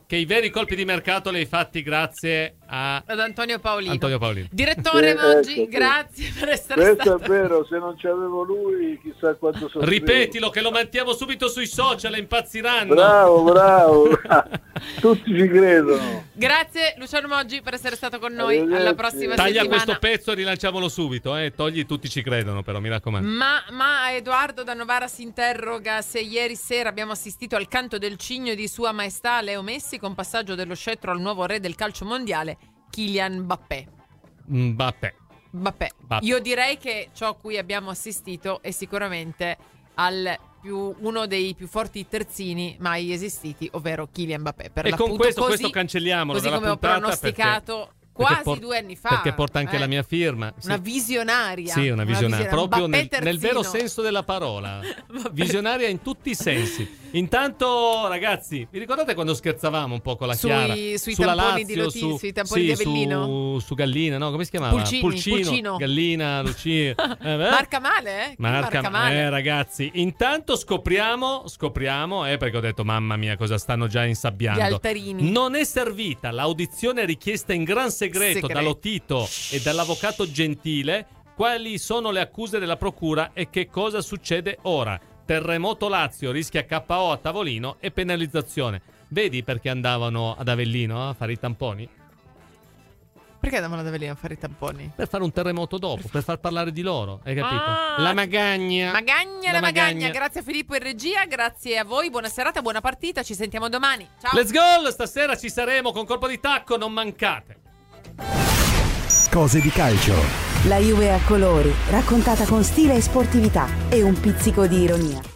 che i veri colpi di mercato li hai fatti grazie a ad Antonio Paolino. Antonio Paolino. Direttore Sì, Moggi, ecco, grazie per essere Questo stato. è vero, se non c'avevo lui chissà quanto sono. Ripetilo che lo mettiamo subito sui social, impazziranno. Bravo, bravo. Tutti ci credono. Grazie Luciano Moggi per essere stato con noi. Alla prossima Taglia settimana. questo pezzo e rilanciamolo subito, eh. Togli tutti ci credono, però mi raccomando. Ma, ma Edoardo da Novara si interroga se ieri sera abbiamo assistito al canto del cigno di Sua Maestà Leo Messi con passaggio dello scettro al nuovo re del calcio mondiale, Kylian Mbappé. Mbappé. Mbappé. Mbappé. Io direi che ciò a cui abbiamo assistito è sicuramente al più, uno dei più forti terzini mai esistiti, ovvero Kylian Mbappé. Per e l'appunto, con questo, così, questo cancelliamolo così dalla come ho puntata pronosticato perché... quasi por- due anni fa. Perché porta anche eh. la mia firma. Sì. Una visionaria. Sì, una visionaria. Una Proprio Mbappé nel, nel vero terzino. senso della parola. Visionaria in tutti i sensi. Intanto, ragazzi, vi ricordate quando scherzavamo un po' con la Sui- Chiara? sui Sulla tamponi Lazio, di Loti- su, sui tamponi sì, di Avellino? Su, su Gallina, no? Come si chiamava? Pulcini, Pulcino, Pulcino. Gallina, Lucina. Eh, beh. Marca male, eh? Chi Marca, marca male. eh, ragazzi, intanto scopriamo, scopriamo, eh, perché ho detto mamma mia cosa stanno già insabbiando. Gli altarini. Non è servita l'audizione richiesta in gran segreto, Segreto. da Lotito e dall'avvocato Gentile. Quali sono le accuse della procura e che cosa succede ora? Terremoto Lazio rischia K O a tavolino e penalizzazione. Vedi perché andavano ad Avellino a fare i tamponi? Perché andavano ad Avellino a fare i tamponi? Per fare un terremoto dopo, per far parlare di loro, hai capito? Ah, la magagna. Magagna, la, magagna. Grazie a Filippo in regia, grazie a voi, buona serata, buona partita, ci sentiamo domani. Ciao. Let's go! Stasera ci saremo con colpo di tacco, non mancate. Cose di calcio. La Juve a colori, raccontata con stile e sportività e un pizzico di ironia.